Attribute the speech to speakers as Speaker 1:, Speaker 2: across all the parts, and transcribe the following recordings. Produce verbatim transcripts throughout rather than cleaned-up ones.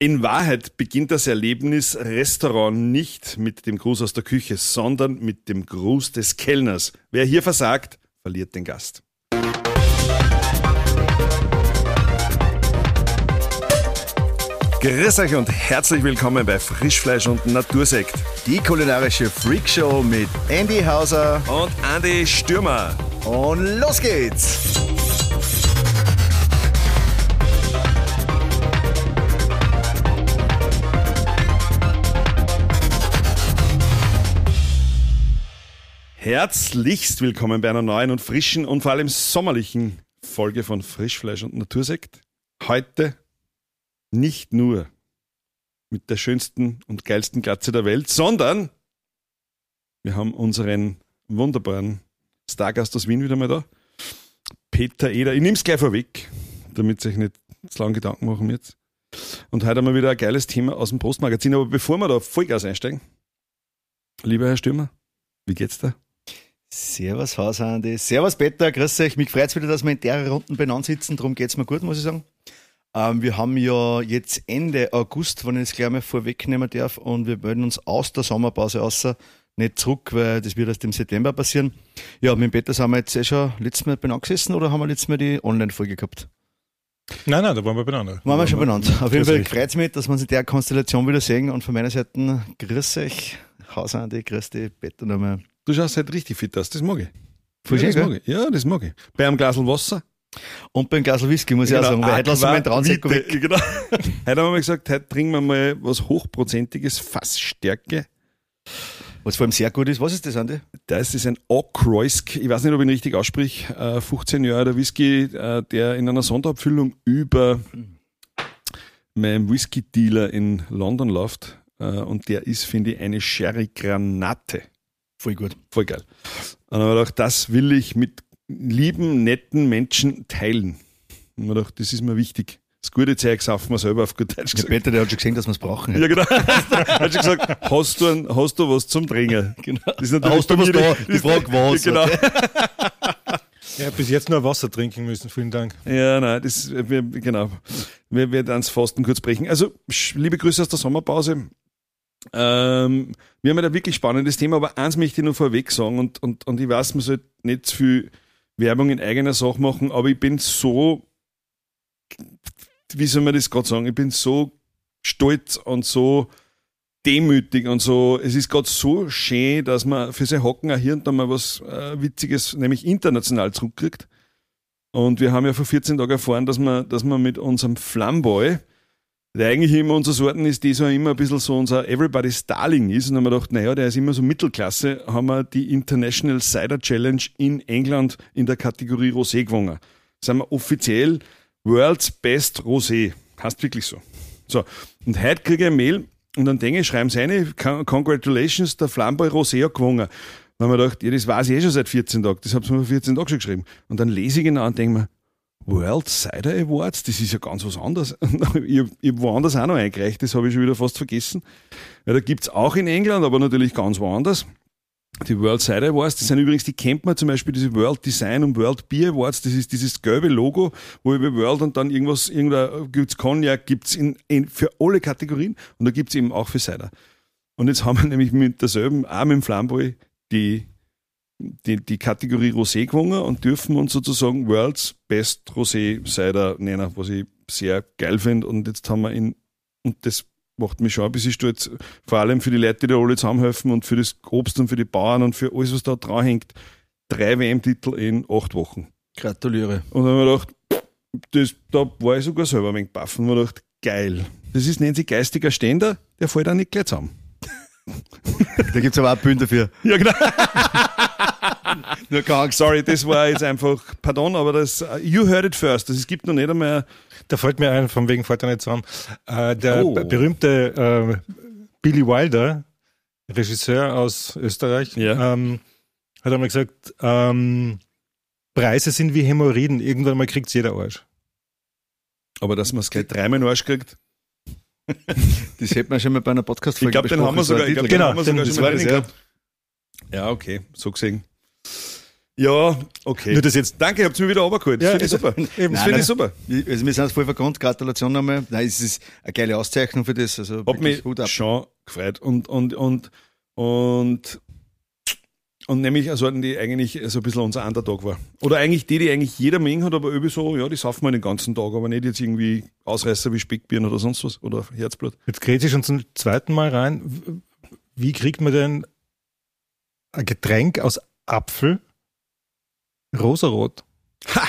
Speaker 1: In Wahrheit beginnt das Erlebnis Restaurant nicht mit dem Gruß aus der Küche, sondern mit dem Gruß des Kellners. Wer hier versagt, verliert den Gast. Grüß euch und herzlich willkommen bei Frischfleisch und Natursekt.
Speaker 2: Die kulinarische Freakshow mit Andy Hauser
Speaker 1: und Andi Stürmer.
Speaker 2: Und los geht's!
Speaker 1: Herzlichst willkommen bei einer neuen und frischen und vor allem sommerlichen Folge von Frischfleisch und Natursekt. Heute nicht nur mit der schönsten und geilsten Glatze der Welt, sondern wir haben unseren wunderbaren Stargast aus Wien wieder mal da, Peter Eder. Ich nehme es gleich vorweg, damit ihr euch nicht zu lange Gedanken machen jetzt. Und heute haben wir wieder ein geiles Thema aus dem Postmagazin. Aber bevor wir da Vollgas einsteigen, lieber Herr Stürmer, wie geht's da?
Speaker 2: Servus Hauser, Andi. Servus Peter, grüß euch. Mich freut es wieder, dass wir in der Runde beieinander sitzen. Darum geht's mir gut, muss ich sagen. Ähm, wir haben ja jetzt Ende August, wenn ich das gleich mal vorwegnehmen darf, und wir melden uns aus der Sommerpause außer nicht zurück, weil das wird erst im September passieren. Ja, mit dem Peter sind wir jetzt eh schon letztes Mal beieinander gesessen oder haben wir letztes Mal die Online-Folge gehabt?
Speaker 3: Nein, nein, da waren wir beieinander.
Speaker 2: Waren wir schon beieinander. Auf jeden Fall
Speaker 3: euch.
Speaker 2: freut es mich, dass wir uns in der Konstellation wieder sehen, und von meiner Seite grüß euch, Hauser, Andi, grüß dich, Peter nochmal.
Speaker 1: Du schaust halt richtig fit aus, das mag ich.
Speaker 2: Voll
Speaker 1: ja,
Speaker 2: schön,
Speaker 1: das
Speaker 2: gell?
Speaker 1: mag ich. Ja, das mag ich. Bei einem Glas Wasser.
Speaker 2: Und beim Glas Whisky, muss ich auch sagen, weil heute lassen wir den Traunsäcke weg.
Speaker 1: Genau. Heute haben wir mal gesagt, heute trinken wir mal was Hochprozentiges, Fassstärke.
Speaker 2: Was vor allem sehr gut ist. Was ist das, Andi?
Speaker 1: Das ist ein Okroysk, ich weiß nicht, ob ich ihn richtig ausspreche, äh, fünfzehn Jahre der Whisky, äh, der in einer Sonderabfüllung über meinem Whisky-Dealer in London läuft. Äh, und der ist, finde ich, eine Sherry-Granate.
Speaker 2: Voll gut.
Speaker 1: Voll geil. Und dann habe ich gedacht, das will ich mit lieben, netten Menschen teilen. Und ich habe gedacht, das ist mir wichtig. Das gute Zeug saufen wir selber auf gut Deutsch
Speaker 2: Der
Speaker 1: gesagt.
Speaker 2: Peter, der hat schon gesehen, dass wir es brauchen.
Speaker 1: Ja, genau. Er hat schon gesagt, hast du, ein, hast du was zum Trinken?
Speaker 2: Genau.
Speaker 1: Das ist natürlich
Speaker 2: Hast du was
Speaker 1: bei mir
Speaker 2: da? Die Frage was.
Speaker 1: Genau.
Speaker 3: Ja, bis jetzt nur Wasser trinken müssen, vielen Dank.
Speaker 1: Ja, nein, das, wir, genau. Wir werden ans Fasten kurz brechen. Also, liebe Grüße aus der Sommerpause. Ähm, wir haben ja ein wirklich spannendes Thema, aber eins möchte ich noch vorweg sagen, und, und, und ich weiß, man sollte nicht zu viel Werbung in eigener Sache machen, aber ich bin so, wie soll man das gerade sagen, ich bin so stolz und so demütig und so, es ist gerade so schön, dass man für sein Hocken auch hier und da mal was äh, Witziges, nämlich international zurückkriegt. Und wir haben ja vor vierzehn Tagen erfahren, dass man, dass man mit unserem Flamboy, der eigentlich immer unser Sorten ist, die so immer ein bisschen so unser Everybody's Darling ist. Und dann haben wir gedacht, naja, der ist immer so Mittelklasse, haben wir die International Cider Challenge in England in der Kategorie Rosé gewonnen. Sind wir offiziell World's Best Rosé. Heißt wirklich so. So. Und heute kriege ich ein Mail und dann denke ich, schreiben sie eine, Congratulations, der Flamboy Rosé hat gewonnen. Dann haben wir gedacht, ja, das weiß ich eh schon seit vierzehn Tagen. Das habe ich mir vor vierzehn Tagen schon geschrieben. Und dann lese ich genau und denke mir, World Cider Awards, das ist ja ganz was anderes. Ich habe hab woanders auch noch eingereicht, das habe ich schon wieder fast vergessen. Ja, da gibt's auch in England, aber natürlich ganz woanders. Die World Cider Awards, das sind übrigens, die kennt man zum Beispiel, diese World Design und World Beer Awards, das ist dieses gelbe Logo, wo über World und dann irgendwas, irgendein, gibt's Cognac, gibt's in, in, für alle Kategorien, und da gibt's eben auch für Cider. Und jetzt haben wir nämlich mit derselben, auch mit dem Flamboy, die Die, die Kategorie Rosé gewonnen und dürfen uns sozusagen World's Best Rosé Cider nennen, was ich sehr geil finde. Und jetzt haben wir ihn, und das macht mich schon ein bisschen stolz, vor allem für die Leute, die da alle zusammenhelfen und für das Obst und für die Bauern und für alles, was da dran hängt, drei W M-Titel in acht Wochen.
Speaker 2: Gratuliere.
Speaker 1: Und dann haben wir gedacht, das, da war ich sogar selber ein wenig baff und habe gedacht, geil. Das ist, nennt sich geistiger Ständer, der fällt auch nicht gleich zusammen.
Speaker 2: Da gibt es aber auch Bühnen dafür.
Speaker 1: Ja, genau. Nur keine Angst. Sorry, das war jetzt einfach, pardon, aber das, you heard it first. Das, es gibt noch nicht einmal.
Speaker 3: Da fällt mir ein, von wegen fällt er nicht zusammen. Äh, der
Speaker 1: Oh.
Speaker 3: b- berühmte äh, Billy Wilder, Regisseur aus Österreich,
Speaker 1: Ja.
Speaker 3: ähm, hat einmal gesagt, ähm, Preise sind wie Hämorrhoiden, irgendwann mal kriegt's jeder Arsch.
Speaker 1: Aber dass man es gleich dreimal in den Arsch kriegt.
Speaker 2: Das hätte man schon mal bei einer Podcast-Folge
Speaker 1: Ich glaube, den haben wir
Speaker 2: so ein
Speaker 1: sogar, ich glaub,
Speaker 2: Titel.
Speaker 1: den
Speaker 3: Genau,
Speaker 1: haben wir
Speaker 3: den-
Speaker 1: sogar
Speaker 3: das
Speaker 1: schon
Speaker 3: war
Speaker 1: mal
Speaker 3: das,
Speaker 1: drin
Speaker 3: ja.
Speaker 1: gehabt. Ja, okay, so gesehen. Ja, okay.
Speaker 3: Nur das jetzt.
Speaker 1: Danke, ihr habt mir wieder runtergeholt. Das
Speaker 3: Ja,
Speaker 1: finde ich
Speaker 3: also-
Speaker 1: super.
Speaker 3: Eben.
Speaker 1: Das
Speaker 2: Nein,
Speaker 1: finde ich
Speaker 2: nein.
Speaker 1: super.
Speaker 2: Also wir sind voll verkannt, Gratulation nochmal. Nein, es ist eine geile Auszeichnung für das. Also
Speaker 1: Hab
Speaker 2: wirklich
Speaker 1: mich
Speaker 2: Hut ab.
Speaker 1: schon gefreut. Und, und, und, und, und nämlich eine Sorten, die eigentlich so ein bisschen unser Underdog war. Oder eigentlich die, die eigentlich jeder Mengen hat, aber irgendwie so, ja, die saufen wir den ganzen Tag, aber nicht jetzt irgendwie Ausreißer wie Speckbirnen oder sonst was oder Herzblut.
Speaker 3: Jetzt grätsche ich schon zum zweiten Mal rein. Wie kriegt man denn ein Getränk aus Apfel rosarot?
Speaker 1: Ha!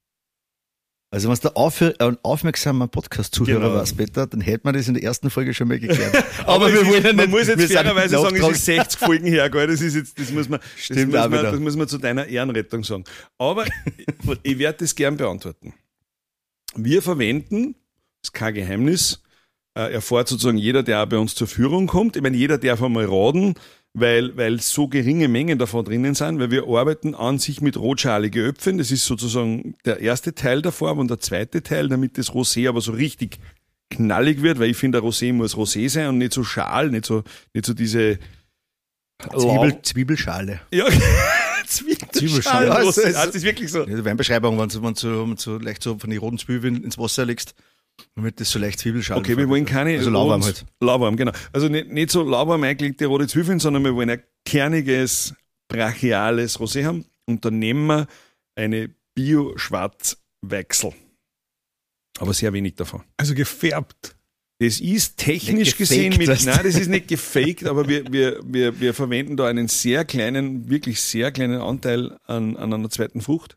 Speaker 2: Also wenn es der Aufhör, ein aufmerksamer Podcast-Zuhörer
Speaker 1: Genau.
Speaker 2: war, Peter, dann hätte man das in der ersten Folge schon mal geklärt.
Speaker 1: Aber, wir wollen ja man
Speaker 2: nicht-
Speaker 1: muss jetzt
Speaker 2: wir sind
Speaker 1: fairerweise sagen, es
Speaker 2: nachtragend.
Speaker 1: ist sechzig Folgen her, gell? Das ist jetzt, das muss man, das
Speaker 2: Stimmt
Speaker 1: muss
Speaker 2: auch
Speaker 1: man,
Speaker 2: wieder.
Speaker 1: das muss man zu deiner Ehrenrettung sagen. Aber ich, ich werde das gern beantworten. Wir verwenden, das ist kein Geheimnis, äh, erfährt sozusagen jeder, der auch bei uns zur Führung kommt. Ich meine, jeder darf einmal raten, weil, weil so geringe Mengen davon drinnen sind, weil wir arbeiten an sich mit rotschalige Äpfeln. Das ist sozusagen der erste Teil der Farbe und der zweite Teil, damit das Rosé aber so richtig knallig wird, weil ich finde, der Rosé muss Rosé sein und nicht so schal, nicht so, nicht so diese
Speaker 2: Zwiebel, Zwiebelschale.
Speaker 1: Ja, Zwiebelschale.
Speaker 2: Zwiebelschale.
Speaker 1: Ja,
Speaker 2: Also,
Speaker 1: das ist wirklich so.
Speaker 2: Ja, die Weinbeschreibung, wenn du, wenn du, wenn du leicht so von den roten Zwiebeln ins Wasser legst, damit das so leicht Zwiebelschale
Speaker 1: Okay, wir wollen keine
Speaker 2: Also lauwarm
Speaker 1: roten-
Speaker 2: halt.
Speaker 1: Lauwarm, genau. Also nicht, nicht so lauwarm eingelegte rote Zwiebeln, sondern wir wollen ein kerniges, brachiales Rosé haben. Und dann nehmen wir eine Bio-Schwarzweichsel. Aber sehr wenig davon.
Speaker 3: Also gefärbt.
Speaker 1: Das ist technisch
Speaker 2: Nicht
Speaker 1: gesehen
Speaker 2: gefaked,
Speaker 1: mit,
Speaker 2: weißt du?
Speaker 1: nein, das ist nicht gefaked, aber wir, wir, wir, wir verwenden da einen sehr kleinen, wirklich sehr kleinen Anteil an, an einer zweiten Frucht.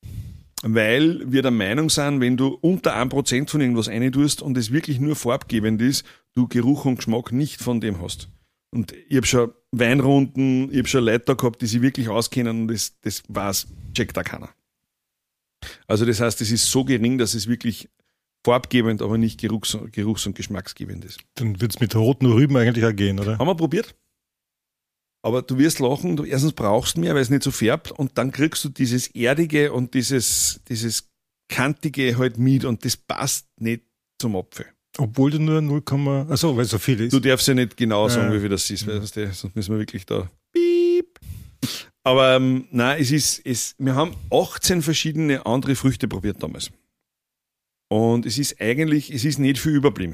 Speaker 1: Weil wir der Meinung sind, wenn du unter ein Prozent von irgendwas reintust und es wirklich nur farbgebend ist, du Geruch und Geschmack nicht von dem hast. Und ich habe schon Weinrunden, ich habe schon Leute da gehabt, die sich wirklich auskennen und das, das war's, checkt da keiner. Also das heißt, es ist so gering, dass es wirklich farbgebend, aber nicht geruchs- geruchs- und geschmacksgebend ist.
Speaker 3: Dann wird es mit roten Rüben eigentlich auch gehen, oder?
Speaker 1: Haben wir probiert. Aber du wirst lachen, du erstens brauchst mehr, weil es nicht so färbt und dann kriegst du dieses Erdige und dieses, dieses Kantige halt mit und das passt nicht zum Apfel.
Speaker 3: Obwohl du nur null, achso, weil so viel ist.
Speaker 1: Du darfst ja nicht genau sagen,
Speaker 3: Ja.
Speaker 1: wie viel das ist, weil, weißt du, sonst müssen wir wirklich da piep. Aber ähm, nein, es ist, es, wir haben achtzehn verschiedene andere Früchte probiert damals. Und es ist eigentlich, es ist nicht viel überblieben.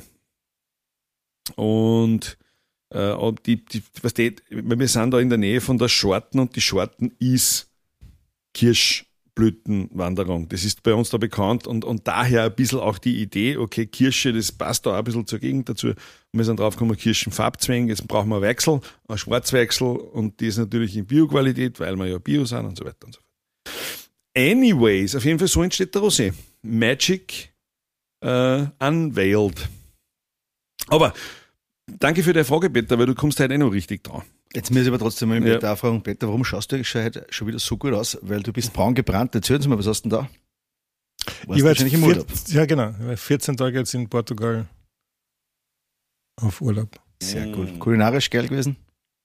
Speaker 1: Und äh, ob die, die, was die, wir sind da in der Nähe von der Schorten und die Schorten ist Kirschblütenwanderung. Das ist bei uns da bekannt und, und daher ein bisschen auch die Idee, okay, Kirsche, das passt da auch ein bisschen zur Gegend dazu. Und wir sind drauf gekommen, Kirschenfarbzwänge, jetzt brauchen wir einen Weichsel, einen Schwarzweichsel und die ist natürlich in Bioqualität, weil wir ja Bio sind und so weiter und so fort. Anyways, auf jeden Fall so entsteht der Rosé. Magic äh, unveiled. Aber danke für deine Frage, Peter, weil du kommst heute eh noch richtig dran.
Speaker 2: Jetzt muss ich aber trotzdem mal
Speaker 1: Ja.
Speaker 2: Peter auch fragen, Peter, warum schaust du eigentlich schon, heute schon wieder so gut aus? Weil du bist braun gebrannt. Erzähl uns mal, was hast du denn da? Warst
Speaker 3: Ich war jetzt
Speaker 2: wahrscheinlich im
Speaker 3: vier,
Speaker 2: Urlaub.
Speaker 3: ja, genau. Ich war vierzehn Tage jetzt in Portugal auf Urlaub.
Speaker 2: Sehr
Speaker 1: Mm.
Speaker 2: cool. Kulinarisch geil gewesen?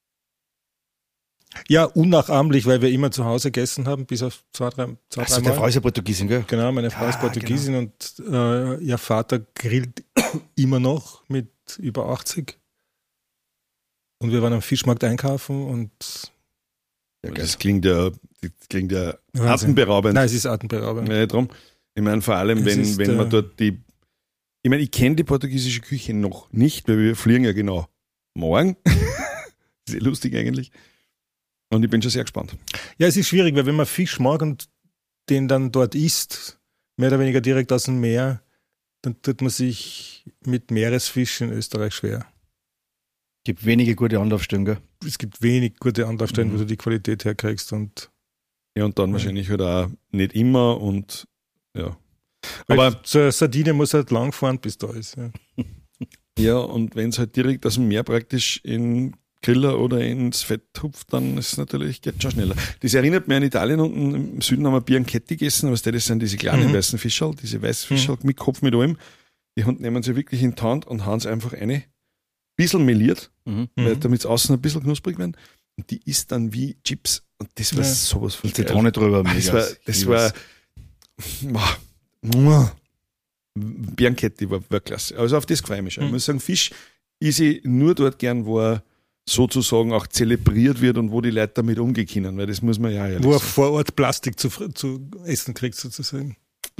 Speaker 3: Ja, unnachahmlich, weil wir immer zu Hause gegessen haben, bis auf zwei, drei, zwei,
Speaker 2: Achso,
Speaker 3: drei
Speaker 2: der
Speaker 3: Mal.
Speaker 2: Frau ist ja Portugiesin, gell?
Speaker 3: Genau, meine Frau
Speaker 2: Ah,
Speaker 3: ist Portugiesin und äh, ihr Vater grillt immer noch mit über achtzig. Und wir waren am Fischmarkt einkaufen und
Speaker 2: Ja, geil.
Speaker 1: Das klingt ja, das klingt ja
Speaker 3: Wahnsinn.
Speaker 1: atemberaubend.
Speaker 3: Nein, es ist atemberaubend.
Speaker 1: Ja, drum. Ich meine, vor allem,
Speaker 3: Es
Speaker 1: wenn,
Speaker 3: ist,
Speaker 1: wenn man
Speaker 3: äh,
Speaker 1: dort die. Ich meine, ich kenne die portugiesische Küche noch nicht, weil wir fliegen ja genau morgen. Sehr lustig eigentlich. Und ich bin schon sehr gespannt.
Speaker 3: Ja, es ist schwierig, weil wenn man Fisch mag und den dann dort isst, mehr oder weniger direkt aus dem Meer, dann tut man sich mit Meeresfisch in Österreich schwer.
Speaker 2: Gibt wenige gute Anlaufstellen, gell?
Speaker 3: Es gibt wenig gute Anlaufstellen,
Speaker 1: Mhm.
Speaker 3: wo du die Qualität herkriegst. Und
Speaker 1: Ja, und dann wahrscheinlich halt auch nicht immer und ja.
Speaker 3: aber
Speaker 1: Aber
Speaker 3: so eine Sardine muss halt lang fahren, bis da ist. Ja.
Speaker 1: ja, und wenn es halt direkt aus dem Meer praktisch in Griller oder ins Fett hupft, dann ist es natürlich, geht schon schneller. Das erinnert mich an Italien, unten im Süden haben wir Bianchetti gegessen, was das sind diese kleinen
Speaker 3: Mhm.
Speaker 1: weißen Fischerl, diese Weißfischerl mit Kopf mit allem. Die Hund nehmen sie wirklich in die Hand und hauen sie einfach eine. Bisschen meliert,
Speaker 2: Mhm.
Speaker 1: weil
Speaker 3: Mhm.
Speaker 1: damit es außen ein bisschen knusprig werden. Und die ist dann wie Chips. Und das war
Speaker 3: Ja.
Speaker 1: sowas von
Speaker 2: Und Zitrone drüber.
Speaker 1: Das
Speaker 2: mega.
Speaker 1: war, das war, wow. Bianchetti war, war klasse. Also auf das freue ich mich schon. Ich
Speaker 2: Mhm.
Speaker 1: muss sagen, Fisch ist ich nur dort gern, wo er sozusagen auch zelebriert wird und wo die Leute damit umgehen können, weil das muss man ja ehrlich
Speaker 3: Wo er
Speaker 1: sagen.
Speaker 3: vor Ort Plastik zu, zu essen kriegt, sozusagen.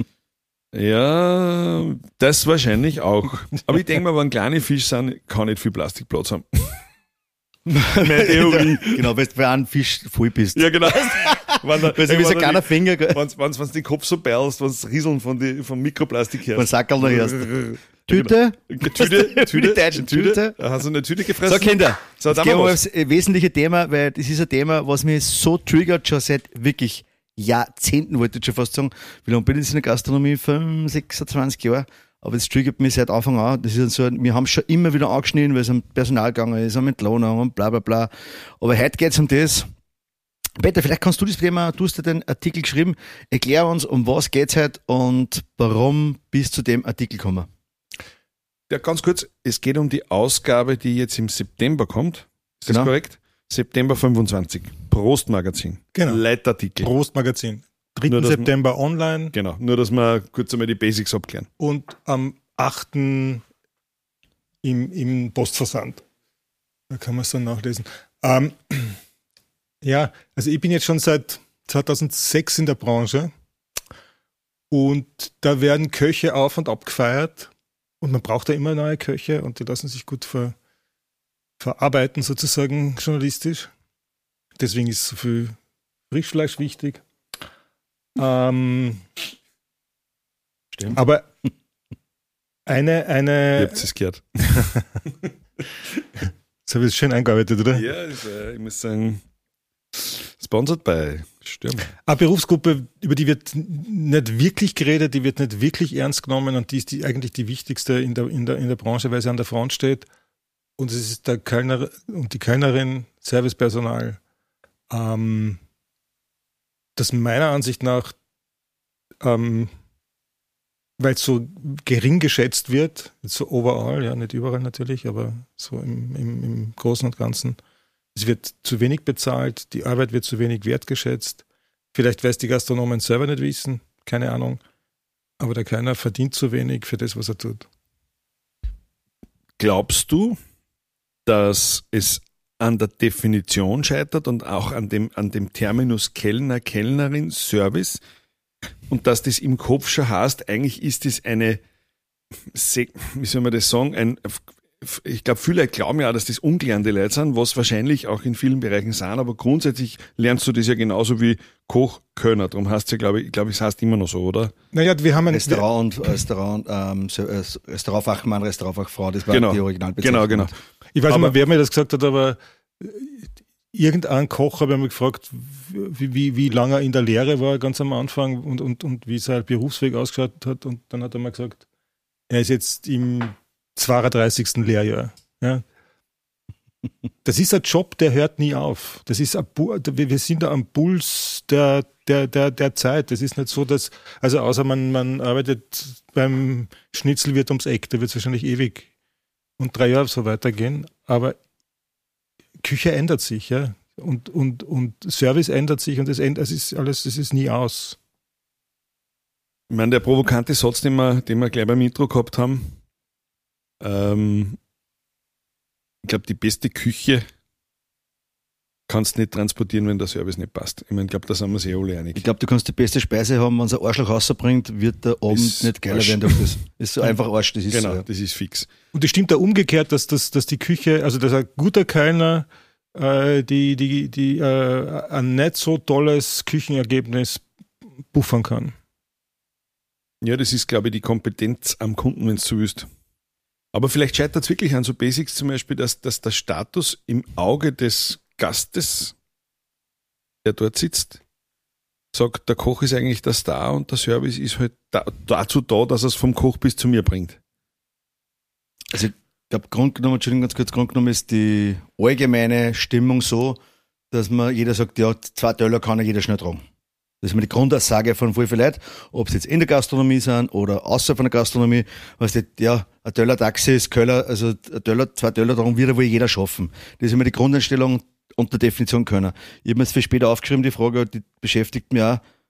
Speaker 1: Ja, das wahrscheinlich auch. Aber ich denke mal, wenn kleine Fische sind, kann nicht viel Plastikplatz haben. Meine Theorie.
Speaker 2: Genau, weil du bei einem Fisch voll bist.
Speaker 1: Ja, genau. Wenn da,
Speaker 2: Weil du wie so ein kleiner Finger, gell?
Speaker 1: wenn du wenn den Kopf so perlst, wenn du das Rieseln von die, vom Mikroplastik
Speaker 2: Von
Speaker 1: hörst.
Speaker 2: Sackerl noch erst. Tüte?
Speaker 1: Tüte, Tüte,
Speaker 2: Die deutschen Tüte.
Speaker 1: Da hast du eine Tüte gefressen.
Speaker 2: So, Kinder,
Speaker 1: So,
Speaker 2: jetzt
Speaker 1: dann
Speaker 2: gehen
Speaker 1: mal
Speaker 2: wir
Speaker 1: was.
Speaker 2: aufs äh, wesentliche Thema, weil das ist ein Thema, was mich so triggert, schon seit wirklich Jahrzehnten, wollte ich schon fast sagen. Wie lange bin ich jetzt in der Gastronomie? fünf, sechsundzwanzig Jahre. Aber das triggert mich seit Anfang an. Das ist so, wir haben es schon immer wieder angeschnitten, weil es um Personal gegangen ist, um Entlohnung und bla bla bla. Aber heute geht es um das. Peter, vielleicht kannst du das Thema, du hast ja den Artikel geschrieben, erklär uns, um was geht's heute und warum bist du zu dem Artikel gekommen?
Speaker 1: Ja, ganz kurz, es geht um die Ausgabe, die jetzt im September kommt. Ist
Speaker 2: Genau.
Speaker 1: das korrekt? September fünfundzwanzig. Prost-Magazin.
Speaker 3: Genau.
Speaker 1: Leitartikel.
Speaker 3: Prost-Magazin. dritten
Speaker 1: Nur, dass man-
Speaker 3: September online
Speaker 1: Genau, nur dass wir kurz einmal die Basics abklären.
Speaker 3: und am achten im, im Postversand. Da kann man es dann nachlesen. Ähm, ja, also ich bin jetzt schon seit zweitausendsechs in der Branche und da werden Köche auf und ab gefeiert und man braucht ja immer neue Köche und die lassen sich gut ver, verarbeiten sozusagen journalistisch. Deswegen ist so viel Frischfleisch wichtig. Ähm,
Speaker 2: Stimmt.
Speaker 3: aber eine,
Speaker 1: Ihr
Speaker 3: eine,
Speaker 1: habt es gehört.
Speaker 3: das habe ich jetzt schön eingearbeitet, oder?
Speaker 1: Ja, ist, äh, ich muss sagen, sponsored by Sturm.
Speaker 3: Eine Berufsgruppe, über die wird nicht wirklich geredet, die wird nicht wirklich ernst genommen und die ist die, eigentlich die wichtigste in der, in, der, in der Branche, weil sie an der Front steht. Und es ist der Kellner und die Kellnerin, Servicepersonal, ähm, das meiner Ansicht nach, ähm, weil es so gering geschätzt wird, so overall, ja, nicht überall natürlich, aber so im, im, im Großen und Ganzen. Es wird zu wenig bezahlt, die Arbeit wird zu wenig wertgeschätzt. Vielleicht, weil es die Gastronomen selber nicht wissen, keine Ahnung. Aber der Kellner verdient zu wenig für das, was er tut.
Speaker 1: Glaubst du, dass es an der Definition scheitert und auch an dem, an dem Terminus Kellner, Kellnerin, Service und dass das im Kopf schon heißt, eigentlich ist das eine, wie soll man das sagen, ein, ich glaube, viele Leute glauben ja auch, dass das ungelernte Leute sind, was wahrscheinlich auch in vielen Bereichen sind, aber grundsätzlich lernst du das ja genauso wie Koch, Kölner. Darum heißt es ja, glaube ich, ich glaube, es heißt immer noch so, oder?
Speaker 3: Naja, wir haben ein
Speaker 2: Restaurant und Restaurant, ähm, so, äh, Restaurantfachmann, Restaurantfachfrau, das war
Speaker 1: Genau.
Speaker 2: die Originalbezeichnung.
Speaker 1: Genau, genau.
Speaker 3: Ich weiß nicht
Speaker 1: Aber-
Speaker 3: mehr, wer mir das gesagt hat, aber äh, irgendein Koch habe ich mich gefragt, wie, wie, wie lange er in der Lehre war, ganz am Anfang und, und, und wie sein Berufsweg ausgeschaut hat. Und dann hat er mir gesagt, er ist jetzt im zweiunddreißigsten Lehrjahr. Ja. Das ist ein Job, der hört nie auf. Das ist ein, Bu- wir sind da am Puls der, der, der, der Zeit. Das ist nicht so, dass, also außer man, man arbeitet beim Schnitzelwirt ums Eck, da wird es wahrscheinlich ewig und drei Jahre so weitergehen. Aber Küche ändert sich, ja. Und, und, und Service ändert sich und es ändert, es ist alles, es ist nie aus.
Speaker 1: Ich meine, der provokante Satz, den wir, den wir gleich beim Intro gehabt haben, ähm, ich glaube, die beste Küche kannst du nicht transportieren, wenn der Service nicht passt. Ich meine, ich glaube, da sind wir sich alle einig.
Speaker 2: Ich glaube, du kannst die beste Speise haben, wenn es ein Arschloch rausbringt, wird der Abend
Speaker 1: Ist
Speaker 2: nicht geiler
Speaker 1: Arsch.
Speaker 2: werden durch das. Ist so einfach Arsch, das ist
Speaker 1: Genau,
Speaker 2: so. Ja.
Speaker 1: das ist fix.
Speaker 3: Und es stimmt da umgekehrt, dass, dass, dass die Küche, also dass ein guter Kellner äh, die, die, die, äh, ein nicht so tolles Küchenergebnis buffern kann.
Speaker 1: Ja, das ist, glaube ich, die Kompetenz am Kunden, wenn es so willst. Aber vielleicht scheitert es wirklich an so Basics zum Beispiel, dass, dass der Status im Auge des Gastes, der dort sitzt, sagt, der Koch ist eigentlich der Star und der Service ist halt da, dazu da, dass er es vom Koch bis zu mir bringt.
Speaker 2: Also ich glaube, grundgenommen, Entschuldigung, ganz kurz, grundgenommen ist die allgemeine Stimmung so, dass man jeder sagt, ja, zwei Teller kann ja jeder schnell tragen. Das ist immer die Grundaussage von voll vielen Leuten, ob sie jetzt in der Gastronomie sind oder außerhalb von der Gastronomie. Weißt du, ja, ein Teller Taxi ist Köller, also ein Teller, zwei Teller darum wird wohl jeder schaffen. Das ist immer die Grundeinstellung und der Definition können. Ich habe mir jetzt viel später aufgeschrieben, die Frage, die beschäftigt mich auch.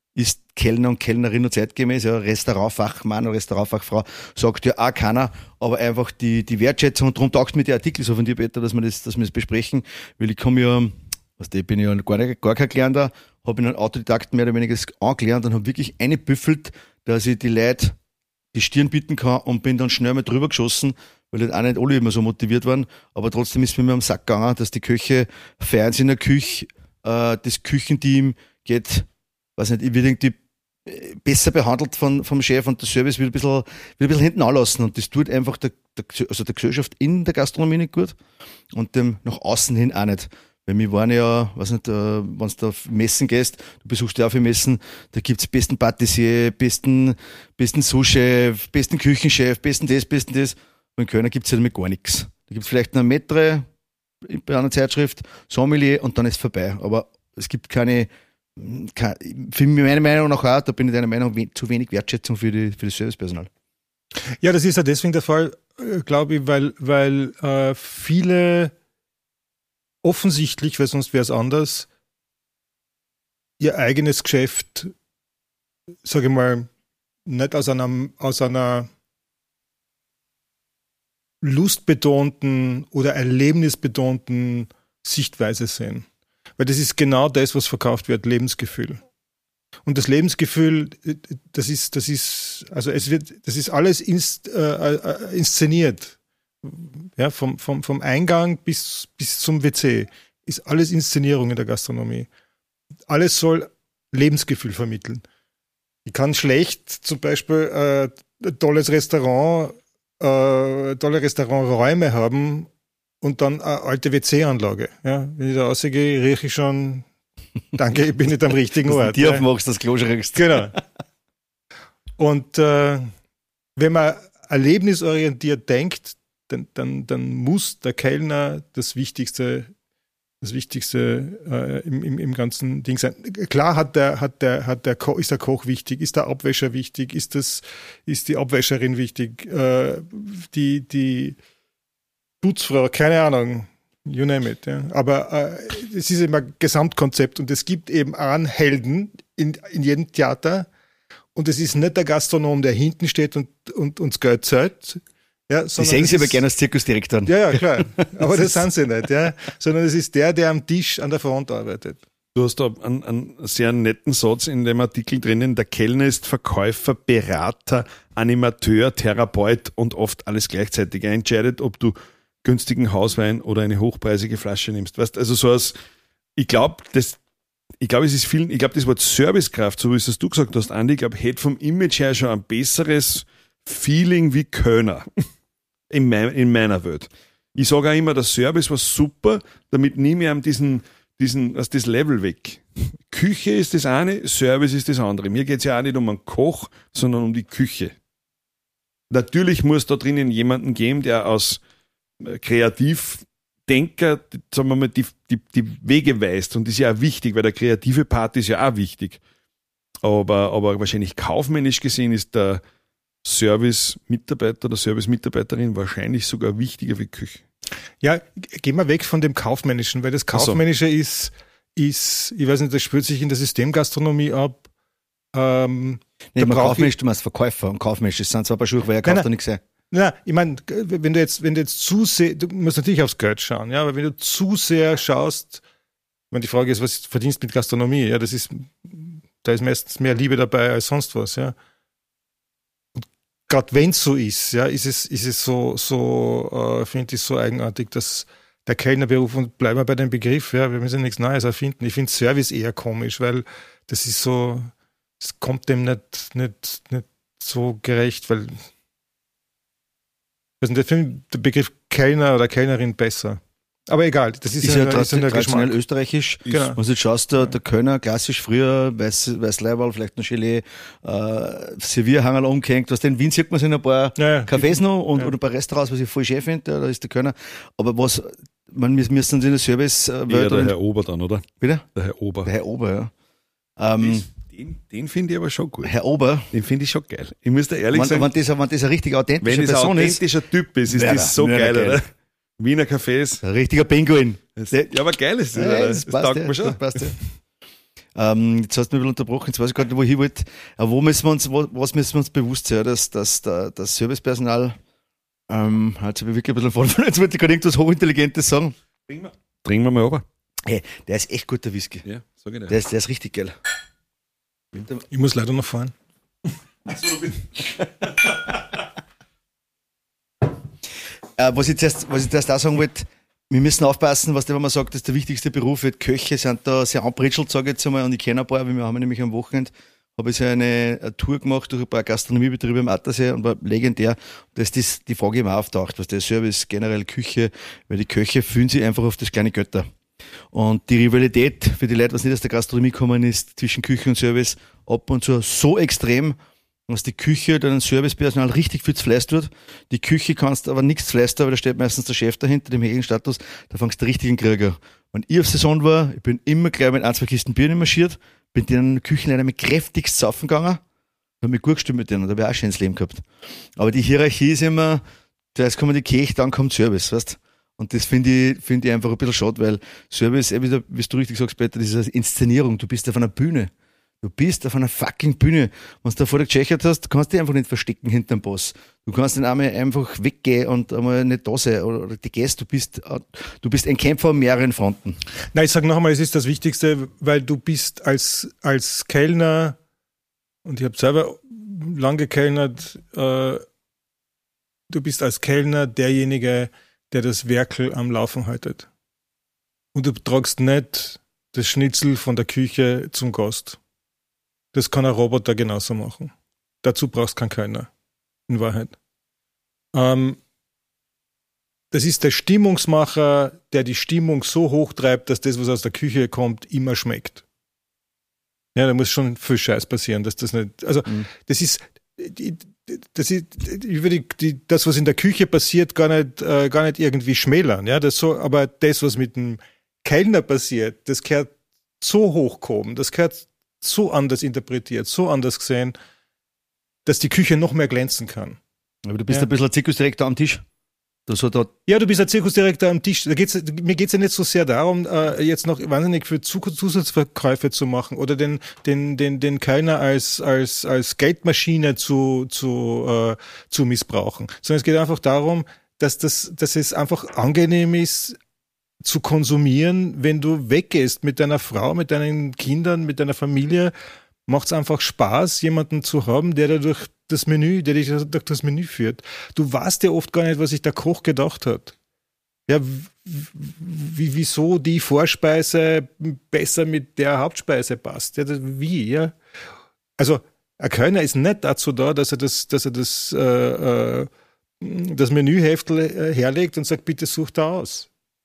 Speaker 2: ist Kellner und Kellnerin noch zeitgemäß, ja, Restaurantfachmann oder Restaurantfachfrau, sagt ja auch keiner, aber einfach die, die Wertschätzung, und darum taugt mir der Artikel so von dir, Peter, dass wir das, dass wir das besprechen, weil ich komme ja, weißt du, ich bin ja gar, nicht, gar kein Gelernter, habe in einem Autodidakten mehr oder weniger angelernt und habe wirklich eingebüffelt, dass ich die Leute die Stirn bieten kann, und bin dann schnell mal drüber geschossen, weil halt auch nicht alle immer so motiviert waren, aber trotzdem ist mir am Sack gegangen, dass die Köche feiern sie in der Küche, äh, das Küchenteam geht, weiß nicht, ich wird irgendwie besser behandelt von, vom Chef, und der Service wird ein bisschen, wird ein bisschen hinten anlassen, und das tut einfach der, der, also der Gesellschaft in der Gastronomie nicht gut und dem nach außen hin auch nicht. Weil wir waren ja, weiß nicht, äh, wenn du da auf Messen gehst, du besuchst ja auch viele Messen, da gibt's besten Patissier, besten, besten Sous-Chef, besten Küchenchef, besten das, besten das. Und in Köln gibt's ja damit gar nichts. Da gibt's vielleicht noch eine Maitre bei einer Zeitschrift, Sommelier, und dann ist vorbei. Aber es gibt keine, keine für meine Meinung nach auch, da bin ich deiner Meinung, we- zu wenig Wertschätzung für, die, für das Servicepersonal.
Speaker 3: Ja, das ist ja deswegen der Fall, glaube ich, weil, weil äh, viele offensichtlich, weil sonst wäre es anders, ihr eigenes Geschäft, sage ich mal, nicht aus einer, aus einer lustbetonten oder erlebnisbetonten Sichtweise sehen. Weil das ist genau das, was verkauft wird, Lebensgefühl. Und das Lebensgefühl, das ist, das ist, also es wird, das ist alles inst, äh, inszeniert. Ja, vom, vom, vom Eingang bis, bis zum W C ist alles Inszenierung in der Gastronomie. Alles soll Lebensgefühl vermitteln. Ich kann schlecht zum Beispiel äh, ein tolles Restaurant, äh, tolle Restauranträume haben und dann eine alte W C-Anlage. Ja, wenn ich da rausgehe, rieche ich schon, danke, ich bin nicht am richtigen Ort.
Speaker 2: Die
Speaker 3: Ja.
Speaker 2: aufmachst, das Klo schreckst.
Speaker 3: Genau. Und äh, wenn man erlebnisorientiert denkt, dann, dann, dann muss der Kellner das Wichtigste, das Wichtigste äh, im, im, im ganzen Ding sein. Klar hat der, hat der, hat der Ko- ist der Koch wichtig, ist der Abwäscher wichtig, ist das, ist die Abwäscherin wichtig, äh, die, die Putzfrau, keine Ahnung, you name it. Ja. Aber äh, es ist immer ein Gesamtkonzept, und es gibt eben einen Helden in, in jedem Theater, und es ist nicht der Gastronom, der hinten steht und, und uns Geld zahlt. Ja,
Speaker 2: Sie sehen sie aber gerne als Zirkusdirektor.
Speaker 3: Ja, ja, klar. Aber das, das sind sie nicht, ja. Sondern es ist der, der am Tisch an der Front arbeitet.
Speaker 1: Du hast da einen, einen sehr netten Satz in dem Artikel drinnen. Der Kellner ist Verkäufer, Berater, Animateur, Therapeut und oft alles gleichzeitig. Er entscheidet, ob du günstigen Hauswein oder eine hochpreisige Flasche nimmst. Weißt, also so als, ich glaube, das, ich glaube, es ist vielen, ich glaube, das Wort Servicekraft, so wie es du gesagt hast, Andi, ich glaube, hätte vom Image her schon ein besseres Feeling wie Kölner. In, mein, in meiner Welt. Ich sage auch immer, der Service war super, damit nehme ich ihm diesen, diesen, aus das Level weg. Küche ist das eine, Service ist das andere. Mir geht es ja auch nicht um einen Koch, sondern um die Küche. Natürlich muss da drinnen jemanden geben, der aus Kreativdenker, sagen wir mal, die, die, die Wege weist. Und das ist ja auch wichtig, weil der kreative Part ist ja auch wichtig. Aber, aber wahrscheinlich kaufmännisch gesehen ist der Service-Mitarbeiter oder Service-Mitarbeiterin wahrscheinlich sogar wichtiger wie Küche.
Speaker 3: Ja, gehen wir weg von dem Kaufmännischen, weil das Kaufmännische so. ist, ist, ich weiß nicht, das spürt sich in der Systemgastronomie ab. Ähm,
Speaker 2: Nee,
Speaker 3: da
Speaker 2: man
Speaker 3: brauch
Speaker 2: kaufmännisch,
Speaker 3: ich,
Speaker 2: du meinst Verkäufer und kaufmännisch, das sind zwar ein paar Schuhe, weil er kauft da nichts sein.
Speaker 3: Na, ich meine, wenn du jetzt, wenn du jetzt zu sehr, du musst natürlich aufs Geld schauen, ja, aber wenn du zu sehr schaust, ich meine, die Frage ist, was verdienst du mit Gastronomie? Ja, das ist, da ist meistens mehr Liebe dabei als sonst was, ja. Gerade wenn es so ist, ja, ist es, ist es so, so äh, finde ich so eigenartig, dass der Kellnerberuf, und bleiben wir bei dem Begriff, ja, wir müssen nichts Neues erfinden. Ich finde Service eher komisch, weil das ist so, es kommt dem nicht, nicht, nicht so gerecht, weil also ich finde der Begriff Kellner oder Kellnerin besser. Aber egal, das ist,
Speaker 2: ist
Speaker 3: ja,
Speaker 2: ja
Speaker 3: ist ja nur
Speaker 2: traditionell
Speaker 3: Geschmack.
Speaker 2: österreichisch.
Speaker 3: Genau.
Speaker 2: Wenn du jetzt schaust, der, der Kölner, klassisch früher, weiß, weiß Leiberl, vielleicht noch Gelee, äh, Servierhangerl umgehängt, was den in Wien sieht man es in ein paar
Speaker 3: Ja, ja.
Speaker 2: Cafés noch und,
Speaker 3: Ja.
Speaker 2: oder ein paar Restaurants, was ich voll schön finde, da ist der Kölner. Aber was, man, wir müssen uns in der Service-Welt...
Speaker 1: Eher der Herr Ober dann, oder?
Speaker 2: Wieder?
Speaker 1: Der Herr Ober.
Speaker 2: Der Herr Ober, ja. Ähm,
Speaker 1: Den, den finde ich aber schon gut.
Speaker 2: Herr Ober,
Speaker 1: Den finde ich schon geil. Ich muss dir ehrlich
Speaker 2: wenn,
Speaker 1: sagen,
Speaker 2: wenn, das, wenn das ein richtig authentischer
Speaker 1: wenn es ein
Speaker 2: Person ist,
Speaker 1: authentischer Typ ist, ist
Speaker 2: Ja,
Speaker 1: das so
Speaker 2: ja,
Speaker 1: geil,
Speaker 2: geil.
Speaker 1: oder? Wiener Cafés.
Speaker 2: ein richtiger Pinguin.
Speaker 1: Das, ja, aber geil ist das,
Speaker 2: Ja,
Speaker 1: oder?
Speaker 2: das
Speaker 1: Das
Speaker 2: passt
Speaker 1: taugt
Speaker 2: ja,
Speaker 1: mir schon.
Speaker 2: das passt ja. Ähm, jetzt hast du mich ein bisschen unterbrochen, jetzt weiß ich gar nicht, wo ich wollte. Aber wo müssen wir uns, wo, was müssen wir uns bewusst sein, dass, dass, dass das Servicepersonal, ähm, jetzt habe ich wirklich ein bisschen vorne, jetzt wollte ich gerade irgendwas Hochintelligentes sagen.
Speaker 1: Trinken wir, Trinken wir mal runter.
Speaker 2: Hey, der ist echt guter Whisky.
Speaker 1: Ja, sag ich dir.
Speaker 2: Der ist, der ist richtig geil.
Speaker 3: Ich muss leider noch fahren.
Speaker 2: äh, was ich zuerst, was ich zuerst auch sagen wollte, wir müssen aufpassen, was der, wenn man sagt, das ist der wichtigste Beruf wird. Köche sind da sehr anpritschelt, sage ich jetzt einmal, und ich kenne ein paar, weil wir haben nämlich am Wochenende habe ich so eine, eine Tour gemacht durch ein paar Gastronomiebetriebe im Attersee und war legendär. Da ist das, die Frage immer auftaucht, was der Service, generell Küche, weil die Köche fühlen sich einfach auf das kleine Götter. Und die Rivalität für die Leute, was nicht aus der Gastronomie kommen ist, zwischen Küche und Service ab und zu so extrem, dass die Küche dann Servicepersonal richtig viel zu Fleiß tut. Die Küche kannst aber nichts zu Fleiß tun, aber da steht meistens der Chef dahinter, dem heiligen Status, da fängst du richtig in Krieg an. Wenn ich auf Saison war, ich bin immer gleich mit ein, zwei Kisten Bier marschiert, bin in der Küche leider mit kräftigst saufen gegangen, habe mich gut gestimmt mit denen, da habe ich auch ein schönes Leben gehabt. Aber die Hierarchie ist immer, zuerst kommen die Kirche, dann kommt Service, weißt? Und das finde ich, finde ich einfach ein bisschen schade, weil Service, wie du, wie du richtig sagst, Peter, das ist eine Inszenierung, du bist auf einer Bühne. Du bist auf einer fucking Bühne. Wenn du da vor dir gechechert hast, kannst du dich einfach nicht verstecken hinter dem Boss. Du kannst nicht einmal einfach weggehen und einmal nicht da sein. Oder, oder die gehst, du bist, du bist ein Kämpfer an mehreren Fronten.
Speaker 3: Nein, ich sage noch einmal, es ist das Wichtigste, weil du bist als, als Kellner, und ich habe selber lang gekellnert, äh, du bist als Kellner derjenige, der das Werkel am Laufen haltet. Und du tragst nicht das Schnitzel von der Küche zum Gast. Das kann ein Roboter genauso machen. Dazu brauchst du keinen Kellner, in Wahrheit. Ähm, das ist der Stimmungsmacher, der die Stimmung so hoch treibt, dass das, was aus der Küche kommt, immer schmeckt. Ja, da muss schon viel Scheiß passieren, dass das nicht, also, mhm. das ist, das ist, ich würde die, das, was in der Küche passiert, gar nicht, äh, gar nicht irgendwie schmälern, ja, das so, aber das, was mit dem Kellner passiert, das gehört so hochgehoben, das gehört so anders interpretiert, so anders gesehen, dass die Küche noch mehr glänzen kann.
Speaker 2: Aber du bist
Speaker 3: ja.
Speaker 2: ein bisschen ein Zirkusdirektor am Tisch. Das hat
Speaker 3: ja, du bist ein Zirkusdirektor am Tisch. Da geht's, mir geht es ja nicht so sehr darum, äh, jetzt noch wahnsinnig für Zusatzverkäufe zu machen oder den, den, den, den Kellner als, als, als Geldmaschine zu, zu, äh, zu missbrauchen. Sondern es geht einfach darum, dass, das, dass es einfach angenehm ist, zu konsumieren, wenn du weggehst mit deiner Frau, mit deinen Kindern, mit deiner Familie, macht es einfach Spaß, jemanden zu haben, der da durch das Menü, der dich durch das Menü führt. Du weißt ja oft gar nicht, was sich der Koch gedacht hat. Ja, wie, wieso die Vorspeise besser mit der Hauptspeise passt. Ja, wie, ja? Also, ein Kellner ist nicht dazu da, dass er das, dass er das, äh, das Menüheftel herlegt und sagt, bitte such da aus.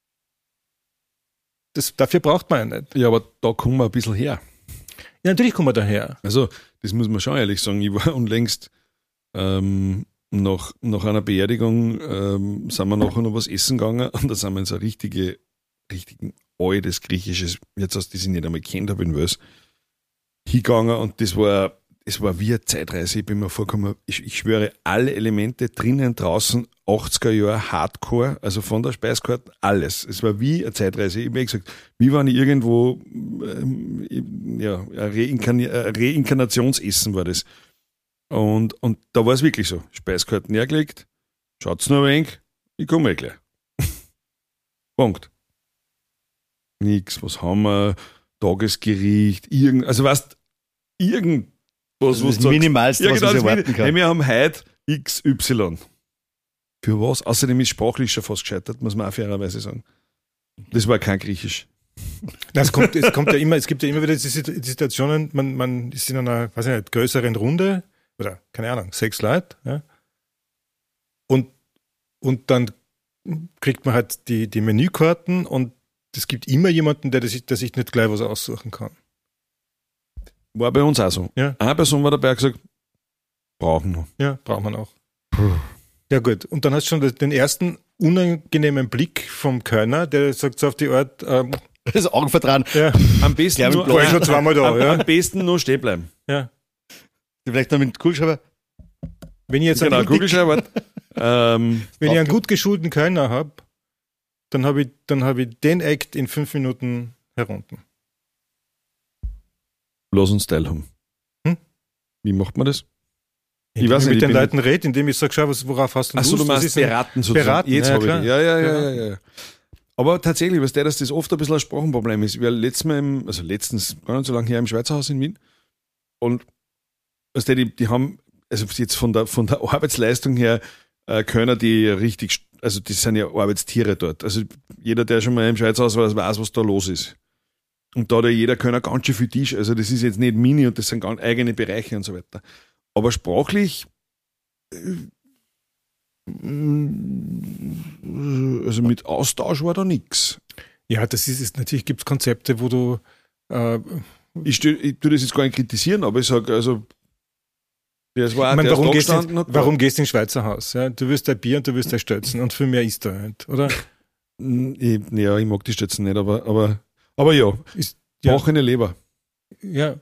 Speaker 3: Das, dafür braucht man ja nicht.
Speaker 1: Ja, aber da kommen wir ein bisschen her.
Speaker 3: Ja, natürlich kommen wir daher.
Speaker 1: Also, das muss man schon ehrlich sagen. Ich war unlängst ähm, nach, nach einer Beerdigung, ähm, sind wir nachher noch was essen gegangen und da sind wir in so ein richtige, richtigen altes griechisches, jetzt hast du das nicht einmal kennt, habe in Wels, hingegangen und das war, das war wie eine Zeitreise. Ich bin mir vorgekommen, ich, ich schwöre, alle Elemente drinnen, draußen, achtziger Jahre Hardcore, also von der Speiskarte, alles. Es war wie eine Zeitreise. Ich habe mir gesagt, wie wenn ich irgendwo, ähm, ja, ein Reinkarn- ein Reinkarnationsessen war das. Und, und da war es wirklich so. Speiskarten hergelegt, schaut's nur ein wenig, ich komme eh gleich. Punkt. Nix, was haben wir, Tagesgericht, irgend, also weißt, irgendwas,
Speaker 2: also
Speaker 1: was
Speaker 2: das Minimalste,
Speaker 1: ja,
Speaker 2: was
Speaker 1: genau,
Speaker 2: man erwarten kann.
Speaker 1: Hey, wir haben heute X Y. Für was? Außerdem ist sprachlich schon fast gescheitert, muss man auch fairerweise sagen. Das war kein Griechisch.
Speaker 3: Na, es, kommt, es kommt ja immer, es gibt ja immer wieder diese Situationen, man, man ist in einer, weiß ich nicht, größeren Runde, oder, keine Ahnung, sechs Leute, ja. Und, und dann kriegt man halt die, die Menükarten und es gibt immer jemanden, der sich, der sich nicht gleich was aussuchen kann.
Speaker 1: War bei uns auch so.
Speaker 3: Ja.
Speaker 1: Eine Person war dabei, gesagt, brauchen wir.
Speaker 3: Ja, braucht man auch. Puh. Ja gut, und dann hast du schon den ersten unangenehmen Blick vom Kellner, der sagt so auf die Art, ähm,
Speaker 2: das Augenvertrauen.
Speaker 3: Ja.
Speaker 1: Am besten
Speaker 3: ja,
Speaker 1: nur,
Speaker 3: schon zweimal da,
Speaker 1: am,
Speaker 3: ja.
Speaker 1: am besten nur stehen bleiben.
Speaker 3: Ja.
Speaker 2: Vielleicht noch mit dem Kugelschreiber.
Speaker 3: Wenn ich jetzt
Speaker 1: genau,
Speaker 3: einen,
Speaker 1: Kugelschreiber. ähm,
Speaker 3: wenn ich einen gut geschulten Kellner habe, dann habe ich, dann habe ich den Act in fünf Minuten herunter.
Speaker 1: lass uns teilhaben.
Speaker 3: Hm?
Speaker 1: Wie macht man das?
Speaker 3: Indem
Speaker 1: Ich weiß
Speaker 3: ich
Speaker 1: nicht,
Speaker 3: mit
Speaker 1: ich
Speaker 3: den
Speaker 1: bin-
Speaker 3: Leuten rede, indem ich sage, schau, was, worauf hast du
Speaker 1: Achso,
Speaker 3: Lust?
Speaker 1: du
Speaker 3: Was
Speaker 1: meinst
Speaker 3: ist denn-
Speaker 1: beraten sozusagen.
Speaker 3: Beraten,
Speaker 1: Jetzt
Speaker 3: ja,
Speaker 1: habe ich
Speaker 3: klar.
Speaker 1: dich. Ja, ja, ja,
Speaker 3: Genau.
Speaker 1: ja, ja. Aber tatsächlich, was der, dass das oft ein bisschen ein Sprachenproblem ist. Wir letztes Mal, im, also letztens, gar nicht so lange her, im Schweizer Haus in Wien. Und was der, die, die haben, also jetzt von der, von der Arbeitsleistung her, äh, können die richtig, also die sind ja Arbeitstiere dort. Also jeder, der schon mal im Schweizer Haus war, weiß, was da los ist. Und da hat ja jeder können ganz schön viel Tisch. Also das ist jetzt nicht Mini und das sind ganz eigene Bereiche und so weiter. Aber sprachlich, also mit Austausch war da nichts.
Speaker 3: Ja, das ist, ist natürlich gibt es Konzepte, wo du äh,
Speaker 1: Ich, stö- ich tue das jetzt gar nicht kritisieren, aber ich sage, also, das war
Speaker 3: ich meine,
Speaker 1: der
Speaker 3: warum,
Speaker 1: ist da
Speaker 3: gehst
Speaker 1: gestanden
Speaker 3: du,
Speaker 1: hat,
Speaker 3: warum gehst du ins Schweizer Haus? Ja? Du wirst ein Bier und du wirst ein Stötzen und viel mehr isst du halt, oder?
Speaker 1: Ich, ja, ich mag die Stützen nicht, aber, aber, aber ja,
Speaker 3: Ist, ja,
Speaker 1: machene Leber.
Speaker 3: ja.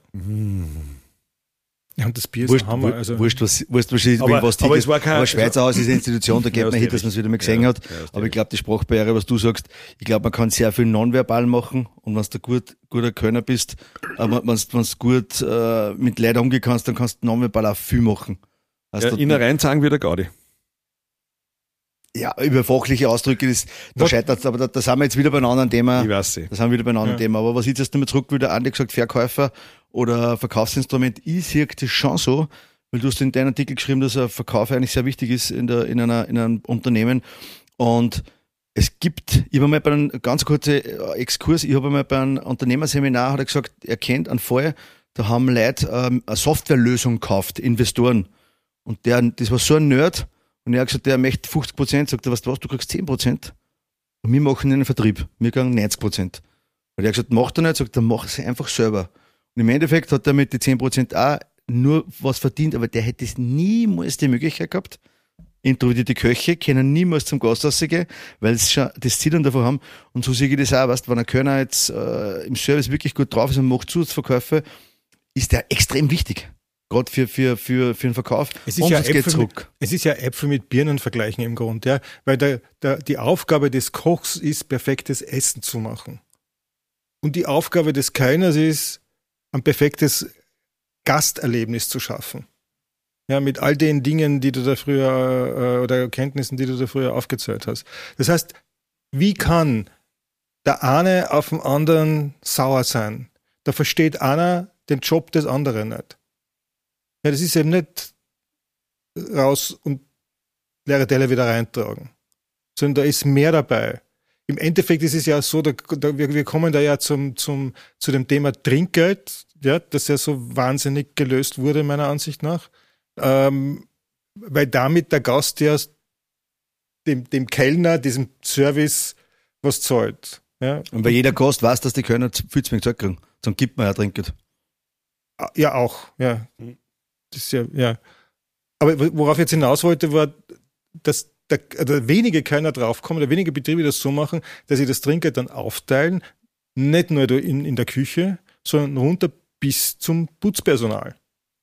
Speaker 3: Ja, und das Bier ist
Speaker 2: Wurscht,
Speaker 3: ein Hammer.
Speaker 2: wurscht,
Speaker 3: Also,
Speaker 2: wurscht, was, wurscht, was,
Speaker 1: Aber-
Speaker 2: was die,
Speaker 1: aber es war kein-
Speaker 2: aber Schweizer Haus ist eine Institution, da geht
Speaker 1: Ja, aus
Speaker 2: man hin,
Speaker 1: der
Speaker 2: dass man es wieder mal
Speaker 1: Richtung.
Speaker 2: gesehen
Speaker 1: Ja,
Speaker 2: hat.
Speaker 1: ja, aus der
Speaker 2: Aber ich glaube, die Sprachbarriere, was du sagst, ich glaube, man kann sehr viel nonverbal machen und wenn du gut, guter Könner bist, aber wenn du gut äh, mit Leuten umgehen kannst, dann kannst du nonverbal auch viel machen. Also
Speaker 1: Ja,
Speaker 2: da-
Speaker 1: Innereien sagen wir der Gaudi.
Speaker 2: ja, über fachliche Ausdrücke, das, da
Speaker 3: Was-
Speaker 2: scheitert aber da, da sind wir jetzt wieder bei einem anderen Thema.
Speaker 1: Ich weiß sie.
Speaker 2: Da sind wir wieder bei einem anderen
Speaker 3: Ja.
Speaker 2: Thema. Aber was ich jetzt nochmal zurück will, der Andi gesagt, Verkäufer oder Verkaufsinstrument, ich sehe das schon so, weil du hast in deinem Artikel geschrieben, dass ein Verkauf eigentlich sehr wichtig ist in, der, in, einer, in einem Unternehmen. Und es gibt, ich habe mal bei einem ganz kurzen Exkurs, ich habe mal bei einem Unternehmerseminar, hat er gesagt, er kennt einen Fall, da haben Leute ähm, eine Softwarelösung gekauft, Investoren. Und der, das war so ein Nerd, und er hat gesagt, der möchte fünfzig Prozent, sagt er, weißt du was, du kriegst zehn Prozent. Und wir machen einen Vertrieb. Wir kriegen neunzig Prozent. Und er hat gesagt, macht er nicht, sagt er, mach es einfach selber. Und im Endeffekt hat er mit den zehn Prozent auch nur was verdient, aber der hätte es niemals die Möglichkeit gehabt. Introvertierte Köche können niemals zum Gasthaus gehen, weil sie schon das Ziel davon haben. Und so sehe ich das auch, weißt, wenn ein Kölner jetzt äh, im Service wirklich gut drauf ist und macht Zusatzverkäufe, ist der extrem wichtig. Gerade für, für, für, für den Verkauf.
Speaker 3: Es ist,
Speaker 2: und
Speaker 3: ja
Speaker 2: es geht
Speaker 3: Äpfel
Speaker 2: zurück.
Speaker 3: mit, es ist ja Äpfel mit Birnen vergleichen im Grund, ja. Weil der, der, die Aufgabe des Kochs ist, perfektes Essen zu machen. Und die Aufgabe des Kellners ist, ein perfektes Gasterlebnis zu schaffen. Ja, mit all den Dingen, die du da früher, äh, oder Erkenntnissen, die du da früher aufgezählt hast. Das heißt, wie kann der eine auf den anderen sauer sein? Da versteht einer den Job des anderen nicht. Ja, das ist eben nicht raus und leere Teller wieder reintragen, sondern da ist mehr dabei. Im Endeffekt ist es ja so, da, da, wir, wir kommen da ja zum, zum, zu dem Thema Trinkgeld, ja, das ja so wahnsinnig gelöst wurde, meiner Ansicht nach, ähm, weil damit der Gast ja dem, dem Kellner, diesem Service, was zahlt. Ja,
Speaker 2: Und weil jeder Gast weiß, dass die Kölner viel zu wenig Zeit kriegen. Dann gibt man ja Trinkgeld.
Speaker 3: ja auch, ja. Das ist ja, ja. Aber worauf ich jetzt hinaus wollte, war, dass der, der wenige Kellner draufkommen, oder wenige Betriebe das so machen, dass sie das Trinkgeld dann aufteilen, nicht nur in, in der Küche, sondern runter bis zum Putzpersonal.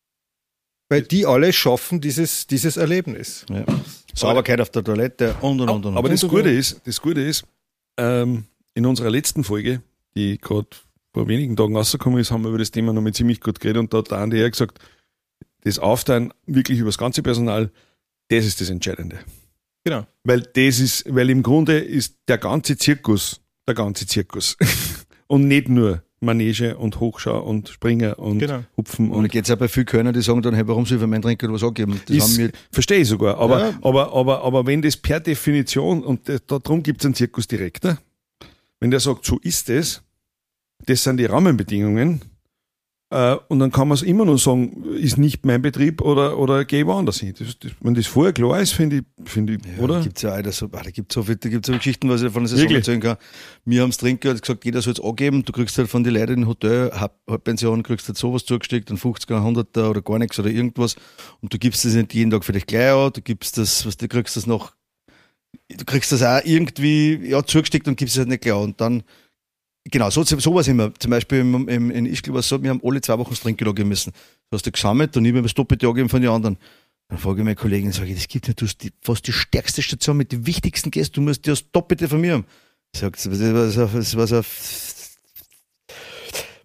Speaker 3: Weil die alle schaffen dieses, dieses Erlebnis.
Speaker 2: Ja. Sauberkeit auf der Toilette und und und und.
Speaker 1: Aber das
Speaker 3: Und, und,
Speaker 1: Gute ist, das Gute ist, ähm, in unserer letzten Folge, die gerade vor wenigen Tagen rausgekommen ist, haben wir über das Thema noch mal ziemlich gut geredet und da hat der Andi ja gesagt, das Aufteilen wirklich über das ganze Personal, das ist das Entscheidende.
Speaker 3: Genau.
Speaker 1: Weil das ist, weil im Grunde ist der ganze Zirkus, der ganze Zirkus. Und nicht nur Manege und Hochschau und Springer und
Speaker 3: Genau.
Speaker 1: Hupfen
Speaker 2: Und da
Speaker 1: und
Speaker 2: geht es ja bei vielen Kölnern, die sagen dann, hey, warum soll ich für meinen Trinkgeld was angeben? Das
Speaker 1: ist,
Speaker 2: haben wir,
Speaker 1: verstehe ich sogar. Aber,
Speaker 2: Ja.
Speaker 1: aber, aber, aber wenn das per Definition, und da, darum gibt es einen Zirkusdirektor, wenn der sagt, so ist es, das sind die Rahmenbedingungen, äh, und dann kann man es immer noch sagen, ist nicht mein Betrieb oder, oder geh woanders hin. Das, das, wenn das vorher klar ist, finde ich, finde ich,
Speaker 2: ja,
Speaker 1: oder?
Speaker 2: Da gibt es ja auch, so, ah, da gibt's so viele, da gibt's so viele Geschichten, was ich von der Saison
Speaker 1: Wirklich?
Speaker 2: erzählen kann. Wir haben das Trinkgeld gesagt, jeder soll es angeben, du kriegst halt von den Leuten im Hotel, Halb- Halbpension, kriegst halt sowas zugesteckt, ein fünfziger, ein hunderter oder gar nichts oder irgendwas. Und du gibst das nicht jeden Tag vielleicht gleich an, du gibst das, was du kriegst das noch, du kriegst das auch irgendwie, ja, zugesteckt und gibst es halt nicht gleich an. Und dann, genau, so, sowas immer. Zum Beispiel im, im, in Ischgl war es so, wir haben alle zwei Wochen das Trinkgeld angeben müssen. Du hast du gesammelt und ich habe das Doppelte angegeben von den anderen. Dann frage ich meine Kollegen und sage, das gibt nicht, du hast die, fast die stärkste Station mit den wichtigsten Gästen, du musst das Doppelte von mir haben. Sagt, das war so, das war so,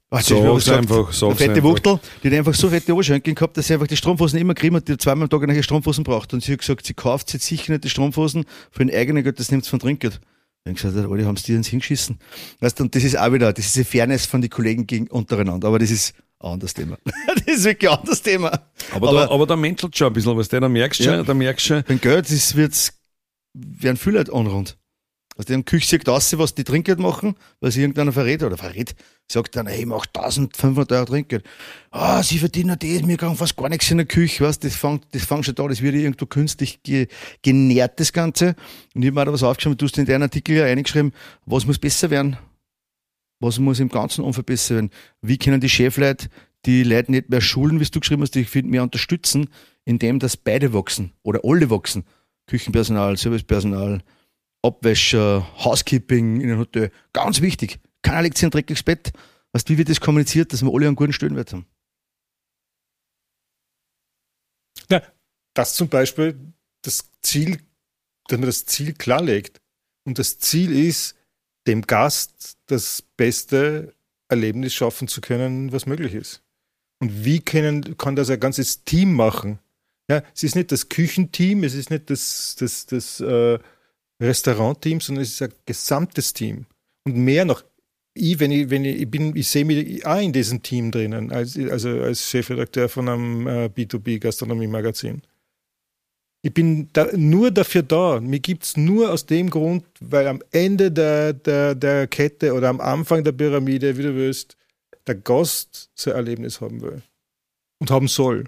Speaker 2: Ach, das ist mir was
Speaker 1: Sag's
Speaker 2: gesagt.
Speaker 1: einfach,
Speaker 2: Eine
Speaker 1: sag's
Speaker 2: fette
Speaker 1: einfach.
Speaker 2: Wuchtel, die hat einfach so fette Oberschenkel gehabt, dass sie einfach die Strumpfhosen immer kriegen und die zweimal am Tag eine neue Strumpfhosen braucht. Und sie hat gesagt, sie kauft jetzt sicher nicht die Strumpfhosen für den eigenen Geld, das nimmt sie von Trinkgeld. Dann habe ich gesagt, alle haben sie dir ins hingeschissen. Weißt du, und das ist auch wieder, das ist die Fairness von den Kollegen gegen untereinander. Aber das ist ein anderes Thema. Das ist wirklich ein anderes Thema.
Speaker 1: Aber,
Speaker 2: Aber-
Speaker 1: da, aber da mentelt schon ein bisschen was, da merkst du
Speaker 2: Ja.
Speaker 1: schon, da merkst du schon,
Speaker 2: Beim Geld ist, wird's, werden viele Leute anrund. Also die haben Küche sagt aus, was die Trinkgeld machen, weil sie irgendeiner verrät oder verrät, sagt dann, hey, ich mach eintausendfünfhundert Euro Trinkgeld. Ah, sie verdienen das, mir kann fast gar nichts in der Küche, weißt, das fängt, das fängt schon da, das wird irgendwo künstlich ge, genährt, das Ganze. Und ich habe mir auch da was aufgeschrieben, du hast in deinem Artikel ja eingeschrieben, was muss besser werden? Was muss im ganzen Umfeld besser werden? Wie können die Chefleute die Leute nicht mehr schulen, wie du geschrieben hast, die finden mehr unterstützen, indem dass beide wachsen oder alle wachsen. Küchenpersonal, Servicepersonal, Abwäscher, Housekeeping in einem Hotel. Ganz wichtig. Keiner legt sich ein dreckiges Bett. Weißt du, wie wird das kommuniziert, dass wir alle einen guten Stellenwert haben?
Speaker 3: Ja, das zum Beispiel, das Ziel, dass man das Ziel klarlegt. Und das Ziel ist, dem Gast das beste Erlebnis schaffen zu können, was möglich ist. Und wie können, kann das ein ganzes Team machen? Ja, es ist nicht das Küchenteam, es ist nicht das, das, das äh, Restaurantteam, sondern es ist ein gesamtes Team. Und mehr noch, ich, wenn ich, wenn ich, ich bin, ich sehe mich auch in diesem Team drinnen, als, also als Chefredakteur von einem äh, B zwei B Gastronomie-Magazin. Ich bin da, nur dafür da. Mir gibt es nur aus dem Grund, weil am Ende der, der, der Kette oder am Anfang der Pyramide, wie du willst, der Gast so ein Erlebnis haben will. Und haben soll.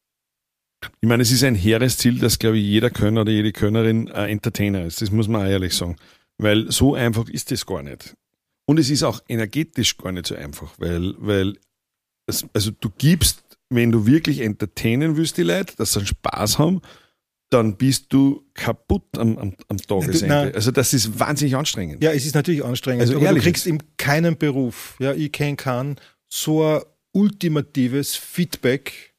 Speaker 1: ich meine, es ist ein hehres Ziel, dass, glaube ich, jeder Könner oder jede Könnerin ein Entertainer ist. Das muss man auch ehrlich sagen. Weil so einfach ist das gar nicht. Und es ist auch energetisch gar nicht so einfach, weil, weil es, also du gibst, wenn du wirklich entertainen willst, die Leute, dass sie einen Spaß haben, dann bist du kaputt am, am, am Tagesende.
Speaker 3: Nein.
Speaker 1: Also das ist wahnsinnig anstrengend.
Speaker 3: Ja, es ist natürlich anstrengend.
Speaker 1: Also
Speaker 3: aber
Speaker 1: ehrlich
Speaker 3: du kriegst
Speaker 1: jetzt.
Speaker 3: in keinem Beruf, ja, ich kenne keinen, so ein ultimatives Feedback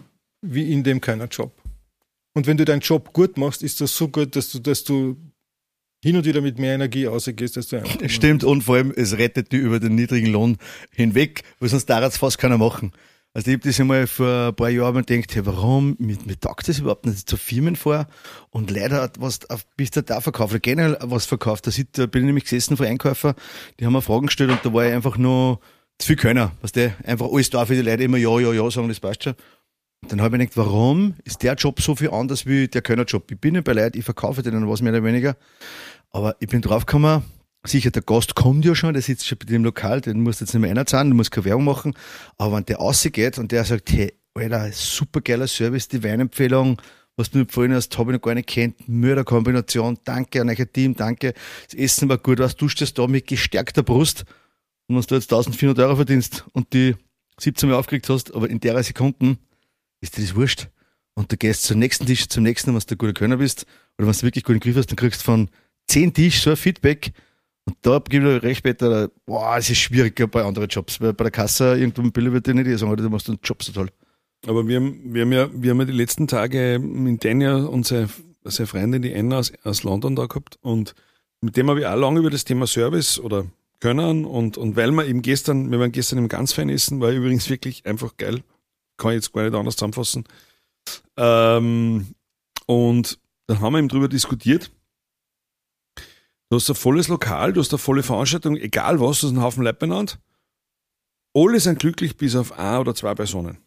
Speaker 3: wie in dem keiner Job. Und wenn du deinen Job gut machst, ist das so gut, dass du, dass du hin und wieder mit mehr Energie rausgehst, als du einfach
Speaker 2: Stimmt, und vor allem, es rettet dich über den niedrigen Lohn hinweg, weil sonst darf es fast keiner machen. Also ich habe das einmal vor ein paar Jahren mal gedacht, hey, warum, mir, mir taugt das überhaupt nicht, zu Firmen vor und leider hat was, auf, bist du da verkauft, oder generell was verkauft, da, sit, da bin ich nämlich gesessen vor Einkäufer, die haben mir Fragen gestellt und da war ich einfach nur zu viel Könner, weißt du, einfach alles da für die Leute immer ja, ja, ja sagen, das passt schon. Und dann habe ich gedacht, warum ist der Job so viel anders wie der Könnerjob? Ich bin ja bei Leuten, ich verkaufe denen was mehr oder weniger, aber ich bin draufgekommen, sicher, der Gast kommt ja schon, der sitzt schon bei dir im Lokal, den musst du jetzt nicht mehr einzahlen, du musst keine Werbung machen, aber wenn der rausgeht und der sagt, hey, Alter, super geiler Service, die Weinempfehlung, was du mir empfohlen hast, habe ich noch gar nicht kennt, Mörderkombination, danke an euer Team, danke, das Essen war gut, was du stehst da mit gestärkter Brust und wenn du jetzt eintausendvierhundert Euro verdienst und die siebzehn Mal aufgeregt hast, aber in der Sekunden ist dir das wurscht und du gehst zum nächsten Tisch, zum nächsten, wenn du ein guter Könner bist oder wenn du wirklich gut im Griff hast, dann kriegst du von zehn Tisch so ein Feedback. Und da gebe ich recht später, boah, es ist schwieriger bei anderen Jobs, weil bei der Kasse irgendwo im Bild wird dir nicht sagen, du machst den Job so toll.
Speaker 1: Aber wir haben, wir haben ja, wir haben ja die letzten Tage in Dania unsere, unsere Freundin, die Anna aus, aus London da gehabt und mit dem habe ich auch lange über das Thema Service oder Können und, und weil wir eben gestern, wir waren gestern im Ganzfein essen, war übrigens wirklich einfach geil. Kann ich jetzt gar nicht anders zusammenfassen. Ähm, und dann haben wir eben drüber diskutiert. Du hast ein volles Lokal, du hast eine volle Veranstaltung, egal was, du hast einen Haufen Leute benannt. Alle sind glücklich bis auf ein oder zwei Personen.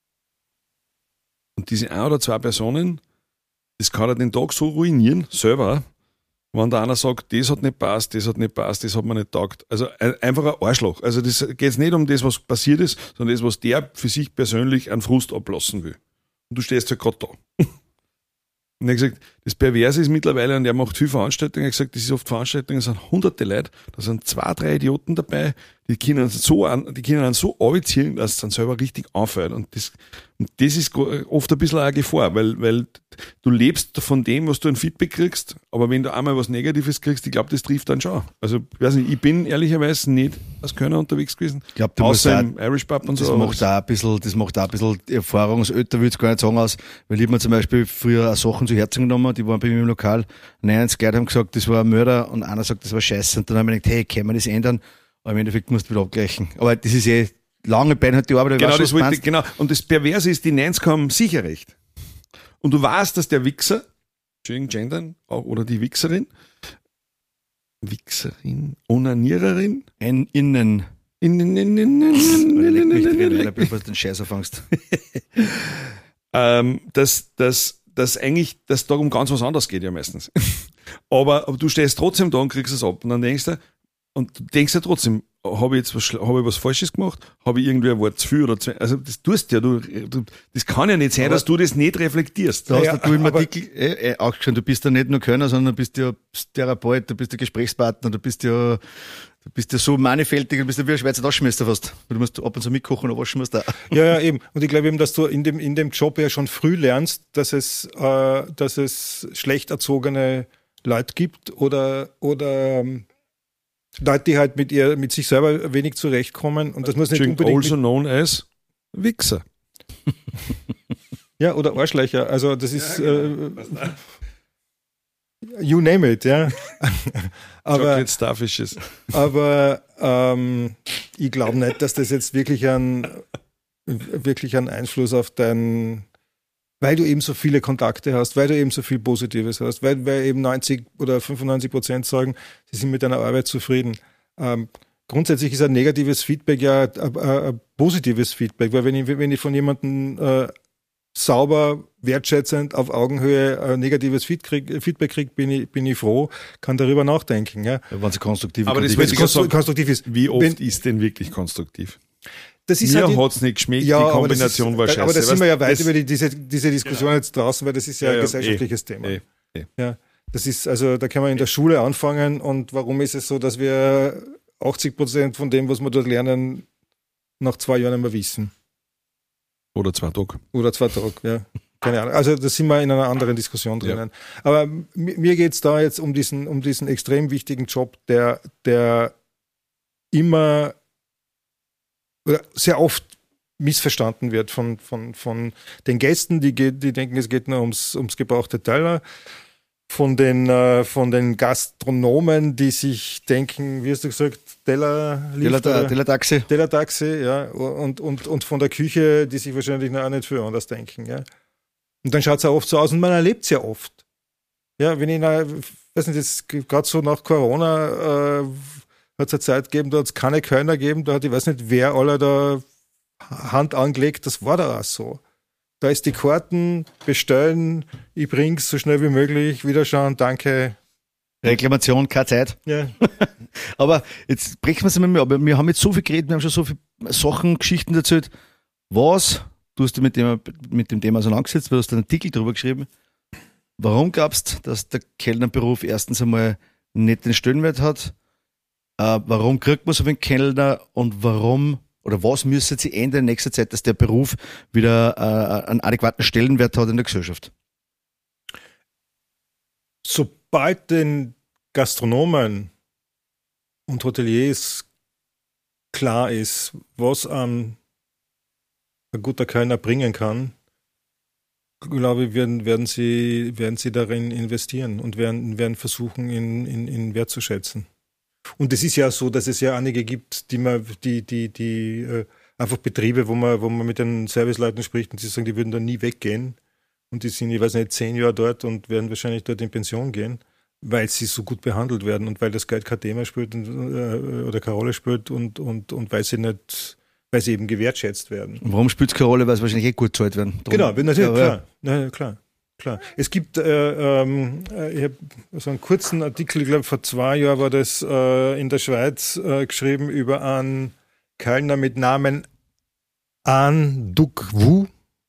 Speaker 1: Und diese ein oder zwei Personen, das kann er den Tag so ruinieren, selber, wenn der einer sagt, das hat nicht passt, das hat nicht passt, das hat mir nicht taugt. Also einfach ein Arschloch. Also das geht jetzt nicht um das, was passiert ist, sondern das, was der für sich persönlich an Frust ablassen will. Und du stehst halt gerade da. Und er hat gesagt, das Perverse ist mittlerweile, und er macht viele Veranstaltungen, er hat gesagt, das ist oft Veranstaltungen, da sind hunderte Leute, da sind zwei, drei Idioten dabei, die können so an, die können so abziehen, dass es dann selber richtig anfällt. Und das, und das ist oft ein bisschen eine Gefahr, weil, weil du lebst von dem, was du ein Feedback kriegst, aber wenn du einmal was Negatives kriegst, ich glaube, das trifft dann schon. Also, ich weiß nicht, ich bin ehrlicherweise nicht als Könner unterwegs gewesen,
Speaker 2: Ich glaube, du
Speaker 1: außer
Speaker 2: musst
Speaker 1: im Irish Pub und
Speaker 2: das
Speaker 1: so.
Speaker 2: macht auch ein bisschen, das macht auch ein bisschen erfahrungsälter, würde ich gar nicht sagen, aus, weil ich hab mir zum Beispiel früher auch Sachen zu Herzen genommen, die waren bei mir im Lokal, neunzig Leute haben gesagt, das war ein Mörder und einer sagt, das war scheiße und dann haben wir gedacht, hey, können wir das ändern? Aber im Endeffekt musst du wieder abgleichen. Aber das ist eh lange Beine hat die Arbeit.
Speaker 1: Genau,
Speaker 2: weiß,
Speaker 1: das
Speaker 2: was
Speaker 1: wollte,
Speaker 2: meinst.
Speaker 1: genau. Und das Perverse ist, die neunzig haben sicher recht. Und du weißt, dass der Wichser, Entschuldigung, gendern, auch- oder die Wichserin, Wichserin, Onaniererin,
Speaker 2: Ein Innen.
Speaker 1: in, in, in, in, in,
Speaker 2: Leg mich
Speaker 1: in,
Speaker 2: drin,
Speaker 1: in,
Speaker 2: wenn du den Scheiß anfängst.
Speaker 1: ähm, dass, dass, dass eigentlich, dass da um ganz was anderes geht ja meistens. aber, aber du stehst trotzdem da und kriegst es ab und dann denkst du, und du denkst ja trotzdem, habe ich jetzt was, schla- habe ich was Falsches gemacht? Habe ich irgendwie ein Wort zu viel oder zu, also das tust ja, du, du, das kann ja nicht sein,
Speaker 2: Aber
Speaker 1: dass du das nicht reflektierst.
Speaker 2: Du hast
Speaker 3: Ja,
Speaker 2: ja, du im
Speaker 3: aber-
Speaker 2: Artikel äh, äh, auch schon, du bist ja nicht nur Kölner, sondern du bist ja Therapeut, du bist ja Gesprächspartner, du bist ja, du bist ja so mannigfältig, du bist ja wie ein Schweizer Taschenmesser fast. Du musst ab und zu mitkochen und waschen musst da.
Speaker 3: Ja, ja, eben. Und ich glaube eben, dass du in dem, in dem Job ja schon früh lernst, dass es, äh, dass es schlecht erzogene Leute gibt oder, oder ähm, Leute, die halt mit ihr, mit sich selber wenig zurechtkommen. Und das muss nicht
Speaker 1: Entschuldigung,
Speaker 3: unbedingt.
Speaker 1: also known as Wichser.
Speaker 3: Mit, ja, oder Arschlöcher. Also das ist äh, you name it, ja. aber
Speaker 1: Chocolate Starfishes.
Speaker 3: aber ähm, ich glaube nicht, dass das jetzt wirklich einen, wirklich einen Einfluss auf dein, weil du eben so viele Kontakte hast, weil du eben so viel Positives hast, weil, weil eben neunzig oder fünfundneunzig Prozent sagen, sie sind mit deiner Arbeit zufrieden. Ähm, grundsätzlich ist ein negatives Feedback ja ein, ein, ein positives Feedback, weil wenn ich, wenn ich von jemandem äh, sauber, wertschätzend, auf Augenhöhe ein negatives Feed krieg, Feedback kriege, bin ich, bin ich froh, kann darüber nachdenken. Ja.
Speaker 2: Wenn es konstruktiv
Speaker 1: Aber das
Speaker 2: ist.
Speaker 1: will ich
Speaker 3: Wenn es
Speaker 1: sagen,
Speaker 3: konstruktiv ist.
Speaker 1: Wie oft
Speaker 3: Wenn-
Speaker 1: ist denn wirklich konstruktiv?
Speaker 3: Das ist
Speaker 1: Mir
Speaker 3: halt die-
Speaker 1: hat's nicht geschmeckt, die
Speaker 3: aber das
Speaker 1: Kombination
Speaker 3: ist,
Speaker 1: war scheiße.
Speaker 3: Aber da sind wir
Speaker 1: Weißt,
Speaker 3: ja weit
Speaker 1: das-
Speaker 3: über die, diese, diese Diskussion jetzt draußen, weil das ist ja,
Speaker 1: Ja, ja,
Speaker 3: ein gesellschaftliches Thema.
Speaker 1: eh, eh.
Speaker 3: Ja, das ist, also da können wir in der Schule anfangen und warum ist es so, dass wir achtzig Prozent von dem, was wir dort lernen, nach zwei Jahren nicht mehr wissen?
Speaker 1: Oder zwei Tage.
Speaker 3: Oder zwei Tage, ja. Keine Ahnung. Also da sind wir in einer anderen Diskussion drinnen. Aber m- mir geht es da jetzt um diesen, um diesen extrem wichtigen Job, der, der immer oder sehr oft missverstanden wird von, von, von den Gästen, die, geht, die denken, es geht nur ums, ums gebrauchte Teller, von den, äh, von den Gastronomen, die sich denken, wie hast du gesagt, Teller,
Speaker 2: Teller- Tellertaxe.
Speaker 3: Tellertaxe, ja, und, und, und von der Küche, die sich wahrscheinlich noch auch nicht viel anders denken, ja. Und dann schaut es auch oft so aus und man erlebt es ja oft. Ja, wenn ich, na, weiß nicht, jetzt gerade so nach Corona äh, hat es eine Zeit gegeben, da hat es keine Kölner gegeben, da hat, ich weiß nicht, wer alle da Hand angelegt, das war da auch so. Da ist die Karten, bestellen, ich bring's so schnell wie möglich, wiederschauen, danke.
Speaker 2: Reklamation, keine Zeit.
Speaker 3: Ja.
Speaker 2: Aber jetzt brechen wir es einmal mehr. Aber wir haben jetzt so viel geredet, wir haben schon so viele Sachen, Geschichten erzählt. Was, du hast dich mit dem, mit dem Thema auseinandergesetzt, du hast einen Artikel drüber geschrieben. Warum glaubst du, dass der Kellnerberuf erstens einmal nicht den Stellenwert hat? Äh, warum kriegt man so einen Kellner und warum oder was müsste sich ändern in nächster Zeit, dass der Beruf wieder äh, einen adäquaten Stellenwert hat in der Gesellschaft?
Speaker 3: Sobald den Gastronomen und Hoteliers klar ist, was ein, ein guter Kellner bringen kann, glaube ich, werden, werden, sie, werden sie darin investieren und werden, werden versuchen, ihn, ihn, ihn wertzuschätzen. Und es ist ja so, dass es ja einige gibt, die man, die, die, die äh, einfach Betriebe, wo man, wo man mit den Serviceleuten spricht und sie sagen, die würden da nie weggehen. Und die sind, ich weiß nicht, zehn Jahre dort und werden wahrscheinlich dort in Pension gehen, weil sie so gut behandelt werden und weil das Geld kein Thema spielt und, äh, oder keine Rolle spielt und, und, und weil sie nicht, weil sie eben gewertschätzt werden.
Speaker 2: Und warum spielt es keine Rolle? Weil es wahrscheinlich eh gut gezahlt werden. Drum-
Speaker 3: Genau, natürlich,
Speaker 2: Ja,
Speaker 3: klar. Ja, klar. Klar. Es gibt, äh, ähm, äh, ich habe so einen kurzen Artikel, ich glaube vor zwei Jahren war das äh, in der Schweiz äh, geschrieben über einen Kellner mit Namen An Duc Wu,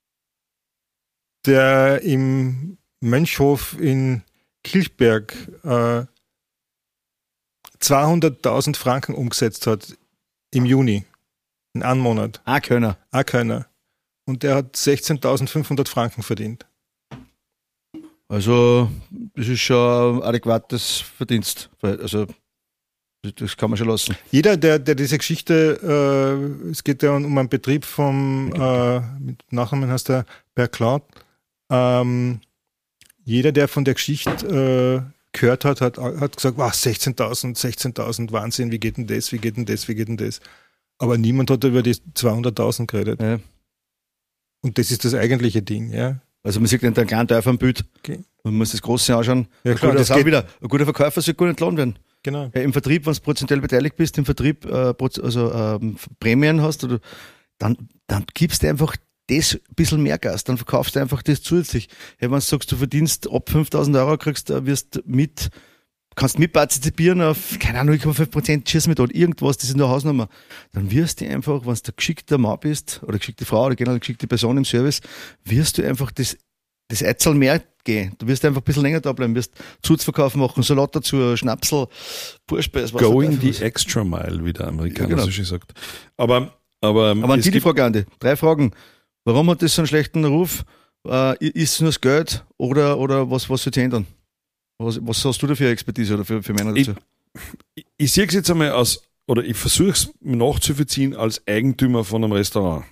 Speaker 3: der im Mönchhof in Kilchberg äh, zweihunderttausend Franken umgesetzt hat im Juni, in einem Monat.
Speaker 2: Ah, Kölner.
Speaker 3: Auch keiner. Und der hat sechzehntausendfünfhundert Franken verdient.
Speaker 2: Also, das ist schon ein adäquates Verdienst. Also, das kann man schon lassen.
Speaker 3: Jeder, der, der diese Geschichte, äh, es geht ja um einen Betrieb vom, äh, mit Nachnamen heißt der Berclaut, ähm, jeder, der von der Geschichte äh, gehört hat, hat, hat gesagt, wow, sechzehntausend, sechzehntausend, Wahnsinn, wie geht denn das, wie geht denn das, wie geht denn das? Aber niemand hat über die zweihunderttausend geredet.
Speaker 2: Ja.
Speaker 3: Und das ist das eigentliche Ding, ja.
Speaker 2: Also man sieht nicht einen kleinen Teil vom Bild.
Speaker 3: Okay.
Speaker 2: Man muss das Große anschauen.
Speaker 3: Ja,
Speaker 2: Ein
Speaker 3: klar,
Speaker 2: guter-
Speaker 3: das
Speaker 2: auch
Speaker 3: geht-
Speaker 2: wieder, ein guter Verkäufer soll gar nicht entladen werden.
Speaker 3: Genau.
Speaker 2: Ja, im Vertrieb, wenn du prozentuell beteiligt bist, im Vertrieb äh, proz- also ähm, Prämien hast, oder, dann, dann gibst du einfach das ein bisschen mehr Gas, dann verkaufst du einfach das zusätzlich. Ja, wenn du sagst, du verdienst ab fünftausend Euro, kriegst, äh, wirst mit, kannst mit partizipieren auf, keine Ahnung, null Komma fünf Prozent Schießmethode, irgendwas, das ist nur eine Hausnummer. Dann wirst du einfach, wenn du der geschickte Mann bist, oder geschickte Frau, oder generell geschickte Person im Service, wirst du einfach das, das Eizel mehr gehen. Du wirst einfach ein bisschen länger da bleiben, wirst Zusatzverkauf machen, Salat dazu, Schnapsel, Purspeis, was
Speaker 1: Going
Speaker 2: der Teufel
Speaker 1: the extra mile, wie der Amerikaner
Speaker 2: Ja, genau.
Speaker 1: so schön sagt. Aber, aber,
Speaker 2: Aber an
Speaker 1: es
Speaker 2: die die
Speaker 1: gibt-
Speaker 2: Frage, Andi. Drei Fragen. Warum hat das so einen schlechten Ruf? Äh, ist es nur das Geld oder, oder was, was soll sich ändern? Was, was hast du da für Expertise oder für, für Männer dazu?
Speaker 1: ich, ich sehe es jetzt einmal aus, oder ich versuche es nachzuvollziehen als Eigentümer von einem Restaurant.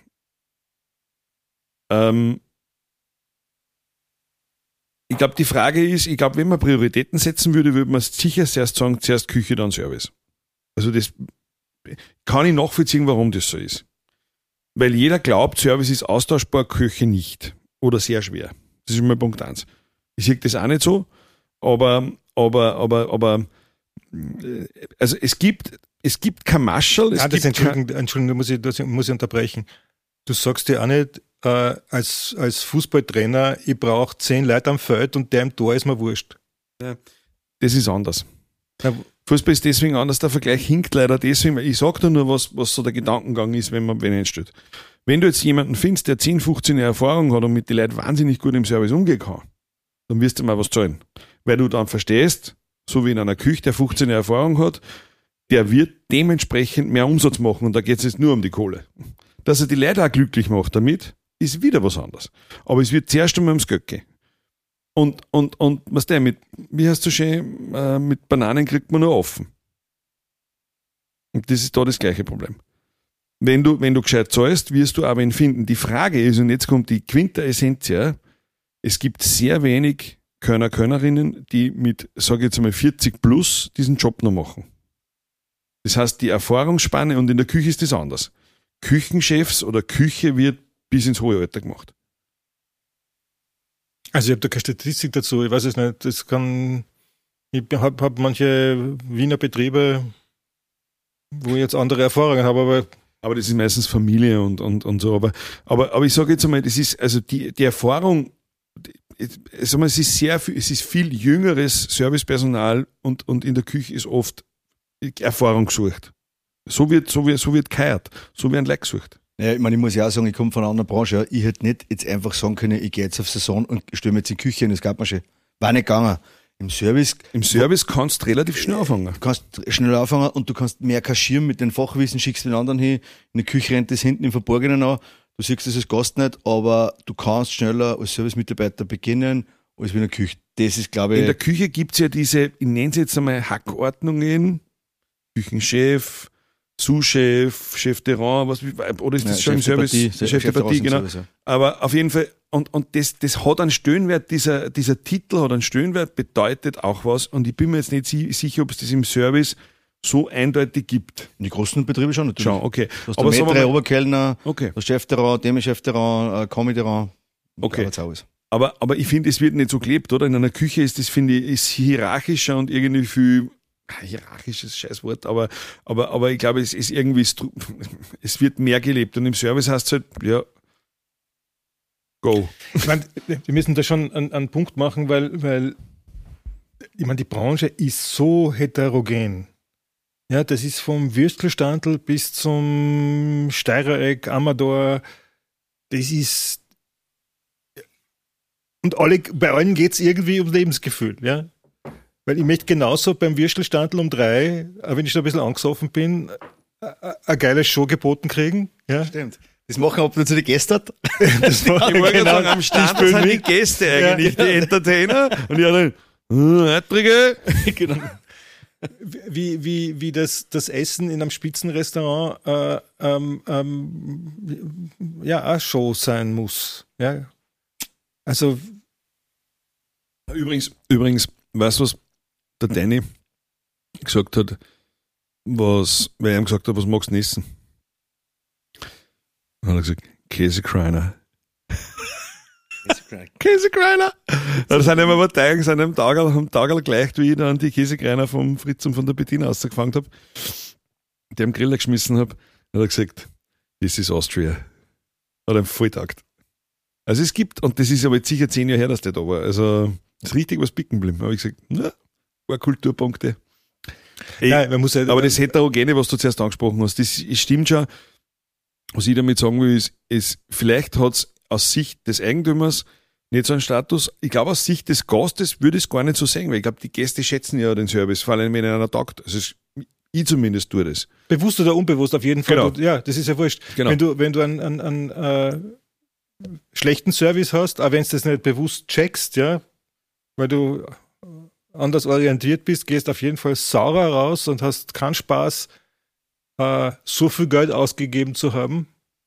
Speaker 1: Ähm, ich glaube, die Frage ist, ich glaube, wenn man Prioritäten setzen würde, würde man sicher zuerst sagen, zuerst Küche, dann Service. Also das kann ich nachvollziehen, warum das so ist. Weil jeder glaubt, Service ist austauschbar, Küche nicht. Oder sehr schwer. Das ist mal Punkt eins. Ich sehe das auch nicht so, aber, aber, aber, aber, äh, also es gibt, es gibt kein Marschall, es
Speaker 3: Ja, das
Speaker 1: gibt kein,
Speaker 3: Entschuldigung, Entschuldigung, da muss ich, das muss ich unterbrechen. Du sagst dir auch nicht, äh, als, als Fußballtrainer, ich brauche zehn Leute am Feld und der im Tor ist mir wurscht.
Speaker 1: das ist anders.
Speaker 3: Ja,
Speaker 1: Fußball ist deswegen anders, der Vergleich hinkt leider deswegen, weil ich sage da nur, was, was so der Gedankengang ist, wenn man wen einstellt. Wenn du jetzt jemanden findest, der zehn, fünfzehn Jahre Erfahrung hat und mit den Leuten wahnsinnig gut im Service umgehen kann, dann wirst du mal was zahlen. Weil du dann verstehst, so wie in einer Küche, der fünfzehn Jahre Erfahrung hat, der wird dementsprechend mehr Umsatz machen und da geht es jetzt nur um die Kohle. Dass er die Leute auch glücklich macht damit, ist wieder was anderes. Aber es wird zuerst einmal ums Geld gehen. Und, und, und was der mit, wie heißt du schön, äh, mit Bananen kriegt man nur offen. Und das ist da das gleiche Problem. Wenn du, wenn du gescheit zahlst, wirst du aber ihn finden. Die Frage ist, und jetzt kommt die Quintessenz, ja, es gibt sehr wenig Kölner, Kölnerinnen, die mit, sage ich jetzt einmal, vierzig plus diesen Job noch machen. Das heißt, die Erfahrungsspanne, und in der Küche ist das anders. Küchenchefs oder Küche wird bis ins hohe Alter gemacht.
Speaker 3: Also ich habe da keine Statistik dazu, ich weiß es nicht. Das kann, ich habe hab manche Wiener Betriebe, wo ich jetzt andere Erfahrungen habe, aber
Speaker 1: Aber das ist meistens Familie und, und, und so. Aber, aber, aber ich sage jetzt einmal, das ist, also die, die Erfahrung, ich sag mal, es ist sehr viel, es ist viel jüngeres Servicepersonal und, und in der Küche ist oft Erfahrung gesucht. So wird, so wird, so wird geheiert. So werden Leute gesucht.
Speaker 2: Ja, ich meine, ich muss ja auch sagen, ich komme von einer anderen Branche. Ja. Ich hätte nicht jetzt einfach sagen können, ich gehe jetzt auf Saison und stelle mir jetzt in die Küche und das geht mir schon. War nicht gegangen. Im Service
Speaker 1: Im Service kannst du relativ schnell anfangen.
Speaker 2: du kannst schnell anfangen und du kannst mehr kaschieren mit den Fachwissen, schickst den anderen hin. In der Küche rennt das hinten im Verborgenen an. Du siehst das als Gast nicht, aber du kannst schneller als Servicemitarbeiter beginnen als wie in der Küche. Das ist, glaube ich,
Speaker 1: In der Küche gibt's ja diese, ich nenne es jetzt einmal Hackordnungen, Küchenchef, Sous-Chef, Chef de Rang, was, oder ist das
Speaker 2: ja,
Speaker 1: schon im
Speaker 2: Chef de
Speaker 1: Service?
Speaker 2: Partie,
Speaker 1: Chef de Partie,
Speaker 2: im
Speaker 1: genau.
Speaker 2: Service, ja.
Speaker 1: Aber auf jeden Fall, und, und das, das hat einen Stöhnwert, dieser, dieser Titel hat einen Stöhnwert, bedeutet auch was, und ich bin mir jetzt nicht si- sicher, ob es das im Service so eindeutig gibt.
Speaker 2: In die großen Betriebe schon natürlich.
Speaker 1: Schon, okay.
Speaker 2: Du hast
Speaker 1: Aber
Speaker 2: der
Speaker 1: sagen wir
Speaker 2: Maitre,
Speaker 1: mal-
Speaker 2: Oberkellner,
Speaker 1: Okay.
Speaker 2: der Chef de Rang, Demi-Chef de Rang, äh, Commis de Rang.
Speaker 1: Okay.
Speaker 2: Da alles.
Speaker 1: Aber, aber ich finde, es wird nicht so gelebt, oder? In einer Küche ist das, finde ich, ist hierarchischer und irgendwie viel, hierarchisches Scheißwort, aber, aber, aber ich glaube, es ist irgendwie, stru- es wird mehr gelebt und im Service heißt es halt, ja, go.
Speaker 3: ich meine, wir müssen da schon einen, einen Punkt machen, weil, weil ich meine, die Branche ist so heterogen. Ja, das ist vom Würstelstandl bis zum Steirereck, Amador, das ist und alle, bei allen geht es irgendwie um Lebensgefühl, ja. Weil ich möchte genauso beim Würstelstandl um drei, auch wenn ich schon ein bisschen angesoffen bin, ein geiles Show geboten kriegen. Ja.
Speaker 2: Stimmt. Das machen ab und zu die Gäste.
Speaker 3: Das war
Speaker 1: Ich wollte
Speaker 3: genau,
Speaker 1: sagen, am Stand
Speaker 3: die spielen
Speaker 1: sind die
Speaker 3: mit.
Speaker 1: Gäste eigentlich,
Speaker 3: Ja.
Speaker 1: die Entertainer und die anderen, äh, Eitrige.
Speaker 2: Genau.
Speaker 3: Wie, wie, wie das, das Essen in einem Spitzenrestaurant äh, ähm, ähm, ja auch Show sein muss. Ja. Also
Speaker 1: Übrigens, übrigens, weißt du, was der Danny gesagt hat, was, weil er ihm gesagt hat, was magst du denn essen? Dann hat er gesagt, Käsekreiner. Käsekreiner. Da sind immer Parteien, sind am Tag, am Tag gleich, wie ich dann die Käsekreiner vom Fritz und von der Bettina ausgefangen habe, die am Griller geschmissen habe, hat er gesagt, this is Austria. Hat er voll taugt. Also es gibt, und das ist aber jetzt sicher zehn Jahre her, dass der da war, also ist richtig was picken geblieben. Habe ich gesagt, na, war Kulturpunkte. Ey,
Speaker 3: Nein, man muss halt,
Speaker 1: aber das Heterogene, was du zuerst angesprochen hast, das stimmt schon. Was ich damit sagen will, ist, ist vielleicht hat es aus Sicht des Eigentümers nicht so einen Status. Ich glaube, aus Sicht des Gastes würde ich es gar nicht so sehen, weil ich glaube, die Gäste schätzen ja den Service, vor allem wenn einer taugt. Also es, ich zumindest tue das.
Speaker 3: Bewusst oder unbewusst, auf jeden Fall.
Speaker 1: Genau.
Speaker 3: Du, ja, das ist ja wurscht.
Speaker 1: Genau.
Speaker 3: Wenn du, wenn du einen, einen, einen äh, schlechten Service hast, auch wenn du das nicht bewusst checkst, ja, weil du anders orientiert bist, gehst auf jeden Fall saurer raus und hast keinen Spaß, äh, so viel Geld ausgegeben zu haben,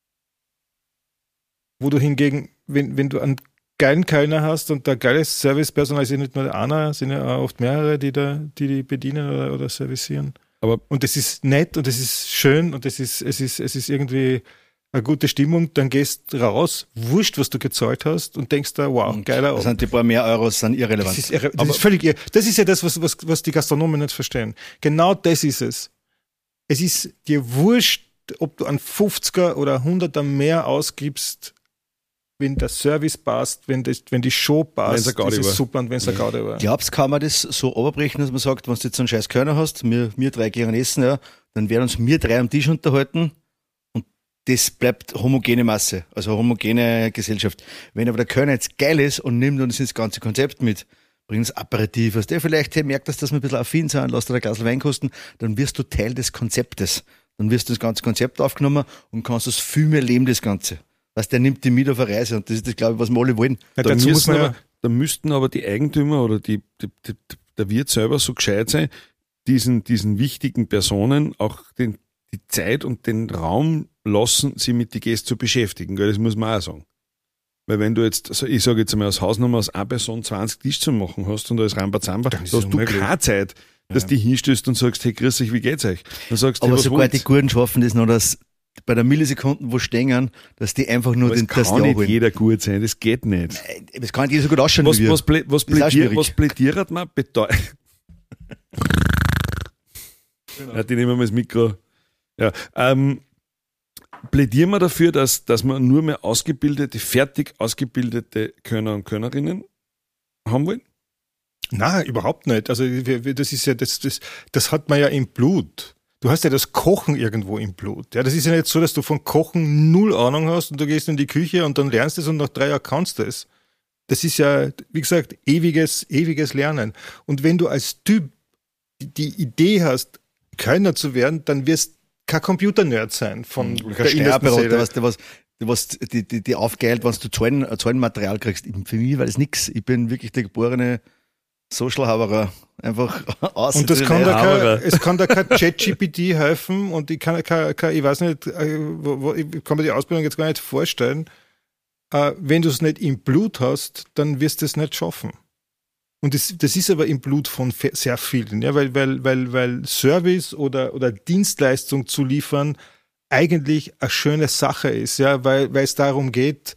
Speaker 3: wo du hingegen, wenn, wenn du einen geilen Kellner hast und der geile Servicepersonal ist ja nicht nur einer, sind ja auch oft mehrere, die da, die, die bedienen oder, oder servicieren.
Speaker 1: Aber
Speaker 3: und das ist nett und das ist schön und das ist, es ist, es ist irgendwie eine gute Stimmung, dann gehst raus, wurscht, was du gezahlt hast und denkst da, wow,
Speaker 2: und
Speaker 3: geiler
Speaker 2: Abend. Sind die paar mehr Euros sind irrelevant.
Speaker 3: Das ist, irre, das ist völlig irre. Das ist ja das, was, was, was die Gastronomen nicht verstehen. Genau das ist es. Es ist dir wurscht, ob du an fünfziger oder hunderter mehr ausgibst, wenn der Service passt, wenn, das, wenn die Show passt,
Speaker 1: ist es
Speaker 3: super und wenn es ein Gaudi war.
Speaker 2: Glaubst du, kann man das so überbrechen, dass man sagt, wenn du jetzt so einen scheiß Körner hast, wir, wir drei gehen essen, ja, dann werden uns wir drei am Tisch unterhalten und das bleibt homogene Masse, also homogene Gesellschaft. Wenn aber der Körner jetzt geil ist und nimmt uns das ganze Konzept mit, bringt uns Aperitif, was der vielleicht hey, merkt, dass das wir ein bisschen affin sind, lass dir ein Glas Wein kosten, dann wirst du Teil des Konzeptes. Dann wirst du das ganze Konzept aufgenommen und kannst das viel mehr leben, das Ganze. Weißt, der nimmt die mit auf eine Reise und das ist das, glaube ich, was wir alle wollen.
Speaker 3: Ja,
Speaker 1: da,
Speaker 3: dazu muss
Speaker 1: müssen
Speaker 3: man
Speaker 1: aber, da müssten aber die Eigentümer oder die, die, die, der Wirt selber so gescheit sein, diesen, diesen wichtigen Personen auch den, die Zeit und den Raum lassen, sie mit den Gästen zu beschäftigen. Gell? Das muss man auch sagen. Weil wenn du jetzt, also ich sage jetzt einmal, aus Hausnummer aus einer Person zwanzig Tisch zu machen hast und da ist Rambazamba, da hast du keine Zeit, dass ja. du hinstößt und sagst, hey, grüß euch, wie geht's euch? Dann sagst du,
Speaker 2: aber
Speaker 1: was
Speaker 2: sogar
Speaker 1: wollt?
Speaker 2: Die Guten schaffen das noch, dass bei der Millisekunden, wo stehen, dass die einfach nur
Speaker 1: aber
Speaker 2: den
Speaker 1: das kann nicht holen. Jeder gut sein, das geht nicht.
Speaker 2: Das kann nicht jeder so gut ausschauen
Speaker 1: was,
Speaker 2: wie wir.
Speaker 1: Was, plä, was, plädier, was plädiert man? Bedeu- genau. Ja, die nehmen wir das Mikro. Ja, ähm, plädieren wir dafür, dass, dass wir nur mehr ausgebildete, fertig ausgebildete Körner und Körnerinnen haben wollen?
Speaker 3: Nein, überhaupt nicht. Also das ist ja, das, das, das hat man ja im Blut. Du hast ja das Kochen irgendwo im Blut. Ja, das ist ja nicht so, dass du von Kochen null Ahnung hast und du gehst in die Küche und dann lernst du es und nach drei Jahren kannst du es. Das ist ja, wie gesagt, ewiges, ewiges Lernen. Und wenn du als Typ die Idee hast, Kellner zu werden, dann wirst du kein Computer-Nerd sein von
Speaker 2: mhm.
Speaker 3: der Steuerberater,
Speaker 2: was, was, was die, die, die aufgeilt, wenn du Zahlen, Zahlenmaterial kriegst. Für mich war das nix. Ich bin wirklich der geborene Social-Haberer. Einfach aus.
Speaker 3: Und das kann da kein, es kann da kein Chat-G P T helfen und ich kann, kann, kann ich weiß nicht, wo, wo, ich kann mir die Ausbildung jetzt gar nicht vorstellen. Äh, wenn du es nicht im Blut hast, dann wirst du es nicht schaffen. Und das, das ist aber im Blut von sehr vielen, ja, weil, weil, weil, weil Service oder, oder Dienstleistung zu liefern eigentlich eine schöne Sache ist, ja, weil, weil es darum geht,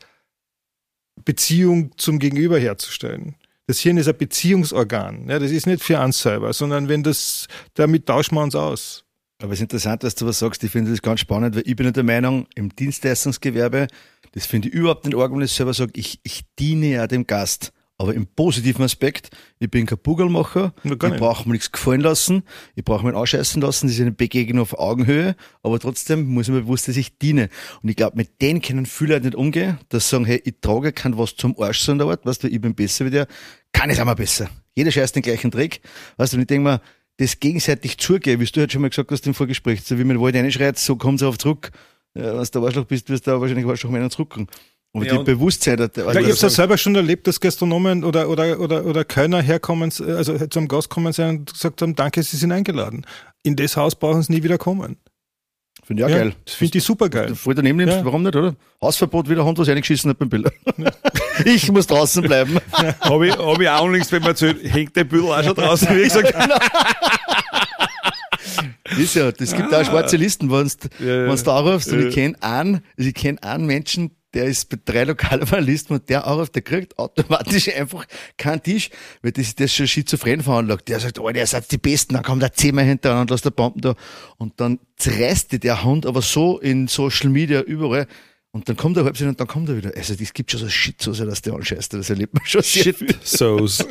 Speaker 3: Beziehung zum Gegenüber herzustellen. Das Hirn ist ein Beziehungsorgan. Ja, das ist nicht für uns selber, sondern wenn das, damit tauschen wir uns aus.
Speaker 2: Aber es ist interessant, dass du was sagst. Ich finde das ganz spannend, weil ich bin der Meinung, im Dienstleistungsgewerbe, das finde ich überhaupt nicht arg, wenn ich selber sage, ich, ich diene ja dem Gast. Aber im positiven Aspekt, ich bin kein Bugelmacher, ich brauche mir nichts gefallen lassen, ich brauche mir ausscheißen lassen, das ist eine Begegnung auf Augenhöhe, aber trotzdem muss ich mir bewusst, dass ich diene. Und ich glaube, mit denen können viele Leute nicht umgehen, dass sie sagen, hey, ich trage kein was zum Arsch so in der Art, weißt du, ich bin besser wie der, kann ich auch mal besser. Jeder scheißt den gleichen Dreck, weißt du, und ich denke mir, das gegenseitig zugeben, wie du halt schon mal gesagt hast im Vorgespräch, so wie man den Wald reinschreit, so kommt es auf zurück. Ja, wenn du der Arschloch bist, wirst du da wahrscheinlich Arschloch mehr zurückkommen. Aber ja, die Bewusstsein... Der,
Speaker 3: ja, ich habe es ja selber schon erlebt, dass Gastronomen oder, oder, oder, oder Kellner herkommen, also zum Gast kommen sein und gesagt haben, danke, Sie sind eingeladen. In das Haus brauchen Sie nie wieder kommen.
Speaker 2: Finde ich auch
Speaker 3: ja,
Speaker 2: geil.
Speaker 3: Das finde ich super geil.
Speaker 2: Du voll daneben nimmst, ja. Warum nicht, oder? Hausverbot, wieder Hand, was reingeschissen hat beim Bild. Ja. Ich muss draußen bleiben.
Speaker 1: Ja. Habe ich, hab ich auch unlängst, wenn man erzählt, hängt der Bild auch schon draußen, wie gesagt.
Speaker 2: Ist ja, es gibt
Speaker 1: Ah.
Speaker 2: auch schwarze Listen, wenn du
Speaker 1: Ja, ja.
Speaker 2: da anrufst. Und
Speaker 1: Ja.
Speaker 2: ich kenne einen, also ich kenne einen Menschen, der ist bei drei Lokalen auf einer Liste und der anruft, der kriegt automatisch einfach keinen Tisch, weil das ist das schon schizophren veranlagt. Der sagt, oh, ihr seid die Besten, dann kommt er zehnmal hintereinander, lasst der Bomben da. Und dann zerreißt die der Hund aber so in Social Media überall. Und dann kommt er halb und dann kommt er wieder. Also, das gibt schon so Shit, so dass der anscheißt. Das erlebt man schon sehr viel.
Speaker 1: Shit Sauce.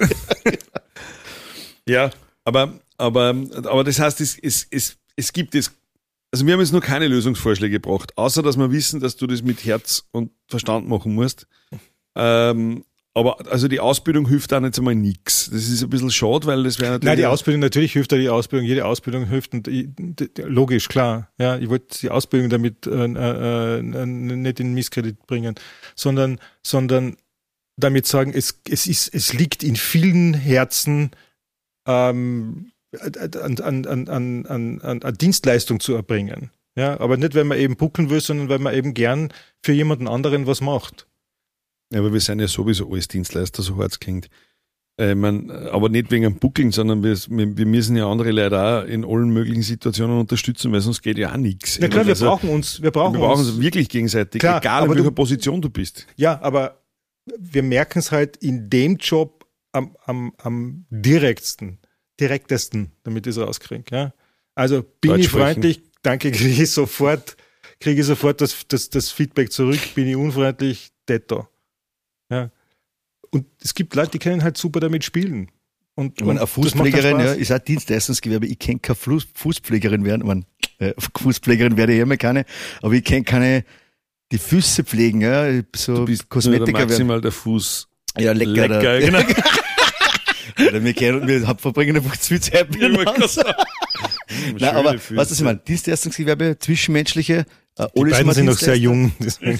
Speaker 1: Ja, aber, aber, aber das heißt, es, es, es, es gibt es. Also wir haben jetzt noch keine Lösungsvorschläge gebracht, außer dass wir wissen, dass du das mit Herz und Verstand machen musst. Ähm, aber also die Ausbildung hilft da nicht einmal nix. Das ist ein bisschen schade, weil das wäre natürlich...
Speaker 3: Nein, die Ausbildung, natürlich hilft da die Ausbildung, jede Ausbildung hilft und ich, d- d- logisch, klar. Ja, ich wollte die Ausbildung damit äh, äh, äh, nicht in Misskredit bringen, sondern, sondern damit sagen, es, es ist, es liegt in vielen Herzen, ähm, an, an, an, an, an, an Dienstleistung zu erbringen. Ja, aber nicht, weil man eben buckeln will, sondern weil man eben gern für jemanden anderen was macht.
Speaker 1: Ja, aber wir sind ja sowieso alles Dienstleister, so hart es klingt. Äh, man, aber nicht wegen einem Buckeln, sondern wir, wir müssen ja andere Leute auch in allen möglichen Situationen unterstützen, weil sonst geht ja auch nichts.
Speaker 3: Na klar, wir
Speaker 1: Also,
Speaker 3: brauchen uns, wir brauchen,
Speaker 1: wir brauchen
Speaker 3: uns.
Speaker 1: uns wirklich gegenseitig,
Speaker 3: Klar,
Speaker 1: egal in
Speaker 3: aber
Speaker 1: welcher
Speaker 3: du-
Speaker 1: Position du bist.
Speaker 3: Ja, aber wir merken es halt in dem Job am, am, am direktesten, direktesten, damit ich es rauskriege. Ja? Also bin
Speaker 1: Deutsch
Speaker 3: ich
Speaker 1: sprechen.
Speaker 3: freundlich, danke, kriege ich sofort, kriege ich sofort das, das, das Feedback zurück, bin ich unfreundlich, detto. Ja. Und es gibt Leute, die können halt super damit spielen. Und,
Speaker 2: Ich meine, eine
Speaker 3: und das macht dann
Speaker 2: Fußpflegerin, ja,
Speaker 3: Spaß.
Speaker 2: ist auch Dienstleistungsgewerbe. Ich kenne keine Fuß- Fußpflegerin werden. Ich meine, äh, Fußpflegerin werde ich immer keine, aber ich kenne keine, die Füße pflegen, ja, so
Speaker 1: Du bist
Speaker 2: Kosmetiker
Speaker 1: nur der
Speaker 2: werden.
Speaker 1: maximal der Fuß.
Speaker 2: Ja, lecker.
Speaker 1: Lecker,
Speaker 2: da.
Speaker 1: genau.
Speaker 2: Oder wir, kennen, wir haben- verbringen einfach zu viel Zeit miteinander. Nein, aber weißt du, was ich meine? Dienstleistungsgewerbe, zwischenmenschliche, äh,
Speaker 3: Die
Speaker 2: alles
Speaker 3: beiden
Speaker 2: immer
Speaker 3: sind noch sehr
Speaker 2: Dienstleister.
Speaker 3: jung. deswegen-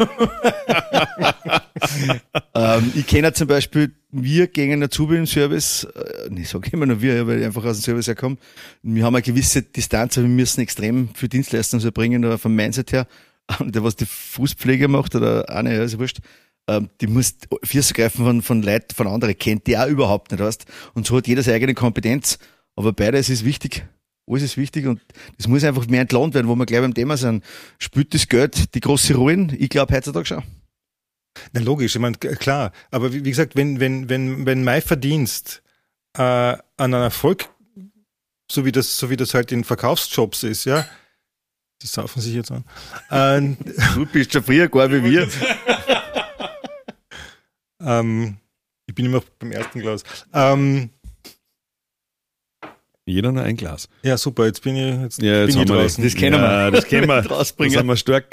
Speaker 2: Ähm, ich kenne zum Beispiel, wir gehen Azubi im Service, äh, ich sage immer nur wir, ja, weil ich einfach aus dem Service herkomme. Wir haben eine gewisse Distanz, aber wir müssen extrem viel Dienstleistung erbringen, oder vom Mindset her. Und der, was die Fußpflege macht, oder eine, ja, ist ja wurscht, ähm, die muss Füße greifen von, von Leuten, von anderen, kennt die auch überhaupt nicht, weißt. Und so hat jeder seine eigene Kompetenz. Aber beides ist wichtig. Alles ist wichtig und das muss einfach mehr entlohnt werden, wo wir gleich beim Thema sind. Spielt das Geld die große Rolle? Ich glaube heutzutage schon.
Speaker 3: Na logisch, ich meine, k- klar. Aber wie, wie gesagt, wenn, wenn, wenn, wenn mein Verdienst äh, an einem Erfolg, so wie das, so wie das halt in Verkaufsjobs ist, ja, die saufen sich jetzt an. Äh,
Speaker 2: Du bist schon früher gar wie wir.
Speaker 3: ähm, ich bin immer beim ersten Glas. Ähm,
Speaker 1: Jeder nur ein Glas.
Speaker 3: ja, super, jetzt bin ich, jetzt
Speaker 1: Ja, jetzt
Speaker 3: bin ich
Speaker 1: haben wir
Speaker 3: draußen.
Speaker 2: das kennen
Speaker 1: ja, das kennen wir. Da
Speaker 2: Rausbringen.
Speaker 1: sind wir stark.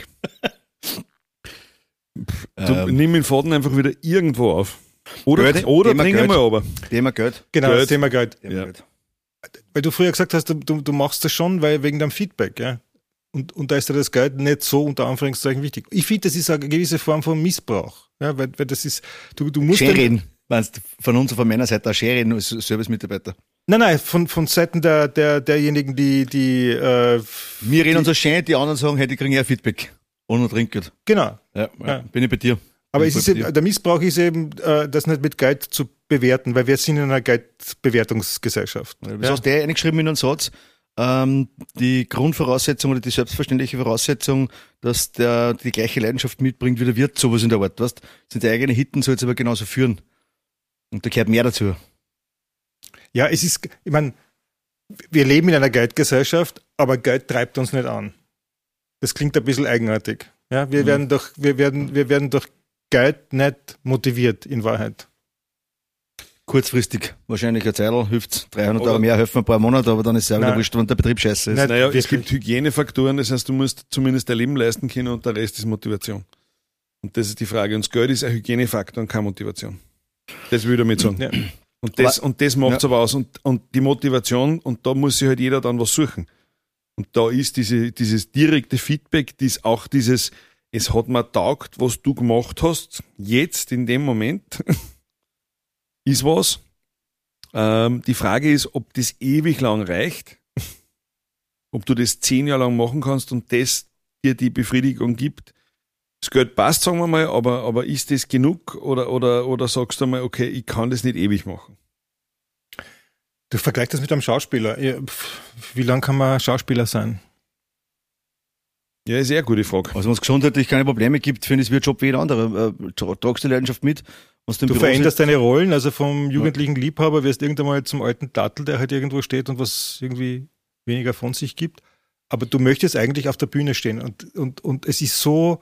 Speaker 1: Du,
Speaker 2: Ähm,
Speaker 1: nimm den Faden einfach wieder irgendwo auf. Oder,
Speaker 2: Geld,
Speaker 1: oder
Speaker 2: Thema
Speaker 1: bring ihn
Speaker 2: Geld.
Speaker 1: mal runter.
Speaker 2: Thema Geld.
Speaker 3: Genau,
Speaker 1: Geld.
Speaker 3: das Thema Geld.
Speaker 2: Thema
Speaker 1: Ja.
Speaker 2: Geld.
Speaker 3: Weil du früher gesagt hast, du, du, du machst das schon, weil wegen deinem Feedback, ja. Und, und da ist dir das Geld nicht so unter Anführungszeichen wichtig. Ich finde, das ist eine gewisse Form von Missbrauch. Ja, weil, weil das ist, du, du musst.
Speaker 2: Schön
Speaker 3: dann-
Speaker 2: reden. Meinst du, von uns, von meiner Seite auch schön reden als Service-Mitarbeiter.
Speaker 3: Nein, nein, von, von Seiten der, der, derjenigen, die, die, äh,
Speaker 2: Wir reden uns so schön, die anderen sagen, hey, die kriegen ja Feedback. Ohne Trinkgeld.
Speaker 3: genau.
Speaker 2: Ja,
Speaker 3: Ja.
Speaker 2: ja, bin ich bei dir.
Speaker 3: Aber
Speaker 2: Bin
Speaker 3: es
Speaker 2: voll
Speaker 3: ist
Speaker 2: bei
Speaker 3: eben,
Speaker 2: dir.
Speaker 3: der Missbrauch ist eben, äh, das nicht mit Geld zu bewerten, weil wir sind in einer Geldbewertungsgesellschaft.
Speaker 2: Du
Speaker 3: Ja.
Speaker 2: hast ja eingeschrieben in einen Satz, ähm, die Grundvoraussetzung oder die selbstverständliche Voraussetzung, dass der die gleiche Leidenschaft mitbringt wie der Wirt, sowas in der Art, weißt? Sind die eigene Hitten, soll es aber genauso führen. Und da gehört mehr dazu.
Speaker 3: Ja, es ist, ich meine, wir leben in einer Geldgesellschaft, aber Geld treibt uns nicht an. Das klingt ein bisschen eigenartig. Ja, wir
Speaker 2: Mhm.
Speaker 3: werden durch, wir werden, wir werden durch Geld nicht motiviert, in Wahrheit.
Speaker 2: Kurzfristig, wahrscheinlich eine Zeitl, hilft dreihundert
Speaker 1: Oder-
Speaker 2: Euro mehr, helfen ein paar Monate, aber dann ist es ja wieder
Speaker 3: Nein.
Speaker 2: wurscht, wenn der Betrieb scheiße ist.
Speaker 3: Nein.
Speaker 1: Naja, es
Speaker 3: wirklich.
Speaker 1: gibt Hygienefaktoren, das heißt, du musst zumindest dein Leben leisten können und der Rest ist Motivation. Und das ist die Frage. Und das Geld ist ein Hygienefaktor und keine Motivation. Das will ich damit sagen.
Speaker 3: Ja.
Speaker 1: Und das,
Speaker 2: Aber-
Speaker 1: und das macht es
Speaker 2: Ja.
Speaker 1: aber aus. Und, und die Motivation, und da muss sich halt jeder dann was suchen. Und da ist diese, dieses direkte Feedback, dies auch dieses, es hat mir taugt, was du gemacht hast, jetzt in dem Moment, ist was. Ähm, die Frage ist, ob das ewig lang reicht, ob du das zehn Jahre lang machen kannst und das dir die Befriedigung gibt. Das Geld passt, sagen wir mal, aber, aber ist das genug oder, oder, oder sagst du mal, okay, ich kann das nicht ewig machen?
Speaker 3: Du vergleichst das mit einem Schauspieler. Wie lange kann man Schauspieler sein?
Speaker 1: Ja, ist eher eine gute Frage.
Speaker 2: Also wenn es gesundheitlich keine Probleme gibt, finde ich, es wird Job wie jeder andere. Äh, tragst du die Leidenschaft mit?
Speaker 3: Du Büro veränderst sitzt. Deine Rollen, also vom jugendlichen Liebhaber wirst irgendwann mal zum alten Dattel, der halt irgendwo steht und was irgendwie weniger von sich gibt. Aber du möchtest eigentlich auf der Bühne stehen und, und, und es ist so,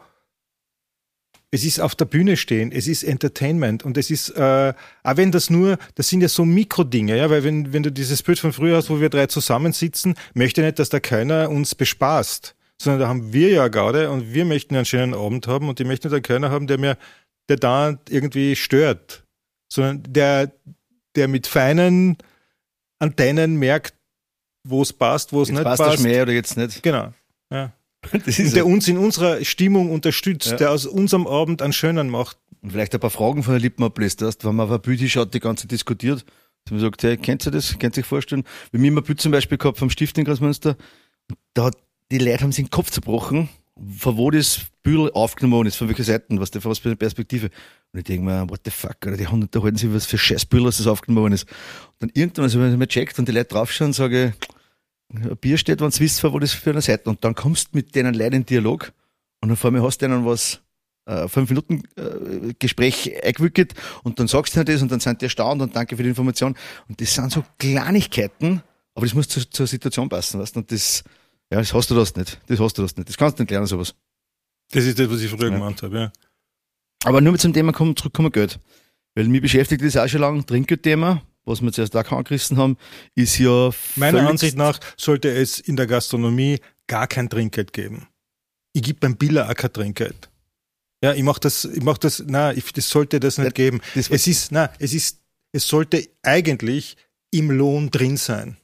Speaker 3: es ist auf der Bühne stehen, es ist Entertainment und es ist, äh, auch wenn das nur, das sind ja so Mikrodinge, ja, weil wenn, wenn du dieses Bild von früher hast, wo wir drei zusammensitzen, möchte ich nicht, dass da keiner uns bespaßt, sondern da haben wir ja Garde und wir möchten einen schönen Abend haben und die möchten dann keiner haben, der mir, der da irgendwie stört, sondern der, der mit feinen Antennen merkt, wo es passt, wo es nicht passt.
Speaker 2: Passt der Schmäh oder jetzt nicht?
Speaker 3: Genau, ja. Das ist der so. Uns in unserer Stimmung unterstützt, ja. Der aus unserem Abend einen schönen macht.
Speaker 2: Und vielleicht ein paar Fragen von den Lippen ablässt, wenn man auf eine Bühne schaut, die ganze diskutiert, dass man sagt, hey, kennt ihr das? Könnt ihr sich vorstellen? Wir haben immer ein Bild zum Beispiel gehabt vom Stift in Großmünster, da hat die Leute haben sich den Kopf zerbrochen, von wo das Büdel aufgenommen worden ist, von welcher Seite, was der von was für eine Perspektive. Und ich denke mir, what the fuck, oder die unterhalten sich, was für Scheißbüdel, dass das aufgenommen worden ist. Und dann irgendwann, also wenn ich mir checkt und die Leute draufschauen, sage ich, ein Bier steht, wenn du wisst, wo das für eine Seite. Und dann kommst du mit denen Leuten in Dialog und dann vor mir hast du denen was, äh, fünf Minuten äh, Gespräch eingewickelt und dann sagst du ihnen das und dann sind die erstaunt und danke für die Information. Und das sind so Kleinigkeiten, aber das muss zu, zur Situation passen, weißt du? Und das, ja, das hast du das nicht. Das hast du das nicht. Das kannst du nicht lernen, sowas.
Speaker 3: Das ist das, was ich früher ja. gemeint habe, ja.
Speaker 2: Aber nur mit zum Thema kommen, zurückkommen Geld. Weil mich beschäftigt das auch schon lange, Trinkgeldthema. Was wir zuerst auch angerissen haben, ist ja...
Speaker 3: Meiner Ansicht nach sollte es in der Gastronomie gar kein Trinkgeld geben. Ich gebe beim Biller auch kein Trinkgeld. Ja, ich mache das, ich mach das, nein, ich, das sollte das nicht das, geben. Das, es ist, nein, es ist, es sollte eigentlich im Lohn drin sein.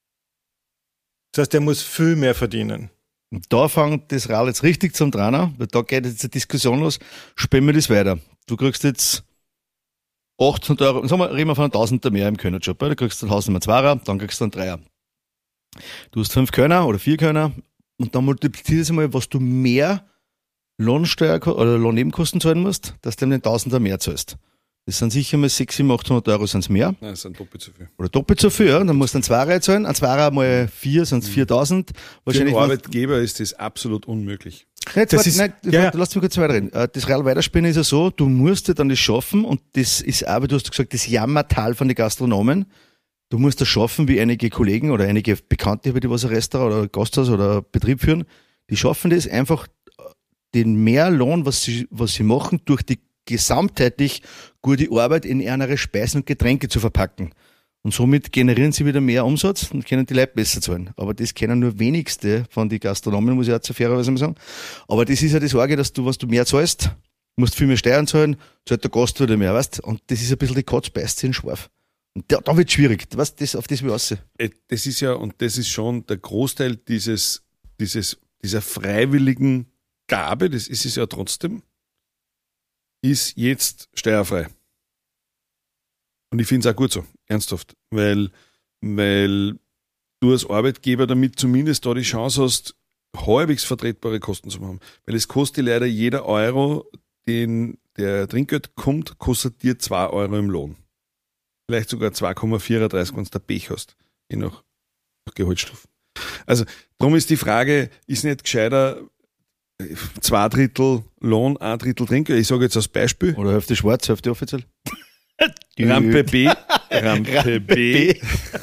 Speaker 3: Das heißt, der muss viel mehr verdienen.
Speaker 2: Und da fängt das Rad jetzt richtig zum Trainer, weil da geht jetzt eine Diskussion los. Spielen wir das weiter. Du kriegst jetzt achthundert Euro, sagen wir, reden wir von einem Tausender mehr im Kölnerjob. Da kriegst du einen Hausnummer Zweier, dann kriegst du einen Dreier. Du hast fünf Kölner oder vier Kölner und dann multiplizierst du mal, was du mehr Lohnsteuer oder Lohnnebenkosten zahlen musst, dass du den Tausender mehr zahlst. Das sind sicher mal sechshundert, siebenhundert, achthundert Euro sind's mehr.
Speaker 1: Nein, das sind doppelt so viel.
Speaker 2: Oder doppelt so viel, ja. Dann musst du einen Zweier zahlen. Ein Zweier mal vier sind es viertausend.
Speaker 1: Wahrscheinlich für den Arbeitgeber ist das absolut unmöglich.
Speaker 2: Nein, das warte, ist, nein, ja, warte, lass mich kurz weiterreden. Das Real Weiterspielen ist ja so, du musst dir dann das schaffen und das ist aber, du hast gesagt, das Jammertal von den Gastronomen. Du musst das schaffen, wie einige Kollegen oder einige Bekannte, über die was ein Restaurant oder ein Gasthaus oder ein Betrieb führen, die schaffen das einfach, den Mehrlohn, was sie, was sie machen, durch die gesamtheitlich gute Arbeit in ärmere Speisen und Getränke zu verpacken. Und somit generieren sie wieder mehr Umsatz und können die Leute besser zahlen. Aber das kennen nur wenigste von den Gastronomen, muss ich auch zu fairerweise mal sagen. Aber das ist ja die Sorge, dass du, was du mehr zahlst, musst viel mehr Steuern zahlen, zahlt der Gast wieder mehr, weißt? Und das ist ein bisschen die Katz beißt sich in den Schwarf. Und da, da wird es schwierig. Weißt, das, auf das will ich raus.
Speaker 1: Das ist ja, und das ist schon der Großteil dieses, dieses, dieser freiwilligen Gabe, das ist es ja trotzdem, ist jetzt steuerfrei. Und ich finde es auch gut so, ernsthaft, weil, weil du als Arbeitgeber damit zumindest da die Chance hast, halbwegs vertretbare Kosten zu haben. Weil es kostet leider jeder Euro, den der Trinkgeld kommt, kostet dir zwei Euro im Lohn. Vielleicht sogar zwei Komma vierunddreißig, wenn du da Pech hast, je nach, nach Gehaltsstufen. Also, darum ist die Frage, ist nicht gescheiter, zwei Drittel Lohn, ein Drittel Trinkgeld. Ich sage jetzt als Beispiel.
Speaker 2: Oder Hälfte schwarz, Hälfte offiziell.
Speaker 1: Rampe B. Rampe B.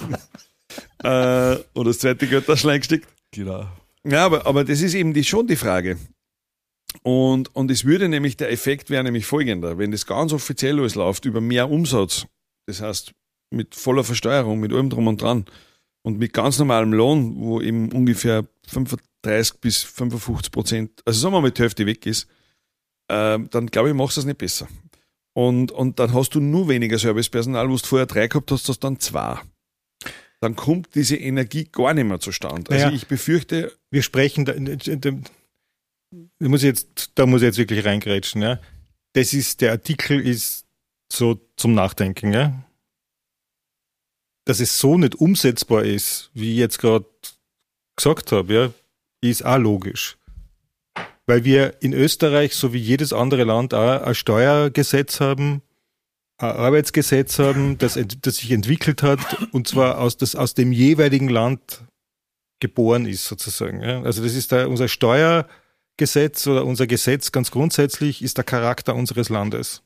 Speaker 1: äh, oder das zweite Geld da schon eingesteckt.
Speaker 2: Genau.
Speaker 1: Ja, aber, aber das ist eben die, schon die Frage. Und, und es würde nämlich, der Effekt wäre nämlich folgender. Wenn das ganz offiziell alles läuft, über mehr Umsatz, das heißt mit voller Versteuerung, mit allem drum und dran und mit ganz normalem Lohn, wo eben ungefähr fünfunddreißig bis fünfundfünfzig Prozent, also sagen wir mal, die Hälfte weg ist, äh, dann glaube ich, machst du das nicht besser. Und, und dann hast du nur weniger Servicepersonal, wo du vorher drei gehabt hast, hast du dann zwei. Dann kommt diese Energie gar nicht mehr zustande. Also
Speaker 3: naja,
Speaker 1: ich befürchte...
Speaker 3: Wir sprechen, da, da, da, muss ich jetzt, da muss ich jetzt wirklich reingrätschen. Ja? Das ist, der Artikel ist so zum Nachdenken. Ja? Dass es so nicht umsetzbar ist, wie ich jetzt gerade gesagt habe, ja, ist auch logisch. Weil wir in Österreich, so wie jedes andere Land, auch ein Steuergesetz haben, ein Arbeitsgesetz haben, das, das sich entwickelt hat und zwar aus, das aus dem jeweiligen Land geboren ist, sozusagen. Ja? Also das ist da unser Steuergesetz oder unser Gesetz ganz grundsätzlich ist der Charakter unseres Landes.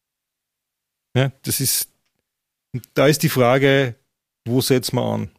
Speaker 3: Ja, das ist, da ist die Frage, wo setzen wir an?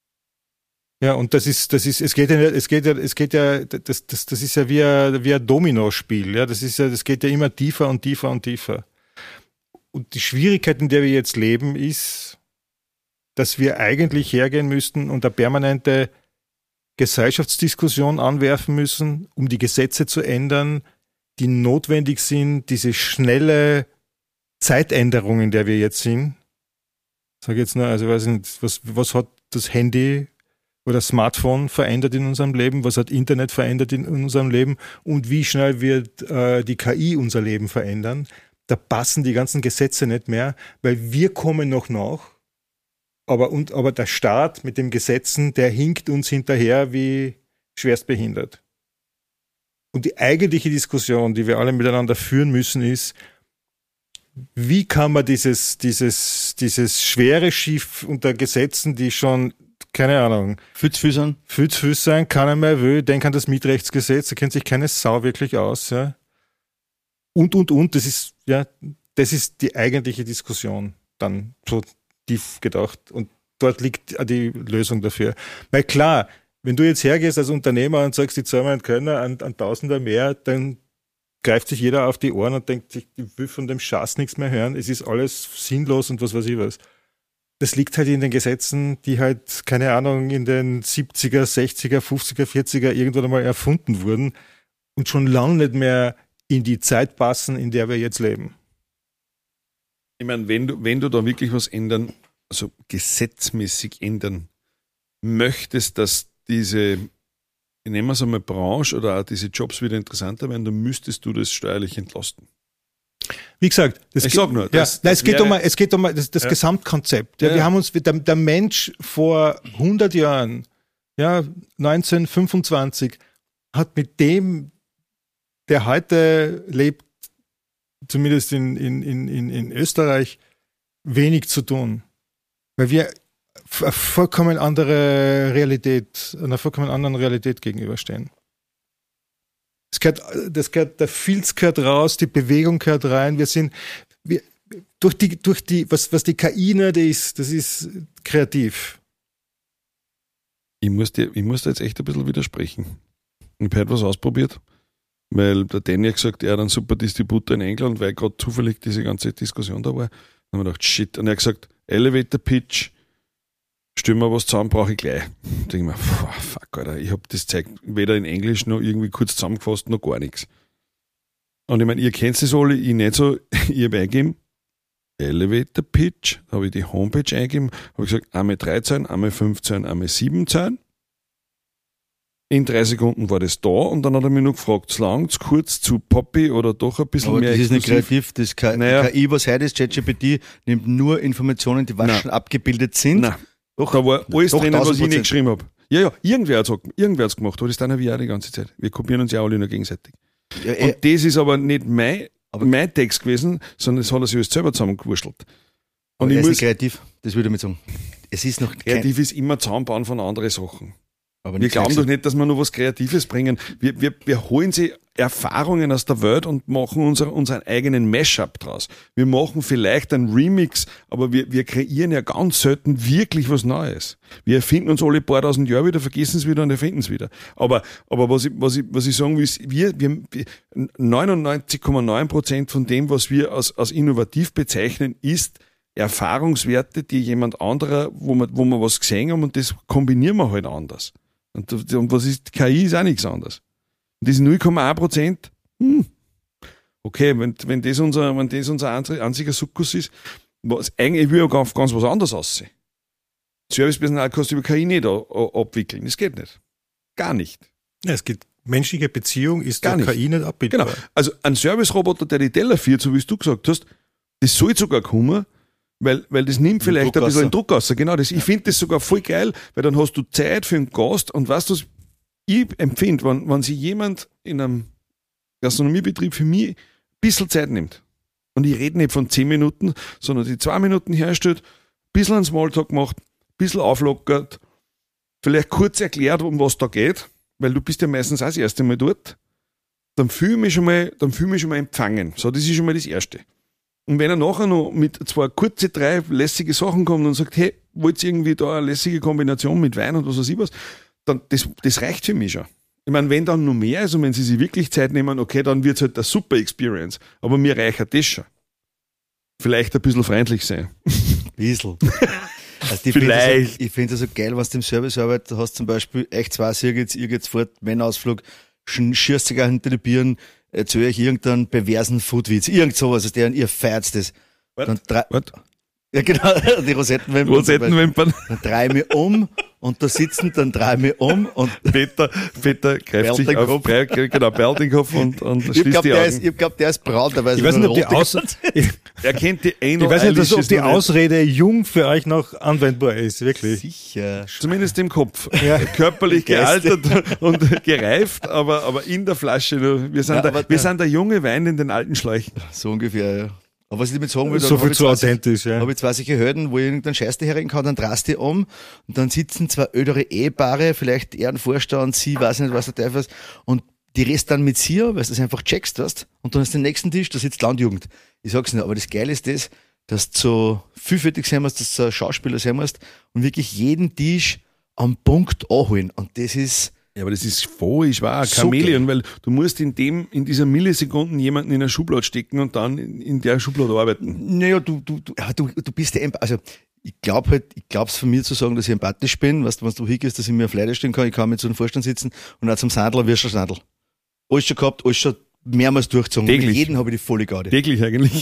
Speaker 3: Ja, und das ist, das ist, es geht ja, es geht ja, es geht ja, das, das, das ist ja wie ein, wie ein Dominospiel, ja, das ist ja, das geht ja immer tiefer und tiefer und tiefer. Und die Schwierigkeit, in der wir jetzt leben, ist, dass wir eigentlich hergehen müssten und eine permanente Gesellschaftsdiskussion anwerfen müssen, um die Gesetze zu ändern, die notwendig sind, diese schnelle Zeitänderung, in der wir jetzt sind. Ich sage jetzt nur, also ich weiß nicht, was, was hat das Handy oder Smartphone verändert in unserem Leben, was hat Internet verändert in unserem Leben und wie schnell wird äh, die K I unser Leben verändern. Da passen die ganzen Gesetze nicht mehr, weil wir kommen noch nach, aber, und, aber der Staat mit den Gesetzen, der hinkt uns hinterher wie schwerstbehindert. Und die eigentliche Diskussion, die wir alle miteinander führen müssen, ist, wie kann man dieses, dieses, dieses schwere Schiff unter Gesetzen, die schon, keine Ahnung,
Speaker 2: viel zu viel sein,
Speaker 3: viel zu viel sein, keiner mehr will, denk an das Mietrechtsgesetz, da kennt sich keine Sau wirklich aus, ja. Und, und, und, das ist, ja, das ist die eigentliche Diskussion, dann so tief gedacht. Und dort liegt die Lösung dafür. Weil klar, wenn du jetzt hergehst als Unternehmer und sagst, die zahlen wir einen Kölner an, an Tausender mehr, dann greift sich jeder auf die Ohren und denkt sich, ich will von dem Schatz nichts mehr hören, es ist alles sinnlos und was weiß ich was. Das liegt halt in den Gesetzen, die halt, keine Ahnung, in den siebziger, sechziger, fünfziger, vierziger irgendwann einmal erfunden wurden und schon lange nicht mehr in die Zeit passen, in der wir jetzt leben.
Speaker 1: Ich meine, wenn du, wenn du da wirklich was ändern, also gesetzmäßig ändern möchtest, dass diese, ich nenne es einmal Branche oder auch diese Jobs wieder interessanter werden, dann müsstest du das steuerlich entlasten.
Speaker 3: Wie gesagt, das
Speaker 1: ich
Speaker 3: geht,
Speaker 1: sag nur,
Speaker 3: ja,
Speaker 1: das,
Speaker 3: nein,
Speaker 1: das
Speaker 3: es, geht
Speaker 1: wäre,
Speaker 3: um, es geht um das, das
Speaker 1: ja.
Speaker 3: Gesamtkonzept. Ja,
Speaker 1: Ja.
Speaker 3: Wir haben uns, der, der Mensch vor hundert Jahren, ja, neunzehnhundertfünfundzwanzig, hat mit dem, der heute lebt, zumindest in, in, in, in Österreich, wenig zu tun. Weil wir eine vollkommen andere Realität, einer vollkommen anderen Realität gegenüberstehen. Das gehört, das gehört, der Filz gehört raus, die Bewegung gehört rein. Wir sind, wir, durch die, durch die, was, was die K I nicht ist, das ist kreativ.
Speaker 1: Ich muss dir, ich muss dir jetzt echt ein bisschen widersprechen. Ich habe heute was ausprobiert, weil der Danny hat gesagt, er hat einen super Distributor in England, weil gerade zufällig diese ganze Diskussion da war. Dann haben wir gedacht, shit. Und er hat gesagt, Elevator Pitch, stell mir was zusammen, brauche ich gleich. Da denke ich mir, fuck, Alter, ich habe das Zeug weder in Englisch noch irgendwie kurz zusammengefasst, noch gar nichts. Und ich meine, ihr kennt es alle, ich nicht so, ich habe eingegeben, Elevator Pitch, da habe ich die Homepage eingegeben, habe ich gesagt, einmal drei Zeilen, einmal fünf Zeilen, einmal sieben Zeilen. In drei Sekunden war das da und dann hat er mich noch gefragt, zu lang, zu kurz, zu poppy oder doch ein bisschen
Speaker 2: aber
Speaker 1: mehr
Speaker 2: das ist nicht
Speaker 1: exklusiv.
Speaker 2: kreativ, das K-
Speaker 1: Naja.
Speaker 2: K I, was heute ist, ChatGPT, nimmt nur Informationen, die was
Speaker 1: Nein.
Speaker 2: schon abgebildet sind.
Speaker 1: Nein,
Speaker 2: Doch,
Speaker 1: da war alles
Speaker 2: doch
Speaker 1: drinnen, was ich
Speaker 2: tausend
Speaker 1: nicht
Speaker 2: Prozent.
Speaker 1: geschrieben habe. Ja, ja, irgendwer hat es gemacht, aber das tun wir auch die ganze Zeit. Wir kopieren uns ja alle nur gegenseitig.
Speaker 2: Ja, eh,
Speaker 1: Und das ist aber nicht mein,
Speaker 2: Aber-
Speaker 1: mein Text gewesen, sondern das hat er sich alles selber zusammengewurschtelt. Und
Speaker 2: aber
Speaker 1: ich
Speaker 2: er ist
Speaker 1: muss,
Speaker 2: nicht kreativ, das würde ich mit sagen. Es ist noch kein,
Speaker 1: kreativ ist immer Zusammenbauen von anderen Sachen.
Speaker 2: aber
Speaker 1: Wir
Speaker 2: nicht
Speaker 1: glauben
Speaker 2: so-
Speaker 1: doch nicht, dass wir noch was Kreatives bringen. Wir, wir, wir holen sie Erfahrungen aus der Welt und machen unser, unseren eigenen Mashup draus. Wir machen vielleicht einen Remix, aber wir, wir kreieren ja ganz selten wirklich was Neues. Wir erfinden uns alle paar tausend Jahre wieder, vergessen es wieder und erfinden es wieder. Aber, aber was, ich, was, ich, was ich sagen will, ist, wir, wir, wir neunundneunzig Komma neun Prozent von dem, was wir als, als innovativ bezeichnen, ist Erfahrungswerte, die jemand anderer, wo wir, wo wir was gesehen haben und das kombinieren wir halt anders. Und, und was ist, K I ist auch nichts anderes. Und diese null Komma eins Prozent, hm, okay, wenn, wenn das unser, wenn das unser einziger Sukkus ist, was, eigentlich will ja ganz, ganz was anderes aussehen. Servicepersonal kannst du über K I nicht a, a, abwickeln. Das geht nicht. Gar nicht.
Speaker 3: Ja, es geht, menschliche Beziehung ist
Speaker 1: Gar
Speaker 3: der
Speaker 1: nicht.
Speaker 3: K I nicht abbildbar.
Speaker 1: Genau. Also ein Service-Roboter, der die Teller führt, so wie es du gesagt hast, das soll sogar kommen, weil, weil das nimmt vielleicht
Speaker 2: Druck
Speaker 1: ein bisschen
Speaker 2: raus.
Speaker 1: den Druck raus. Genau, das, ich finde das sogar voll geil, weil dann hast du Zeit für einen Gast und weißt du, was ich empfinde, wenn, wenn sich jemand in einem Gastronomiebetrieb für mich ein bisschen Zeit nimmt Und ich rede nicht von zehn Minuten, sondern die zwei Minuten herstellt, ein bisschen einen Smalltalk macht, ein bisschen auflockert, vielleicht kurz erklärt, um was da geht, weil du bist ja meistens auch das erste Mal dort, dann fühle ich mich schon mal, dann fühle ich mich schon mal empfangen. So, das ist schon mal das Erste. Und wenn er nachher noch mit zwei kurze, drei lässige Sachen kommt und sagt, hey, wollt ihr irgendwie da eine lässige Kombination mit Wein und was weiß ich was, dann, das, das reicht für mich schon. Ich meine, wenn dann noch mehr ist und wenn sie sich wirklich Zeit nehmen, okay, dann wird es halt eine super Experience. Aber mir reicht das schon. Vielleicht ein bisschen freundlich sein.
Speaker 2: Ein bisschen. Also ich
Speaker 1: Vielleicht.
Speaker 2: Find so, ich finde es so geil, wenn du im Service arbeitest, hast zum Beispiel echt zwei, ihr geht's, ihr geht's fort, Männerausflug, schießt sich auch hinter die Birnen, erzähl euch irgendeinen perversen Foodwitz, irgend sowas, also der, ihr feiert das. Dann drei,
Speaker 1: What?
Speaker 2: Ja, genau, die Rosettenwimpern.
Speaker 1: Rosettenwimpern.
Speaker 2: Dann drehe ich mich um und da sitzen, dann drehe ich mich um und
Speaker 1: Peter, Peter greift sich auf, genau, Perlt den Kopf und, und
Speaker 2: ich
Speaker 1: schließt
Speaker 2: glaub,
Speaker 1: die
Speaker 2: der
Speaker 1: Augen.
Speaker 2: ist, ich glaube, der ist braun, dabei ist
Speaker 3: Ich weiß nicht, ob die, Aus ich,
Speaker 1: Er kennt die
Speaker 3: ich weiß nicht, dass, ob die Ausrede jung für euch noch anwendbar ist, wirklich.
Speaker 2: Sicher.
Speaker 1: Zumindest im Kopf.
Speaker 3: Ja.
Speaker 1: Körperlich gealtert und gereift, aber, aber in der Flasche. nur. Wir sind,
Speaker 2: Ja,
Speaker 1: der,
Speaker 2: aber
Speaker 1: wir
Speaker 2: der-
Speaker 1: sind der junge Wein in den alten Schläuchen.
Speaker 2: So ungefähr, ja. Aber was ich damit sagen will,
Speaker 3: So
Speaker 2: dann
Speaker 3: viel
Speaker 2: hab ich
Speaker 3: zu
Speaker 2: zwei-
Speaker 3: authentisch, ja.
Speaker 2: habe ich zwei solche Helden, wo ich irgendeinen Scheiß herreden kann, dann drast die um und dann sitzen zwei ältere Ehepaare, vielleicht er ein Vorstand, sie, weiß nicht, was der Teufel ist, und die redest dann mit sie, weil du das einfach checkst, weißt, und dann ist der nächsten Tisch, da sitzt Landjugend. Ich sag's nicht, aber das Geile ist das, dass du so vielfältig sein musst, dass du ein Schauspieler sein musst und wirklich jeden Tisch am Punkt anholen. Und das ist,
Speaker 1: Ja, aber das ist voll schwer, ein
Speaker 2: So
Speaker 1: Chamäleon, weil du musst in dem, in dieser Millisekunden jemanden in eine Schublade stecken und dann in, in der Schublade arbeiten.
Speaker 2: naja, du, du, du, ja, du, du bist ja, emp- also, ich glaube halt, ich glaube es von mir zu sagen, dass ich empathisch bin, weißt du, wenn du hingehst, dass ich mir auf Leute stehen kann, ich kann mit so einem Vorstand sitzen und auch zum Sandler wirst du ein Sandl. Alles schon gehabt, alles schon mehrmals durchgezogen.
Speaker 1: Täglich.
Speaker 2: Mit jedem habe ich die volle Garde.
Speaker 1: Täglich eigentlich.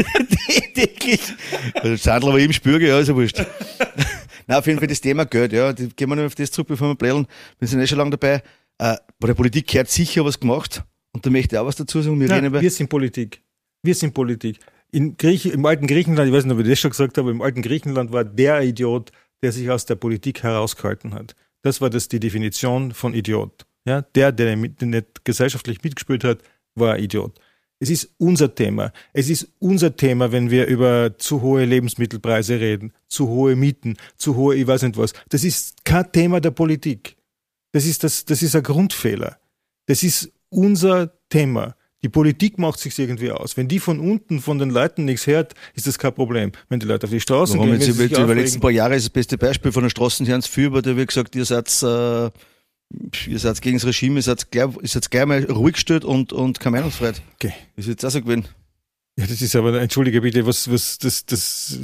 Speaker 2: Täglich. Also Sandler war eben Spürge, ja, ist ja wurscht. Nein, auf jeden Fall das Thema Geld, ja, die, gehen wir noch auf das zurück, bevor wir blädeln. Wir sind eh schon lange dabei. Äh, bei der Politik gehört sicher was gemacht. Und da möchte ich auch was dazu sagen. Wir reden
Speaker 3: Nein,
Speaker 2: über,
Speaker 3: wir sind Politik. Wir sind Politik. In Griech, Im alten Griechenland, ich weiß nicht, ob ich das schon gesagt habe, im alten Griechenland war der Idiot, der sich aus der Politik herausgehalten hat. Das war das die Definition von Idiot. Ja, der, der nicht, der nicht gesellschaftlich mitgespielt hat, war ein Idiot. Es ist unser Thema. Es ist unser Thema, wenn wir über zu hohe Lebensmittelpreise reden, zu hohe Mieten, zu hohe, ich weiß nicht was. Das ist kein Thema der Politik. Das ist das, das ist ein Grundfehler. Das ist unser Thema. Die Politik macht sich irgendwie aus. Wenn die von unten, von den Leuten nichts hört, ist das kein Problem. Wenn die Leute auf die Straßen
Speaker 2: warum
Speaker 3: gehen,
Speaker 2: jetzt
Speaker 3: wenn sie
Speaker 2: über,
Speaker 3: sich
Speaker 2: über die
Speaker 3: aufregen,
Speaker 2: letzten paar Jahre ist das beste Beispiel von der Straßenherrn Fürber, der wird gesagt, ihr seid, äh, ihr seid gegen das Regime, ihr seid gleich, ihr seid gleich mal ruhig gestellt und, und keine Meinungsfreiheit.
Speaker 3: Okay.
Speaker 2: Ist jetzt auch so gewesen.
Speaker 3: Ja, das ist aber, entschuldige bitte, was, was, das, das,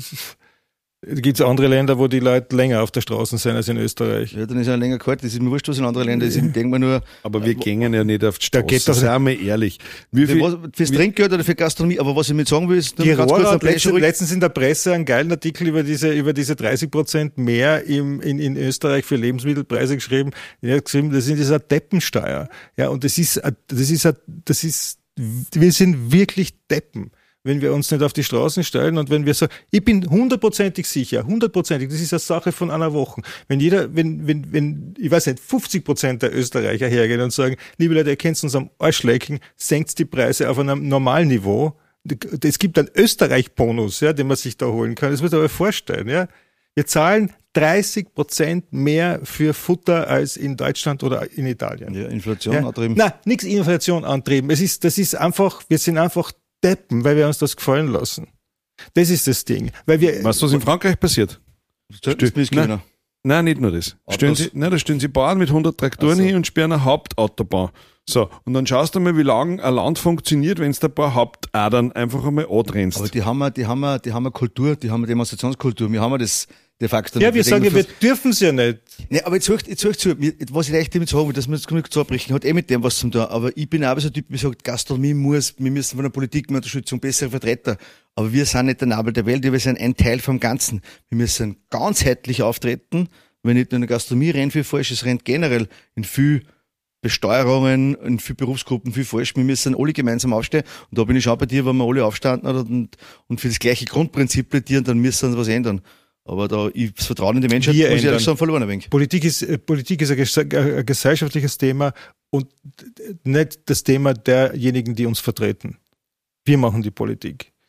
Speaker 3: gibt es andere Länder, wo die Leute länger auf der Straße sind als in Österreich.
Speaker 2: Ja, dann ist er länger kalt, das ist mir wurscht, was in anderen Ländern ist. Ich denke mir nur,
Speaker 1: Aber wir gehen ja nicht auf die
Speaker 3: Da
Speaker 1: Straße,
Speaker 3: geht doch-
Speaker 1: seien wir ehrlich. Wie
Speaker 2: für
Speaker 1: viel,
Speaker 2: was, fürs Trinkgeld oder für Gastronomie, aber was ich mit sagen will, ist nur
Speaker 3: Die
Speaker 2: ganz kurz
Speaker 3: Rohrer
Speaker 2: am
Speaker 3: hat letztens,
Speaker 2: Plätschern-
Speaker 3: letztens in der Presse einen geilen Artikel über diese, über diese dreißig Prozent mehr im, in, in Österreich für Lebensmittelpreise geschrieben. Er hat geschrieben, das ist eine Deppensteuer. Ja, und das ist, ein- das ist, ein- das ist, wir sind wirklich Deppen, wenn wir uns nicht auf die Straßen stellen und wenn wir so, ich bin hundertprozentig sicher, hundertprozentig, das ist eine Sache von einer Woche. Wenn jeder, wenn, wenn, wenn, ich weiß nicht, fünfzig Prozent der Österreicher hergehen und sagen, liebe Leute, ihr könnt uns am Arsch lecken, senkt die Preise auf einem normalen Niveau. Es gibt einen Österreich-Bonus, ja, den man sich da holen kann. Das muss man aber vorstellen, ja. Wir zahlen dreißig Prozent mehr für Futter als in Deutschland oder in Italien.
Speaker 2: Ja, Inflation
Speaker 3: Ja.
Speaker 2: antrieben.
Speaker 3: Nein, nichts Inflation antrieben. Es ist, das ist einfach, wir sind einfach Deppen, weil wir uns das gefallen lassen. Das ist das Ding. Weil wir,
Speaker 1: weißt du, was in Frankreich passiert?
Speaker 2: Das ist mir
Speaker 1: Nein.
Speaker 2: kleiner.
Speaker 1: Nein, nicht nur das.
Speaker 2: Autos.
Speaker 1: Stellen Sie, nein, da stellen sie Bauern mit hundert Traktoren
Speaker 2: Ach so.
Speaker 1: hin und sperren eine Hauptautobahn. So, und dann schaust du mal, wie lange ein Land funktioniert, wenn du ein paar Hauptadern einfach einmal antrennst.
Speaker 2: Aber die haben wir, die haben wir, die haben wir Kultur, die haben wir Demonstrationskultur. Wir haben wir das de facto
Speaker 3: ja,
Speaker 2: nicht.
Speaker 3: wir sagen,
Speaker 2: denken
Speaker 3: wir
Speaker 2: fast-
Speaker 3: dürfen es ja nicht.
Speaker 2: Nee, aber jetzt hört, jetzt hört zu, mir- was ich echt damit sagen will, dass wir jetzt genug zu abbrechen, hat eh mit dem was zu tun. Aber ich bin auch so ein Typ, der sagt, Gastronomie muss, wir müssen von der Politik mehr Unterstützung, bessere Vertreter. Aber wir sind nicht der Nabel der Welt, wir sind ein Teil vom Ganzen. Wir müssen ganzheitlich auftreten, wenn nicht nur in der Gastronomie rennt viel falsch, es rennt generell in viel Besteuerungen, in viel Berufsgruppen viel falsch. Wir müssen alle gemeinsam aufstehen. Und da bin ich auch bei dir, wenn wir alle aufstanden und, und für das gleiche Grundprinzip plädieren, dann müssen wir was ändern. Aber da, ich, das Vertrauen in die Menschheit,
Speaker 3: Wir
Speaker 2: muss ich
Speaker 3: ändern.
Speaker 2: ehrlich sagen, verloren ein wenig.
Speaker 3: Politik ist, äh, Politik ist ein, ges- ein gesellschaftliches Thema und nicht das Thema derjenigen, die uns vertreten. Wir machen die Politik.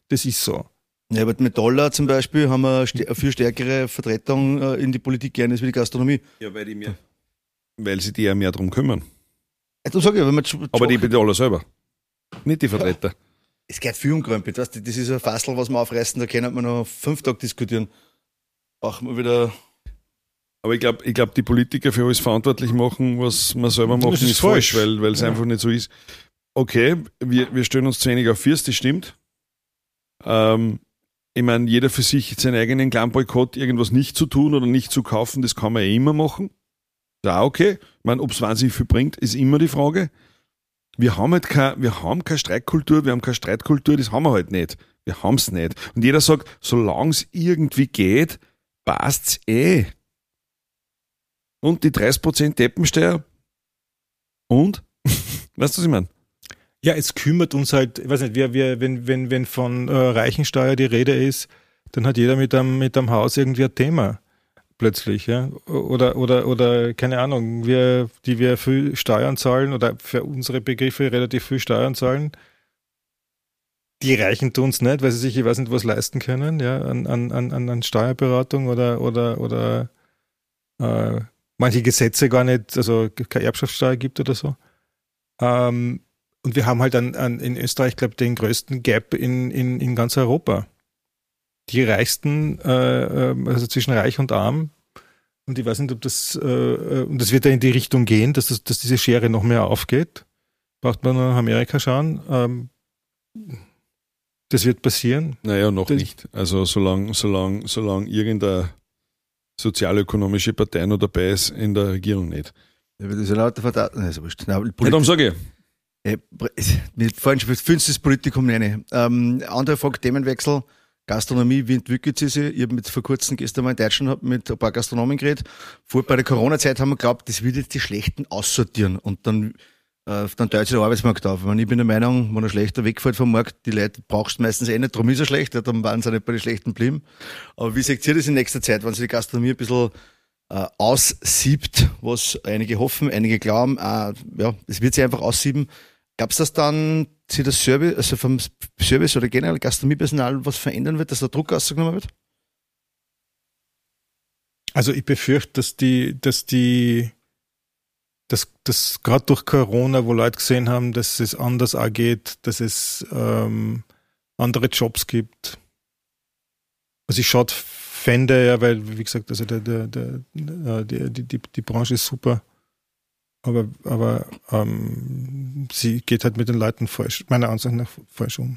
Speaker 3: das ist so.
Speaker 2: Ja, aber mit Dollar zum Beispiel haben wir eine viel stärkere Vertretung in die Politik gerne als wie die Gastronomie.
Speaker 1: Ja, weil die mehr, weil sie die ja mehr drum kümmern.
Speaker 2: Also sag ich, wenn man
Speaker 1: aber die Dollar selber, nicht die Vertreter. Ja.
Speaker 2: Es geht viel um Krempel, das ist ein Fassel, was wir aufreißen, da können wir noch fünf Tage diskutieren. Brauchen wir wieder...
Speaker 1: Aber ich glaube, ich glaub, die Politiker für alles verantwortlich machen, was wir selber machen,
Speaker 3: ist,
Speaker 1: ist falsch, falsch, weil weil es
Speaker 3: ja.
Speaker 1: einfach nicht so ist. Okay, wir, wir stellen uns zu wenig auf Fürst, das stimmt. Ähm, ich meine, jeder für sich seinen eigenen kleinen Boykott, irgendwas nicht zu tun oder nicht zu kaufen, das kann man ja immer machen. Ja, okay. Ich meine, ob es wahnsinnig viel bringt, ist immer die Frage. Wir haben halt keine, wir haben keine Streikkultur, wir haben keine Streitkultur, das haben wir halt nicht. Wir haben es nicht. Und jeder sagt, solange es irgendwie geht, passt's eh. Und die dreißig Prozent Deppensteuer? Und? Weißt du, was ich meine?
Speaker 3: Ja, es kümmert uns halt, ich weiß nicht, wir, wir, wenn, wenn, wenn von äh, Reichensteuer die Rede ist, dann hat jeder mit einem, mit einem Haus irgendwie ein Thema. Plötzlich, ja. Oder, oder, oder, keine Ahnung, wir, die wir viel Steuern zahlen oder für unsere Begriffe relativ viel Steuern zahlen. Die Reichen tun es nicht, weil sie sich, ich weiß nicht, was leisten können, ja, an, an, an, an Steuerberatung oder, oder, oder, äh, manche Gesetze gar nicht, also keine Erbschaftssteuer gibt oder so. Ähm, und wir haben halt an, an, in Österreich, glaube ich, den größten Gap in, in, in ganz Europa. Die Reichsten, äh, also zwischen Reich und Arm, und ich weiß nicht, ob das, äh, und das wird ja in die Richtung gehen, dass, das, dass diese Schere noch mehr aufgeht. Braucht man nach Amerika schauen. Ähm, das wird passieren.
Speaker 1: Naja, noch
Speaker 3: das,
Speaker 1: nicht. Also solange solang, solang irgendeine sozialökonomische Partei noch dabei ist, in der Regierung nicht.
Speaker 2: Ja, das ist ja lauter Verdacht. Nein, so wurscht.
Speaker 1: Ja, darum sage ich.
Speaker 2: Äh, wir vorhin schon fünftes das Politikum rein. Ähm, andere Frage, Themenwechsel. Gastronomie, wie entwickelt sie sich? Ich habe mit vor kurzem gestern mal in Deutschland mit ein paar Gastronomen geredet. Vor bei der Corona-Zeit haben wir geglaubt, das wird jetzt die Schlechten aussortieren und dann, äh, dann teilt sich der Arbeitsmarkt auf. Ich, meine, ich bin der Meinung, wenn ein Schlechter wegfällt vom Markt, die Leute brauchst du meistens eh nicht, darum ist er schlecht, dann waren sie nicht bei den Schlechten geblieben. Aber wie seht ihr das in nächster Zeit, wenn sich die Gastronomie ein bisschen äh, aussiebt, was einige hoffen, einige glauben, äh, ja, es wird sich einfach aussieben. Gab es das dann, sich das Service, also vom Service oder generell Gastronomiepersonal was verändern wird, dass der Druck ausgenommen wird?
Speaker 3: Also ich befürchte, dass die, dass die, dass, dass gerade durch Corona, wo Leute gesehen haben, dass es anders angeht, dass es ähm, andere Jobs gibt. Also ich schaue fände ja, weil, wie gesagt, also der, der, der, die, die, die, die Branche ist super. Aber, aber ähm, sie geht halt mit den Leuten falsch, meiner Ansicht nach falsch um.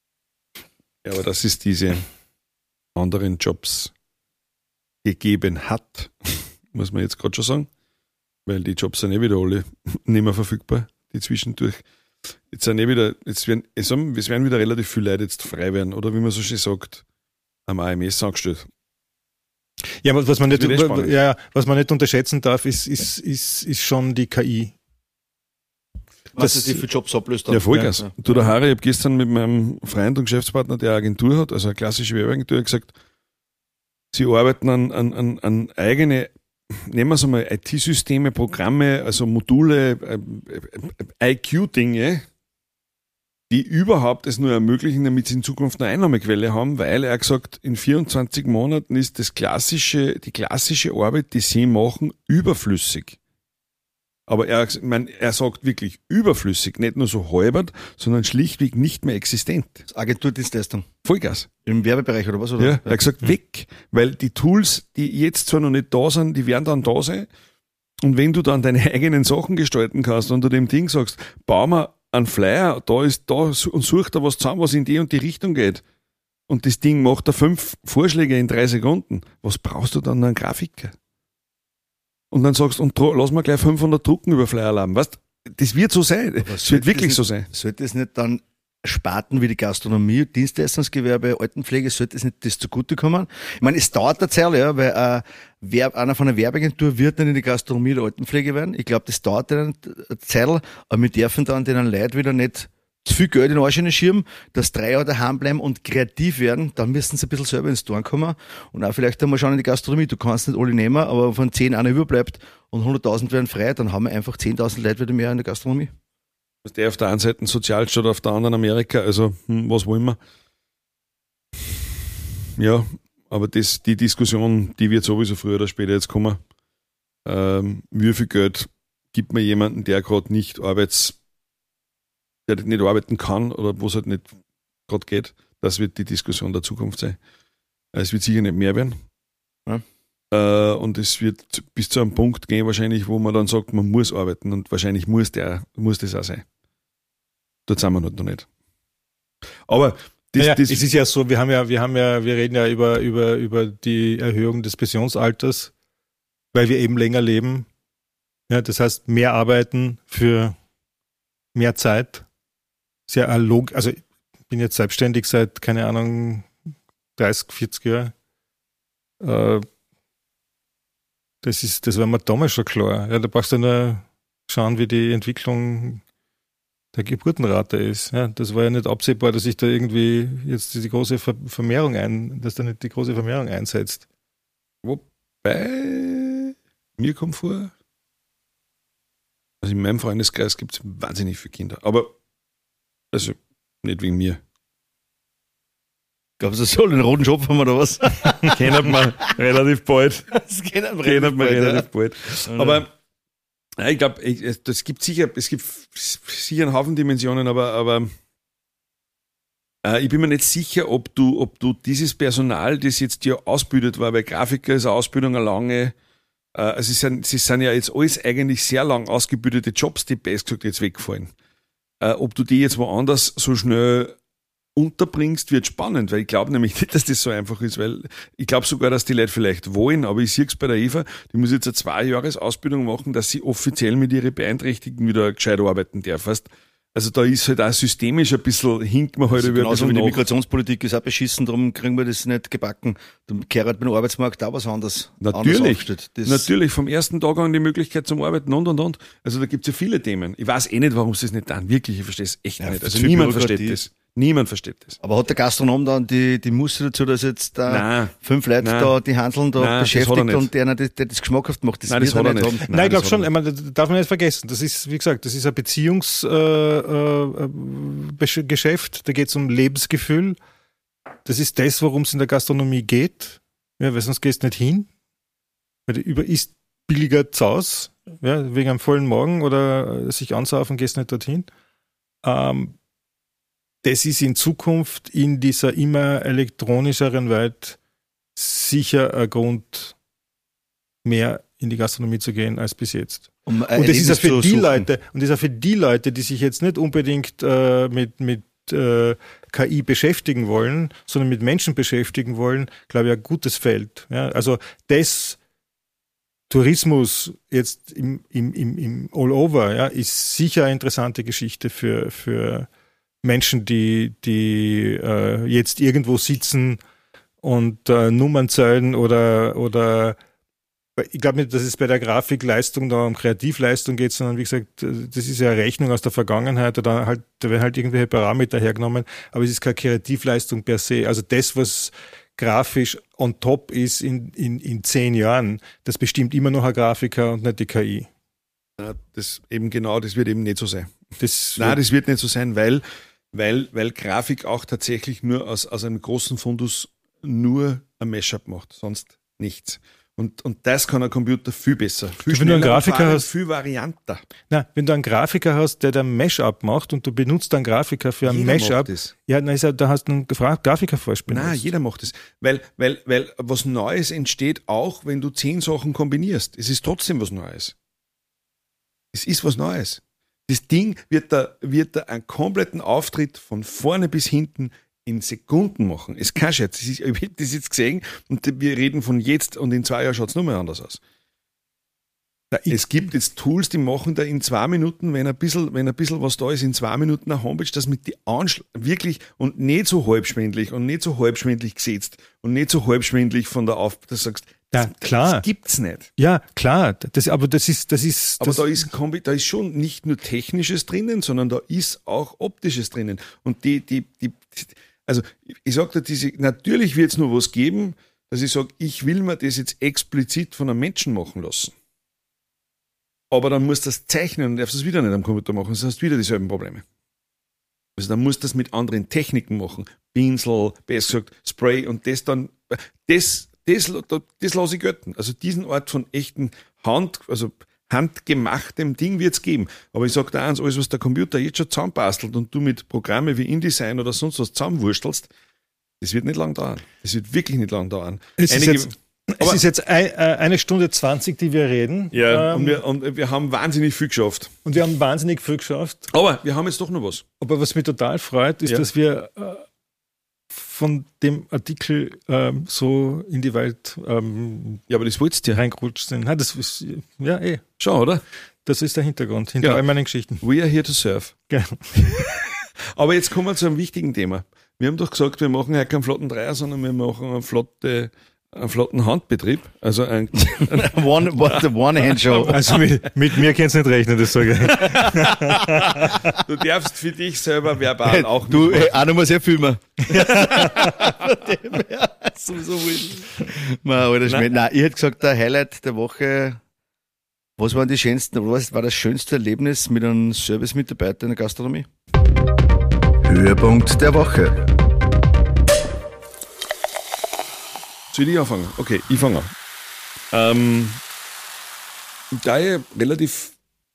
Speaker 1: Ja, aber dass es diese anderen Jobs gegeben hat, muss man jetzt gerade schon sagen, weil die Jobs sind eh wieder alle nicht mehr verfügbar, die zwischendurch. Jetzt sind eh wieder, jetzt werden, es werden wieder relativ viele Leute jetzt frei werden, oder wie man so schön sagt, am A M S angestellt.
Speaker 3: Ja, aber was man nicht, ja, was man nicht unterschätzen darf, ist, ist, ist, ist schon die K I.
Speaker 2: Was ist die für Jobs ablöst?
Speaker 1: Ja, Vollgas. Ja. Du, der Harry, ich habe gestern mit meinem Freund und Geschäftspartner, der eine Agentur hat, also eine klassische Werbeagentur, gesagt, sie arbeiten an, an, an, an eigene, nehmen wir es einmal, I T-Systeme, Programme, also Module, äh, I Q-Dinge, die überhaupt es nur ermöglichen, damit sie in Zukunft eine Einnahmequelle haben, weil er gesagt, in vierundzwanzig Monaten ist das klassische, die klassische Arbeit, die sie machen, überflüssig. Aber er, ich meine, er sagt wirklich überflüssig, nicht nur so halbert, sondern schlichtweg nicht mehr existent.
Speaker 2: Agenturdienstleistung.
Speaker 1: Vollgas.
Speaker 2: Im Werbebereich oder was? Oder?
Speaker 1: Ja, er hat gesagt, weg. Weil die Tools, die jetzt zwar noch nicht da sind, die werden dann da sein. Und wenn du dann deine eigenen Sachen gestalten kannst und du dem Ding sagst, bau mal einen Flyer, da ist da und such da was zusammen, was in die und die Richtung geht. Und das Ding macht da fünf Vorschläge in drei Sekunden. Was brauchst du dann noch einen Grafiker? Und dann sagst du, und lass mal gleich fünfhundert drucken über Flyer-Alarm. Weißt, das wird so sein. Es wird wirklich
Speaker 2: nicht,
Speaker 1: so sein.
Speaker 2: Sollte es nicht dann Sparten wie die Gastronomie, Dienstleistungsgewerbe, Altenpflege, sollte es nicht das zugutekommen? Ich meine, es dauert tatsächlich, ja, weil äh, Werb, einer von einer Werbeagentur wird nicht in die Gastronomie oder Altenpflege werden. Ich glaube, das dauert eine Zeit, aber wir dürfen dann den Leuten wieder nicht zu viel Geld in den Arsch schirmen, dass drei Jahre daheim bleiben und kreativ werden, dann müssen sie ein bisschen selber ins Dorn kommen und auch vielleicht einmal schauen in die Gastronomie. Du kannst nicht alle nehmen, aber von zehn einer überbleibt und hunderttausend werden frei, dann haben wir einfach zehntausend Leute wieder mehr in der Gastronomie.
Speaker 1: Der auf der einen Seite Sozialstaat, auf der anderen Amerika, also hm, was wollen wir? ja, aber das, die Diskussion, die wird sowieso früher oder später jetzt kommen. Ähm, wie viel Geld gibt man jemanden, der gerade nicht arbeits, der nicht arbeiten kann oder wo es halt nicht gerade geht? Das wird die Diskussion der Zukunft sein. Es wird sicher nicht mehr werden.
Speaker 2: Ja.
Speaker 1: Äh, und es wird bis zu einem Punkt gehen wahrscheinlich, wo man dann sagt, man muss arbeiten und wahrscheinlich muss der, muss das auch sein. Dort sind wir noch nicht. Aber das,
Speaker 3: naja,
Speaker 1: das
Speaker 3: es ist ja so, wir haben ja, wir haben ja, wir reden ja über, über, über die Erhöhung des Pensionsalters, weil wir eben länger leben. Ja, das heißt, mehr arbeiten für mehr Zeit. Sehr log, also ich bin jetzt selbstständig seit, keine Ahnung, dreißig, vierzig Jahren. Äh, das ist, das war mir damals schon klar. Ja, da brauchst du nur schauen, wie die Entwicklung der Geburtenrate ist. Ja, das war ja nicht absehbar, dass sich da irgendwie jetzt die große Vermehrung ein, dass da nicht die große Vermehrung einsetzt.
Speaker 1: Wobei, mir kommt vor, also in meinem Freundeskreis gibt es wahnsinnig viele Kinder. Aber, also, nicht wegen mir.
Speaker 2: Glaubst du, so den roten Schopf haben oder was?
Speaker 1: Kennt man relativ bald.
Speaker 2: Das kennt man
Speaker 1: Kennt man relativ
Speaker 2: ja.
Speaker 1: bald. Aber, ja, ich glaube, es gibt sicher, es gibt sicher einen Haufen Dimensionen, aber, aber äh, ich bin mir nicht sicher, ob du, ob du dieses Personal, das jetzt dir ausbildet war, weil Grafiker ist eine Ausbildung eine lange, äh, also es sind, es sind ja jetzt alles eigentlich sehr lang ausgebildete Jobs, die best gesagt jetzt wegfallen. Äh, ob du die jetzt woanders so schnell unterbringst, wird spannend, weil ich glaube nämlich nicht, dass das so einfach ist, weil ich glaube sogar, dass die Leute vielleicht wollen, aber ich sehe es bei der Eva, die muss jetzt eine Zwei-Jahres-Ausbildung machen, dass sie offiziell mit ihren Beeinträchtigten wieder gescheit arbeiten darf. Weißt? Also da ist halt auch systemisch ein bisschen, hinkt man halt
Speaker 2: Also
Speaker 1: über ein
Speaker 2: genauso
Speaker 1: bisschen
Speaker 2: wie die
Speaker 1: nach.
Speaker 2: Migrationspolitik ist auch beschissen, darum kriegen wir das nicht gebacken. Dann kehrt beim Arbeitsmarkt auch was anderes.
Speaker 1: Natürlich,
Speaker 2: anders aufgestellt. Das
Speaker 1: natürlich, vom ersten Tag an die Möglichkeit zum Arbeiten und und und. Also da gibt es ja viele Themen. Ich weiß eh nicht, warum sie das nicht tun, wirklich, ich verstehe es echt
Speaker 2: Ja,
Speaker 1: nicht. Also
Speaker 2: viel
Speaker 1: niemand
Speaker 2: Bürokratie.
Speaker 1: versteht das. Niemand versteht das.
Speaker 2: Aber hat der Gastronom dann die, die Muster dazu, dass jetzt da
Speaker 1: Nein.
Speaker 2: fünf Leute
Speaker 1: Nein.
Speaker 2: da die Handeln da
Speaker 1: Nein, das hat er
Speaker 2: beschäftigt
Speaker 1: nicht.
Speaker 2: und der, der, der das geschmackhaft macht? Das
Speaker 1: Nein, das
Speaker 2: wird
Speaker 1: hat er
Speaker 2: haben.
Speaker 1: nicht.
Speaker 3: Nein, ich glaube
Speaker 1: das
Speaker 3: schon,
Speaker 1: hat
Speaker 3: ich meine, das darf man nicht vergessen. Das ist, wie gesagt, das ist ein Beziehungsgeschäft, äh, äh, da geht es um Lebensgefühl. Das ist das, worum es in der Gastronomie geht. Ja, weil sonst gehst du nicht hin. Weil du über isst billiger Zaus, ja, wegen einem vollen Magen oder äh, sich ansaufen, gehst nicht dorthin. Ähm, das ist in Zukunft in dieser immer elektronischeren Welt sicher ein Grund, mehr in die Gastronomie zu gehen als bis jetzt.
Speaker 2: Um ein
Speaker 3: Und das ist ja
Speaker 2: Erlebnis
Speaker 3: für
Speaker 2: zu
Speaker 3: die
Speaker 2: suchen.
Speaker 3: Leute, und das ist ja für die Leute, die sich jetzt nicht unbedingt äh, mit, mit äh, K I beschäftigen wollen, sondern mit Menschen beschäftigen wollen, glaube ich, ein gutes Feld. Ja, also das Tourismus jetzt im, im, im, im All Over, ja, ist sicher eine interessante Geschichte für, für Menschen, die, die äh, jetzt irgendwo sitzen und äh, Nummern zählen oder, oder ich glaube nicht, dass es bei der Grafikleistung da um Kreativleistung geht, sondern wie gesagt, das ist ja eine Rechnung aus der Vergangenheit oder halt, da werden halt irgendwelche Parameter hergenommen, aber es ist keine Kreativleistung per se. Also das, was grafisch on top ist in, in, in zehn Jahren, das bestimmt immer noch ein Grafiker und nicht die K I.
Speaker 1: Ja, das eben genau, das wird eben nicht so sein.
Speaker 3: Das
Speaker 1: Nein, das wird nicht so sein, weil, weil, weil Grafik auch tatsächlich nur aus, aus einem großen Fundus nur ein Mashup macht, sonst nichts. Und, und das kann ein Computer viel besser, viel
Speaker 3: Wenn du einen
Speaker 1: schneller und
Speaker 3: Grafiker
Speaker 1: vor allem
Speaker 3: hast-
Speaker 1: viel varianter.
Speaker 3: Na, wenn du einen Grafiker hast, der da Mashup macht und du benutzt einen Grafiker für ein
Speaker 1: Jeder
Speaker 3: Mashup,
Speaker 1: macht das.
Speaker 3: ja, dann ist ja, da hast du einen Gra- Grafiker vorspielen.
Speaker 1: Nein, jeder macht es. Weil, weil, weil was Neues entsteht auch, wenn du zehn Sachen kombinierst. Es ist trotzdem was Neues. Es ist was Neues. Das Ding wird da, wird da einen kompletten Auftritt von vorne bis hinten in Sekunden machen. Es ist kein Scherz. Das ist, ich habe das jetzt gesehen und wir reden von jetzt und in zwei Jahren schaut es nochmal anders aus. Es gibt jetzt Tools, die machen da in zwei Minuten, wenn ein bisschen, wenn ein bisschen was da ist, in zwei Minuten eine Homepage, das mit die Anschl- wirklich und nicht so halbschwindlig und nicht so halbschwindlig gesetzt und nicht so halbschwindlich von der Auf, dass du sagst,
Speaker 3: Ja,
Speaker 1: das,
Speaker 3: klar.
Speaker 1: das gibt's nicht.
Speaker 3: Ja, klar. Das, aber das ist, das ist,
Speaker 1: Aber
Speaker 3: das,
Speaker 1: da ist, Kombi- da ist schon nicht nur Technisches drinnen, sondern da ist auch Optisches drinnen. Und die, die, die, also ich sag dir, diese, natürlich wird es nur was geben, dass ich sage, ich will mir das jetzt explizit von einem Menschen machen lassen. Aber dann musst du das zeichnen und darfst es wieder nicht am Computer machen, sonst hast du wieder dieselben Probleme. Also dann musst du das mit anderen Techniken machen. Pinsel, besser gesagt Spray und das dann, das, das, das, das lasse ich gelten. Also diesen Art von echten Hand, also handgemachtem Ding wird es geben. Aber ich sage dir eins, alles was der Computer jetzt schon zusammenbastelt und du mit Programmen wie InDesign oder sonst was zusammenwurstelst, das wird nicht lang dauern. Das wird wirklich nicht lang dauern.
Speaker 3: Es
Speaker 1: Einige,
Speaker 3: ist jetzt, es ist jetzt ein, eine Stunde zwanzig, die wir reden.
Speaker 1: ja,
Speaker 3: ähm,
Speaker 1: und, wir, und wir haben wahnsinnig viel geschafft.
Speaker 3: und wir haben wahnsinnig viel geschafft.
Speaker 1: Aber wir haben jetzt doch noch was.
Speaker 3: Aber was mich total freut, ist,
Speaker 1: Ja.
Speaker 3: dass wir äh, von dem Artikel ähm, so in die Welt ähm,
Speaker 1: Ja, aber das wolltest du ja.
Speaker 3: reingerutscht sind. Ha, das ist, ja, eh.
Speaker 1: Schon, oder?
Speaker 3: Das ist der Hintergrund, hinter
Speaker 1: Ja.
Speaker 3: all meinen Geschichten.
Speaker 1: We are here to serve.
Speaker 3: Genau.
Speaker 1: Aber jetzt kommen wir zu einem wichtigen Thema. Wir haben doch gesagt, wir machen ja keinen flotten Dreier, sondern wir machen einen, flotte, einen flotten Handbetrieb. Also ein,
Speaker 2: One, what the One-Hand-Show.
Speaker 3: Also mit, mit mir kannst du nicht rechnen, das sage ich.
Speaker 1: du darfst für dich selber verbal auch
Speaker 2: Du,
Speaker 1: nicht.
Speaker 2: hey, auch noch mal sehr filmen. so, so Man, alter Schmäh. Nein, ich hätte gesagt, der Highlight der Woche, was waren die schönsten, was war das schönste Erlebnis mit einem Service-Mitarbeiter in der Gastronomie? Höhepunkt der Woche.
Speaker 1: Soll ich anfangen? Okay, ich fange an. Ähm, da ich relativ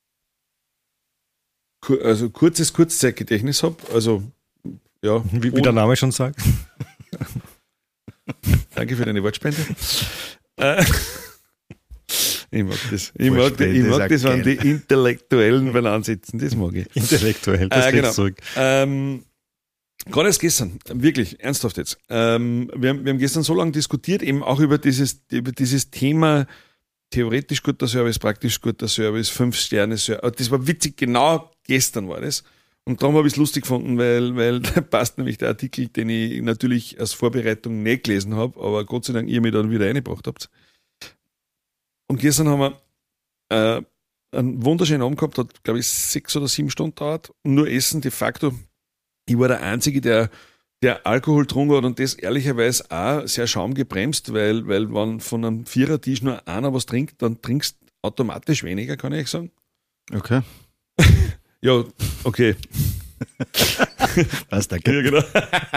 Speaker 1: kur- also kurzes Kurzzeitgedächtnis habe, also ja,
Speaker 3: Wie, wie der Name schon sagt.
Speaker 1: danke für deine Wortspende. Äh, ich mag das. Ich mag, das, ich mag das, wenn die Intellektuellen beim Ansitzen, das mag ich.
Speaker 3: Intellektuell, das
Speaker 1: Äh,
Speaker 3: geht
Speaker 1: genau.
Speaker 3: zurück.
Speaker 1: Ähm, gerade erst gestern, wirklich, ernsthaft jetzt. Ähm, wir, haben, wir haben gestern so lange diskutiert, eben auch über dieses, über dieses Thema theoretisch guter Service, praktisch guter Service, Fünf-Sterne-Service. Das war witzig, genau gestern war das. Und darum habe ich es lustig gefunden, weil, weil da passt nämlich der Artikel, den ich natürlich als Vorbereitung nicht gelesen habe, aber Gott sei Dank ihr mich dann wieder reingebracht habt. Und gestern haben wir äh, einen wunderschönen Abend gehabt, hat glaube ich sechs oder sieben Stunden dauert. Nur Essen de facto. Ich war der Einzige, der, der Alkohol getrunken hat und das ehrlicherweise auch sehr schaumgebremst, weil, weil wenn von einem Vierertisch nur einer was trinkt, dann trinkst du automatisch weniger, kann ich sagen.
Speaker 2: Okay.
Speaker 1: Ja, okay.
Speaker 2: Was, danke.
Speaker 1: Ja, genau.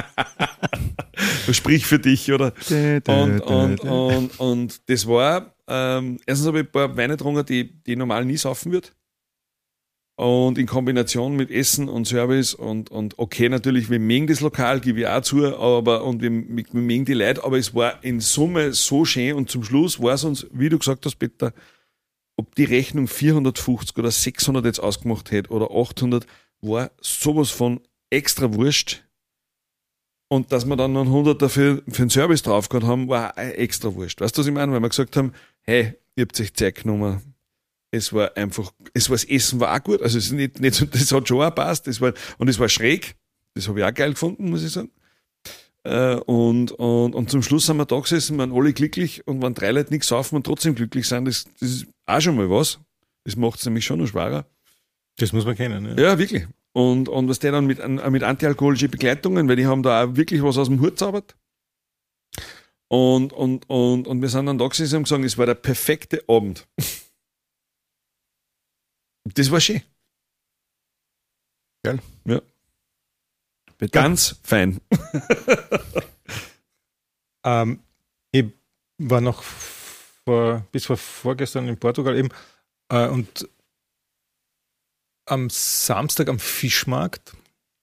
Speaker 1: Sprich für dich, oder? Und, und, und, und das war, ähm, erstens habe ich ein paar Weine getrunken, die, die ich normal nie saufen würde. Und in Kombination mit Essen und Service und, und okay, natürlich, wir mögen das Lokal, gebe ich auch zu, aber, und wir, wir mögen die Leute, aber es war in Summe so schön und zum Schluss war es uns, wie du gesagt hast, Peter, ob die Rechnung vierhundertfünfzig oder sechshundert jetzt ausgemacht hätte oder achthundert, war sowas von extra wurscht. Und dass wir dann noch hundert dafür für den Service drauf gehabt haben, war auch extra wurscht. Weißt du, was ich meine? Weil wir gesagt haben, hey, ihr habt euch Zeit genommen. Es war einfach, es war, das Essen war auch gut. Also es ist nicht, nicht so, das hat schon auch gepasst. Das war, und es war schräg. Das habe ich auch geil gefunden, muss ich sagen. Äh, und, und, und zum Schluss sind wir da gesessen, waren alle glücklich und wenn drei Leute nichts saufen und trotzdem glücklich sind, das, das ist auch schon mal was. Das macht es nämlich schon noch schwerer.
Speaker 3: Das muss man kennen. Ja.
Speaker 1: Ja, wirklich. Und, und was der dann mit, mit antialkoholischen Begleitungen, weil die haben da auch wirklich was aus dem Hut zaubert. Und, und, und, und wir sind dann da gesessen und haben gesagt, es war der perfekte Abend. Das war schön.
Speaker 2: Geil.
Speaker 1: Ja.
Speaker 2: Bitte?
Speaker 1: Ganz fein.
Speaker 3: Ähm, ich war noch vor, bis vor vorgestern in Portugal eben äh, und am Samstag am Fischmarkt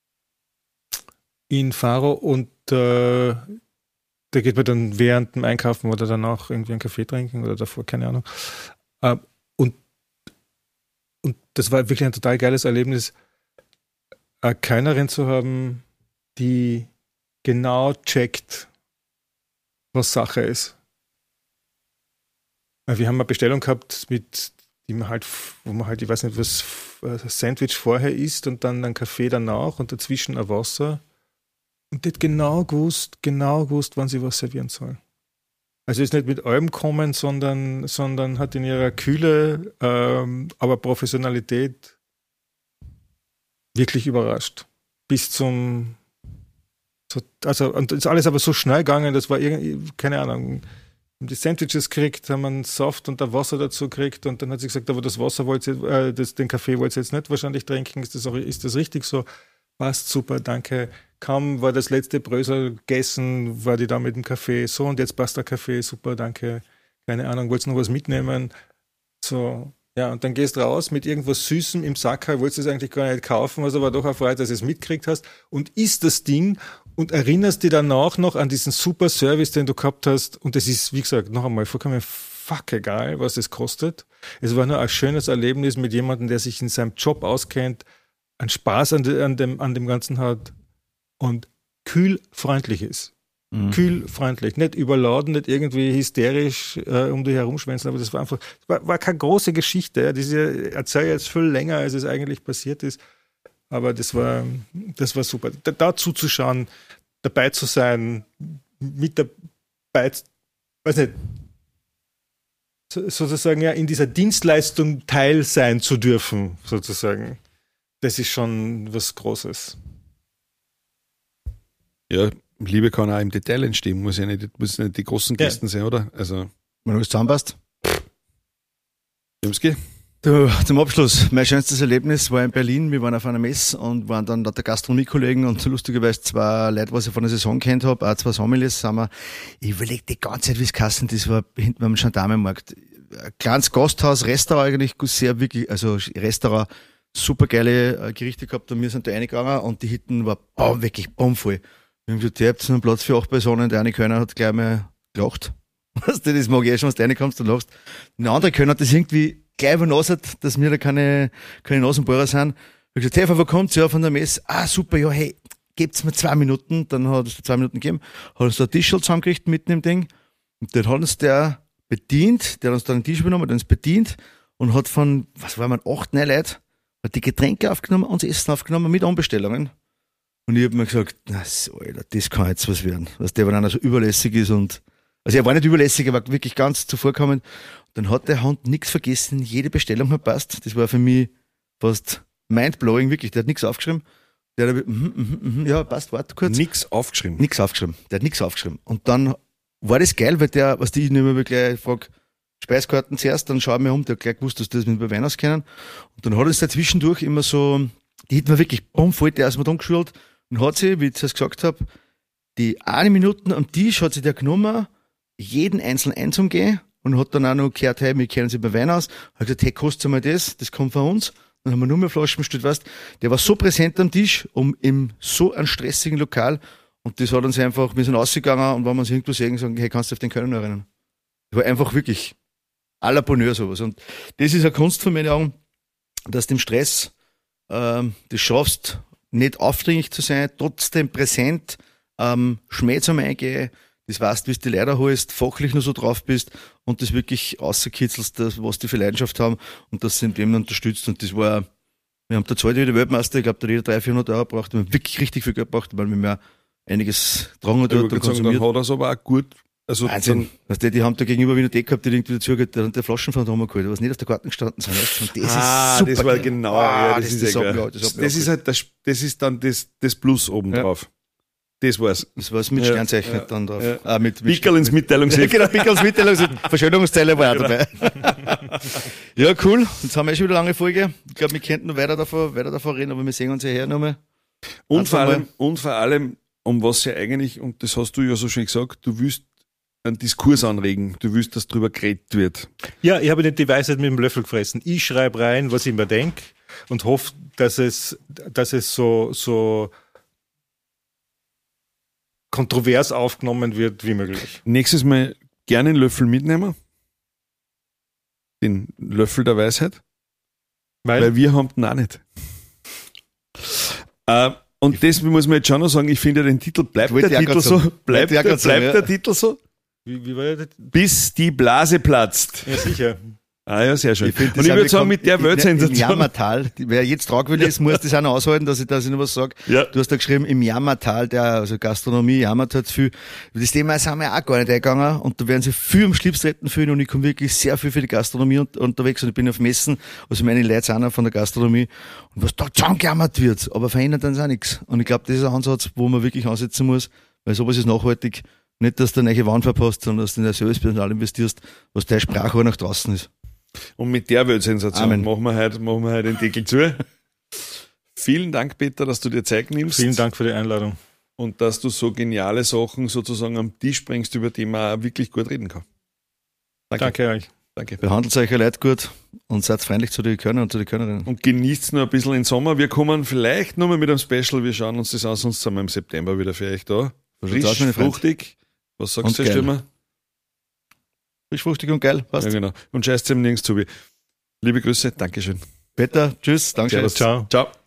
Speaker 3: in Faro und äh, da geht man dann während dem Einkaufen oder danach irgendwie einen Kaffee trinken oder davor, keine Ahnung. Äh, und, und das war wirklich ein total geiles Erlebnis, eine Kellnerin zu haben, die genau checkt, was Sache ist. Weil wir haben eine Bestellung gehabt, mit die man halt, wo man halt, ich weiß nicht, was ein Sandwich vorher isst und dann ein Kaffee danach und dazwischen ein Wasser. Und die hat genau gewusst, genau gewusst, wann sie was servieren soll. Also ist nicht mit allem kommen, sondern, sondern hat in ihrer Kühle, ähm, aber Professionalität wirklich überrascht. Bis zum, so, also, und das ist alles aber so schnell gegangen, das war irgendwie, keine Ahnung, die Sandwiches gekriegt, haben einen Saft und ein Wasser dazu gekriegt und dann hat sie gesagt, aber das Wasser wollt ihr, äh, das, den Kaffee wollt ihr jetzt nicht wahrscheinlich trinken, ist das, auch, ist das richtig so? passt super, danke. Kaum war das letzte Brösel gegessen, war die da mit dem Kaffee, so und jetzt passt der Kaffee, super, danke. Keine Ahnung, wolltest du noch was mitnehmen? So, ja, und dann gehst du raus mit irgendwas Süßem im Sack, wolltest du es eigentlich gar nicht kaufen, was aber doch erfreut, dass du es mitgekriegt hast und isst das Ding und erinnerst dich danach noch an diesen super Service, den du gehabt hast und es ist, wie gesagt, noch einmal vollkommen fuck egal, was es kostet. Es war nur ein schönes Erlebnis mit jemandem, der sich in seinem Job auskennt, einen Spaß an, de, an, dem, an dem Ganzen hat und kühl freundlich ist. Mhm. Kühl freundlich, nicht überladen, nicht irgendwie hysterisch äh, um dich herumschwänzeln, aber das war einfach, war, war keine große Geschichte. Ja. Diese erzähle jetzt viel länger, als es eigentlich passiert ist, aber das war, das war super. Da, da zuzuschauen, dabei zu sein, mit dabei, weiß nicht, so, sozusagen ja in dieser Dienstleistung teil sein zu dürfen, sozusagen. Das ist schon was Großes.
Speaker 1: Ja, Liebe kann auch im Detail entstehen, muss ja nicht, muss nicht die großen Gesten ja. sein, oder? Also,
Speaker 2: wenn alles zusammenpasst.
Speaker 1: Jemski?
Speaker 2: Du, zum Abschluss, mein schönstes Erlebnis war in Berlin. Wir waren auf einer Messe und waren dann lauter Gastronomiekollegen und lustigerweise zwei Leute, was ich von der Saison kennt habe, auch zwei Sommeliers, sind wir, ich überlege die ganze Zeit, wie es kassen, das war hinten beim Gendarmenmarkt. Ein kleines Gasthaus, Restaurant eigentlich, sehr wirklich, also Restaurant, super geile Gerichte gehabt und wir sind da reingegangen und die Hitten war baum, wirklich baumvoll. Wir haben gesagt, ihr habt einen Platz für acht Personen, der eine Kölner hat gleich mal gelacht. Weißt du, das mag ich eh schon, wenn du reinkommst und lachst. Der andere Kölner hat das irgendwie gleich übernasert, dass wir da keine, keine Nasenbohrer sind. Ich habe gesagt, hey, von wo kommt's? Ja, von der Messe. Ah, super, ja, hey, gebt's mir zwei Minuten. Dann hat es zwei Minuten gegeben, hat uns da ein Tisch zusammengekriegt mitten im Ding. Und dann hat uns der bedient, der hat uns dann einen Tisch übernommen, hat uns bedient und hat von, was war man, acht, neun Leute, hat die Getränke aufgenommen und das Essen aufgenommen mit Anbestellungen. Und ich habe mir gesagt, na so, Alter, das kann jetzt was werden. Was der, wenn einer so überlässig ist und, also er war nicht überlässig, er war wirklich ganz zuvorkommend. Dann hat der Hand nichts vergessen, jede Bestellung hat passt. Das war für mich fast mindblowing, wirklich. Der hat nichts aufgeschrieben. Der hat, mm, mm, mm, ja, passt, warte kurz.
Speaker 1: Nichts aufgeschrieben?
Speaker 2: Nichts aufgeschrieben. Der hat nichts aufgeschrieben. Und dann war das geil, weil der, was die ich nicht mehr gleich frage, Speiskarten zuerst, dann schauen wir um, der hat gleich gewusst, dass die das mit Wein auskennen. Und dann hat uns der zwischendurch immer so, die hätten wir wirklich bummvoll, der ist mir dann geschult. Und hat sie, wie ich das gesagt habe, die eine Minute am Tisch hat sie der genommen, jeden einzelnen einzugehen und hat dann auch noch gehört, hey, wir kennen sie bei Wein aus. Hat gesagt, hey, kostet mal das, das kommt von uns. Dann haben wir nur mehr Flaschen bestellt, weißt, der war so präsent am Tisch, um im so einem stressigen Lokal und das hat uns einfach, wir sind rausgegangen und wenn wir uns irgendwo sehen, sagen, hey, kannst du auf den Kölner erinnern? Das war einfach wirklich à la Bonheur sowas und das ist eine Kunst von meinen Augen, dass du im Stress ähm, das schaffst, nicht aufdringlich zu sein, trotzdem präsent, ähm, Schmäh zum Eingehen, das weißt, wie du die Leute holst, fachlich nur so drauf bist und das wirklich außerkitzelst, das, was die für Leidenschaft haben und das sind dem unterstützt und das war, wir haben da zwei wieder Weltmeister, ich glaube, da jeder dreihundert, vierhundert Euro braucht, wir haben wirklich richtig viel Geld braucht, weil wir mehr einiges dran hat und
Speaker 1: konsumiert. Dann hat er es aber auch gut, also
Speaker 2: Wahnsinn. Weißt du, die haben da gegenüber Winothek gehabt, die irgendwie dazugehört, da haben die Flaschen von da geholt, was nicht auf der Karte gestanden sind. Und das
Speaker 1: ah, ist super. Das war geil. Genau,
Speaker 2: ah,
Speaker 1: ja, das,
Speaker 2: das
Speaker 1: ist,
Speaker 2: ist
Speaker 1: ja
Speaker 2: das, das,
Speaker 1: das ist halt das, das ist dann das, das Plus oben
Speaker 2: ja.
Speaker 1: drauf. Das war's.
Speaker 2: Das war's mit Sternzeichen ja, dann drauf.
Speaker 1: Ja.
Speaker 2: Ah, mit,
Speaker 1: mit Pickel ins Mitteilungsheft.
Speaker 2: Ja, genau, Pickel ins Mitteilungsheft. Verschönerungszeile war auch dabei. Ja, cool. Jetzt haben wir eh schon wieder eine lange Folge. Ich glaube, wir könnten noch weiter davon, weiter davon reden, aber wir sehen uns ja her nochmal.
Speaker 1: Und vor allem, und vor allem, um was ja eigentlich, und das hast du ja so schön gesagt, du willst einen Diskurs anregen, du willst, dass drüber geredet wird.
Speaker 3: Ja, ich habe nicht die Weisheit mit dem Löffel gefressen. Ich schreibe rein, was ich mir denke und hoffe, dass es, dass es so, so kontrovers aufgenommen wird wie möglich.
Speaker 1: Nächstes Mal gerne einen Löffel mitnehmen. Den Löffel der Weisheit. Weil, Weil wir haben den auch nicht. äh, und das muss man jetzt schon noch sagen, ich finde den Titel, bleibt der Titel so, bleibt, der, bleibt sagen, der ja. Titel so,
Speaker 3: wie, wie war das?
Speaker 1: Bis die Blase platzt.
Speaker 3: Ja, sicher.
Speaker 1: Ah ja, sehr schön.
Speaker 2: Ich und
Speaker 1: ich würde sagen, mit der Weltsensation.
Speaker 2: Im Jammertal, wer jetzt tragwürdig ist, muss das auch noch aushalten, dass ich, dass ich noch was sage.
Speaker 1: Ja.
Speaker 2: Du hast da geschrieben, im Jammertal, der, also Gastronomie jammert halt viel. Das Thema sind wir auch gar nicht eingegangen und da werden sie viel am Schlips retten fühlen und ich komme wirklich sehr viel für die Gastronomie un- unterwegs und ich bin auf Messen, also meine Leute sind auch von der Gastronomie und was da zusammengejammert wird, aber verändert dann auch nichts. Und ich glaube, das ist ein Ansatz, wo man wirklich ansetzen muss, weil sowas ist nachhaltig. Nicht, dass du eine neue Wand verpasst, sondern dass du in dein Servicepersonal investierst, was dein Sprachrohr nach draußen ist.
Speaker 1: Und mit der Weltsensation machen wir heute, machen wir heute den Deckel zu. Vielen Dank, Peter, dass du dir Zeit nimmst.
Speaker 3: Vielen Dank für die Einladung.
Speaker 1: Und dass du so geniale Sachen sozusagen am Tisch bringst, über die man auch wirklich gut reden kann. Danke,
Speaker 3: Danke euch.
Speaker 1: Danke.
Speaker 2: Behandelt euch ja Leute gut und seid freundlich zu den Körnern und zu den Körnerinnen.
Speaker 1: Und genießt noch ein bisschen den Sommer. Wir kommen vielleicht nochmal mit einem Special. Wir schauen uns das an, sonst sind wir im September wieder für euch da. Frisch,
Speaker 2: aus, meine Freund.
Speaker 1: fruchtig. Was sagst
Speaker 2: Und
Speaker 1: du,
Speaker 2: geil.
Speaker 1: Stürmer?
Speaker 2: Frisch, fruchtig und geil. Passt.
Speaker 1: Ja, genau. Und scheiß dem nirgends zu. Liebe Grüße. Dankeschön.
Speaker 2: Peter, tschüss. Danke.
Speaker 1: Servus.
Speaker 3: Ciao.
Speaker 1: Ciao.